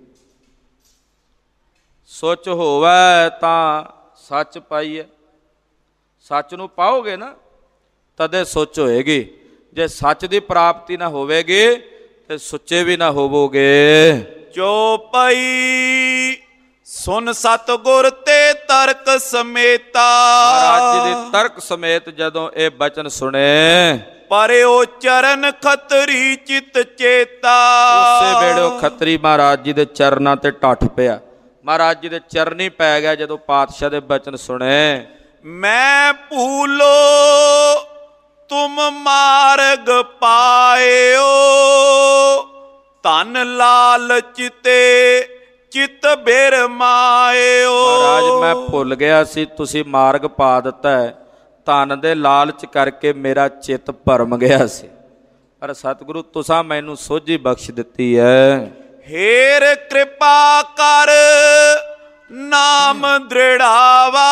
ਸੁੱਚ ਹੋਵੇ ਤਾਂ ਸੱਚ ਪਾਈਏ, ਸੱਚ ਨੂੰ ਪਾਓਗੇ ਨਾ ਤਦੇ ਸੁੱਚ ਹੋਏਗੀ। ਜੇ ਸੱਚ ਦੀ ਪ੍ਰਾਪਤੀ ਨਾ ਹੋਵੇਗੀ ਤੇ ਸੁੱਚੇ ਵੀ ਨਾ ਹੋਵੋਗੇ। ਚੌਪਈ ਸੁਨ ਸਤਿਗੁਰ ਤੇ ਤਰਕ ਸਮੇਤਾ। ਮਹਾਰਾਜ ਜੀ ਦੇ ਤਰਕ ਸਮੇਤ ਜਦੋਂ ਇਹ ਬਚਨ ਸੁਣੇ, ਪਰਿਓ ਚਰਨ ਖੱਤਰੀ ਚਿਤ ਚੇਤਾ। ਉਸੇ ਵੇਲੇ ਉਹ ਖੱਤਰੀ ਮਹਾਰਾਜ ਜੀ ਦੇ ਚਰਨਾਂ ਤੇ ਟੱਠ ਪਿਆ, ਮਹਾਰਾਜ ਜੀ ਦੇ ਚਰਨੀ ਪੈ ਗਿਆ ਜਦੋਂ ਪਾਤਸ਼ਾਹ ਦੇ ਬਚਨ ਸੁਣੇ। ਮੈਂ ਭੂਲੋ ਤੁਮ ਮਾਰਗ ਪਾਇਓ, ਧਨ ਲਾਲਚ ਤੇ ਚਿਤ ਬਿਰ ਮਾਇਓ। ਮਹਾਰਾਜ ਮੈਂ ਭੁੱਲ ਗਿਆ ਸੀ, ਤੁਸੀਂ ਮਾਰਗ ਪਾ ਦਿੱਤਾ ਹੈ, ਧਨ ਦੇ ਲਾਲਚ ਕਰਕੇ ਮੇਰਾ ਚਿੱਤ ਭਰਮ ਗਿਆ ਸੀ, ਪਰ ਸਤਿਗੁਰੂ ਤੁਸਾਂ ਮੈਨੂੰ ਸੋਝੀ ਬਖਸ਼ ਦਿੱਤੀ ਹੈ। ਹੇਰ ਕਿਰਪਾ ਕਰ ਨਾਮ ਦ੍ਰਿੜਾਵਾ,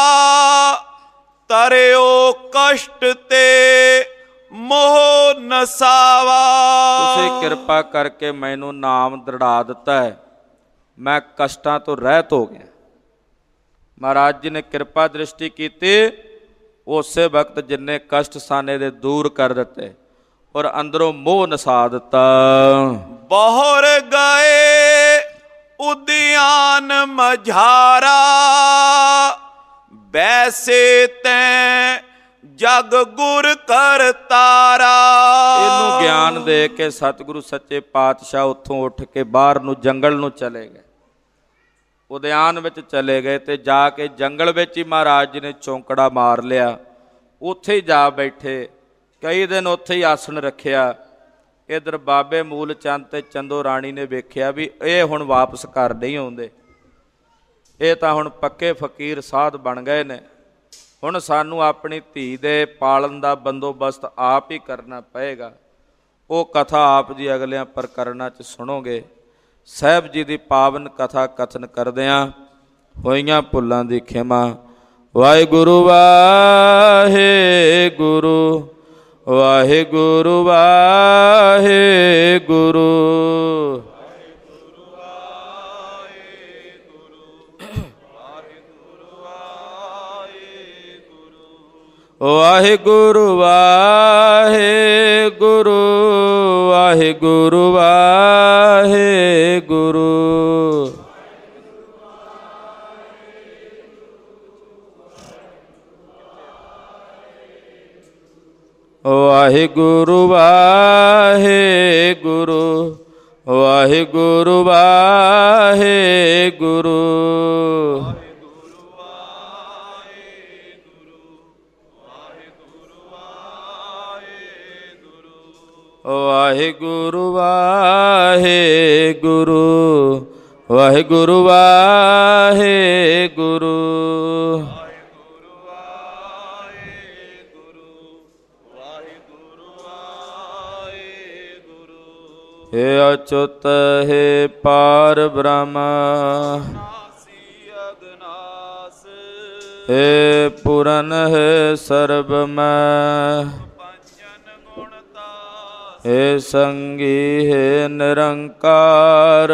ਤਰਿਓ ਕਸ਼ਟ ਤੇ ਮੋਹ ਨਸਾਵਾ। ਤੁਸੀਂ ਕਿਰਪਾ ਕਰਕੇ ਮੈਨੂੰ ਨਾਮ ਦ੍ਰਿੜਾ ਦਿੱਤਾ ਹੈ, ਮੈਂ ਕਸ਼ਟਾਂ ਤੋਂ ਰਹਿਤ ਹੋ ਗਿਆ। ਮਹਾਰਾਜ ਜੀ ਨੇ ਕਿਰਪਾ ਦ੍ਰਿਸ਼ਟੀ ਕੀਤੀ, ਉਸੇ ਵਕਤ ਜਿੰਨੇ ਕਸ਼ਟ ਸਾਨੇ ਦੇ ਦੂਰ ਕਰ ਦਿੱਤੇ ਔਰ ਅੰਦਰੋਂ ਮੋਹ ਨਸਾ ਦਿੱਤਾ। ਬਹੁਰ ਗਏ ਉਦਿਆਨ ਮਝਾਰਾ, ਬੈਸੇ ਤੈਂ ਜਗ ਗੁਰ ਕਰਤਾਰਾ। ਇਹਨੂੰ ਗਿਆਨ ਦੇ ਕੇ ਸਤਿਗੁਰੂ ਸੱਚੇ ਪਾਤਸ਼ਾਹ ਉੱਥੋਂ ਉੱਠ ਕੇ ਬਾਹਰ ਨੂੰ ਜੰਗਲ ਨੂੰ ਚਲੇ ਗਏ, ਉਦਿਆਨ ਵਿੱਚ ਚਲੇ ਗਏ ਤੇ ਜਾ ਕੇ ਜੰਗਲ ਵਿੱਚ ਹੀ ਮਹਾਰਾਜ ਜੀ ਨੇ ਚੌਂਕੜਾ ਮਾਰ ਲਿਆ, ਉੱਥੇ ਹੀ ਜਾ ਬੈਠੇ, ਕਈ ਦਿਨ ਉੱਥੇ ਹੀ ਆਸਣ ਰੱਖਿਆ। ਇੱਧਰ ਬਾਬੇ ਮੂਲ ਚੰਦ ਤੇ ਚੰਦੋ ਰਾਣੀ ਨੇ ਵੇਖਿਆ ਵੀ ਇਹ ਹੁਣ ਵਾਪਸ ਘਰ ਨਹੀਂ ਆਉਂਦੇ, ਇਹ ਤਾਂ ਹੁਣ ਪੱਕੇ ਫਕੀਰ ਸਾਧ ਬਣ ਗਏ ਨੇ, ਹੁਣ ਸਾਨੂੰ ਆਪਣੀ ਧੀ ਦੇ ਪਾਲਣ ਦਾ ਬੰਦੋਬਸਤ ਆਪ ਹੀ ਕਰਨਾ ਪਏਗਾ। ਉਹ ਕਥਾ ਆਪ ਜੀ ਅਗਲਿਆਂ ਪ੍ਰਕਰਨਾਂ 'ਚ ਸੁਣੋਗੇ। ਸਾਹਿਬ ਜੀ ਦੀ ਪਾਵਨ ਕਥਾ ਕਥਨ ਕਰਦਿਆਂ ਹੋਈਆਂ ਭੁੱਲਾਂ ਦੀ ਖਿਮਾ। ਵਾਹਿਗੁਰੂ ਵਾਹਿਗੁਰੂ ਵਾਹਿਗੁਰੂ ਵਾਹਿਗੁਰੂ ਵਾਹਿਗੁਰੂ ਵਾਹਿਗੁਰੂ ਵਾਹਿਗੁਰੂ ਵਾਹਿਗੁਰੂ ਵਾਹਿਗੁਰੂ ਵਾਹਿਗੁਰੂ ਵਾਹਿਗੁਰੂ ਵਾਹਿਗੁਰੂ ਵਾਹਿਗੁਰੂ ਵਾਹਿਗੁਰੂ ਵਾਹਿਗੁਰੂ ਵਾਹਿਗੁਰੂ ਹੇ ਅਚੁੱਤ ਹੇ ਪਾਰ ਬ੍ਰਹਮ ਹੇ ਪੂਰਨ ਹੈ ਸਰਬ ਮੈਂ ਹੇ ਸੰਗੀ ਹੈ ਨਿਰੰਕਾਰ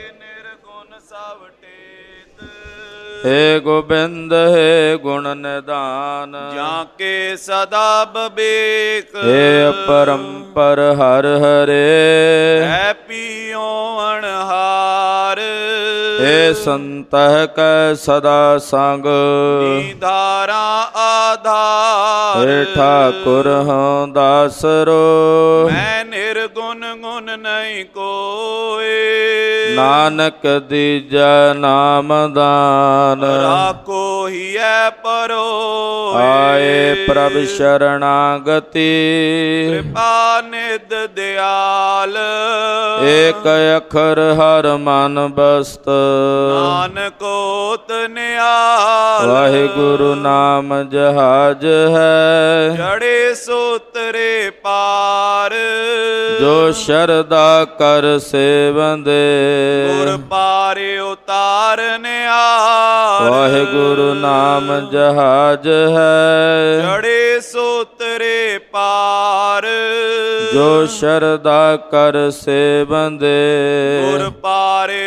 ਹੇ ਗੋਬਿੰਦ ਹੈ ਗੁਣ ਨਿਧਾਨ ਜਾਂ ਕੇ ਸਦਾ ਬਵੇਕ ਹੇ ਅਪਰੰਪਰ ਹਰ ਹਰੇ ਹੈ ਪੀਓ ਅਣਹਾਰ ਹੇ ਸੰਤਹ ਕੈ ਸਦਾ ਸੰਗ ਨਿਧਾਰਾ ਆਧਾਰ ਹੇ ਠਾਕੁਰ ਹਉ ਦਾਸਰੋ ਮੈਂ ਨਿਰਗੁਣ ਗੁਣ ਨਹੀਂ ਕੋਏ ਨਾਨਕ ਦੀਜੈ ਨਾਮ ਦਾਨ। ਰਾਖੋ ਹੀਐ ਪਰੋਏ ਆਏ ਪ੍ਰਭ ਸ਼ਰਣਾਗਤੀ। ਕਿਰਪਾ ਨਿਧ ਦਿਆਲ ਏਕ ਅੱਖਰ ਹਰ ਮਨ ਬਸਤ। ਨਾਨਕ ਓਤ ਨਿਆਲ ਵਾਹਿਗੁਰੂ ਨਾਮ ਜਹਾਜ ਹੈ। ਚੜੇ ਸੋਤਰੇ ਪਾਰ ਜੋ ਸ਼ਰਧਾ ਕਰ ਸੇਵੰਦੇ। ਗੁਰ ਪਾਰੇ ਉਤਾਰਨਿਆਰ ਵਾਹਿਗੁਰੂ ਨਾਮ ਜਹਾਜ ਹੈ। ਚੜੇ ਸੋਤਰੇ ਪਾਰ ਜੋ ਸ਼ਰਧਾ ਕਰ ਸੇਵੰਦੇ। ਗੁਰ ਪਾਰੇ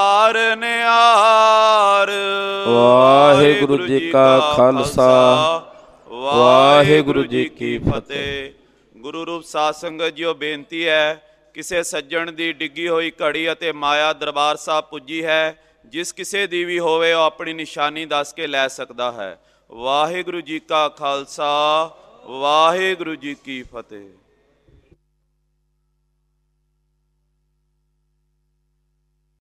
ਉਤਾਰਨਿਆਰ। ਵਾਹਿਗੁਰੂ ਜੀ ਕਾ ਖਾਲਸਾ ਵਾਹਿਗੁਰੂ ਜੀ ਕੀ ਫਤਿਹ। ਗੁਰੂ ਰੂਪ ਸਾਧ ਸੰਗਤ ਜੀਓ, ਬੇਨਤੀ ਹੈ, ਕਿਸੇ ਸੱਜਣ ਦੀ ਡਿੱਗੀ ਹੋਈ ਘੜੀ ਅਤੇ ਮਾਇਆ ਦਰਬਾਰ ਸਾਹਿਬ ਪੁੱਜੀ ਹੈ। ਜਿਸ ਕਿਸੇ ਦੀ ਵੀ ਹੋਵੇ ਉਹ ਆਪਣੀ ਨਿਸ਼ਾਨੀ ਦੱਸ ਕੇ ਲੈ ਸਕਦਾ ਹੈ। ਵਾਹਿਗੁਰੂ ਜੀ ਕਾ ਖਾਲਸਾ ਵਾਹਿਗੁਰੂ ਜੀ ਕੀ ਫਤਿਹ।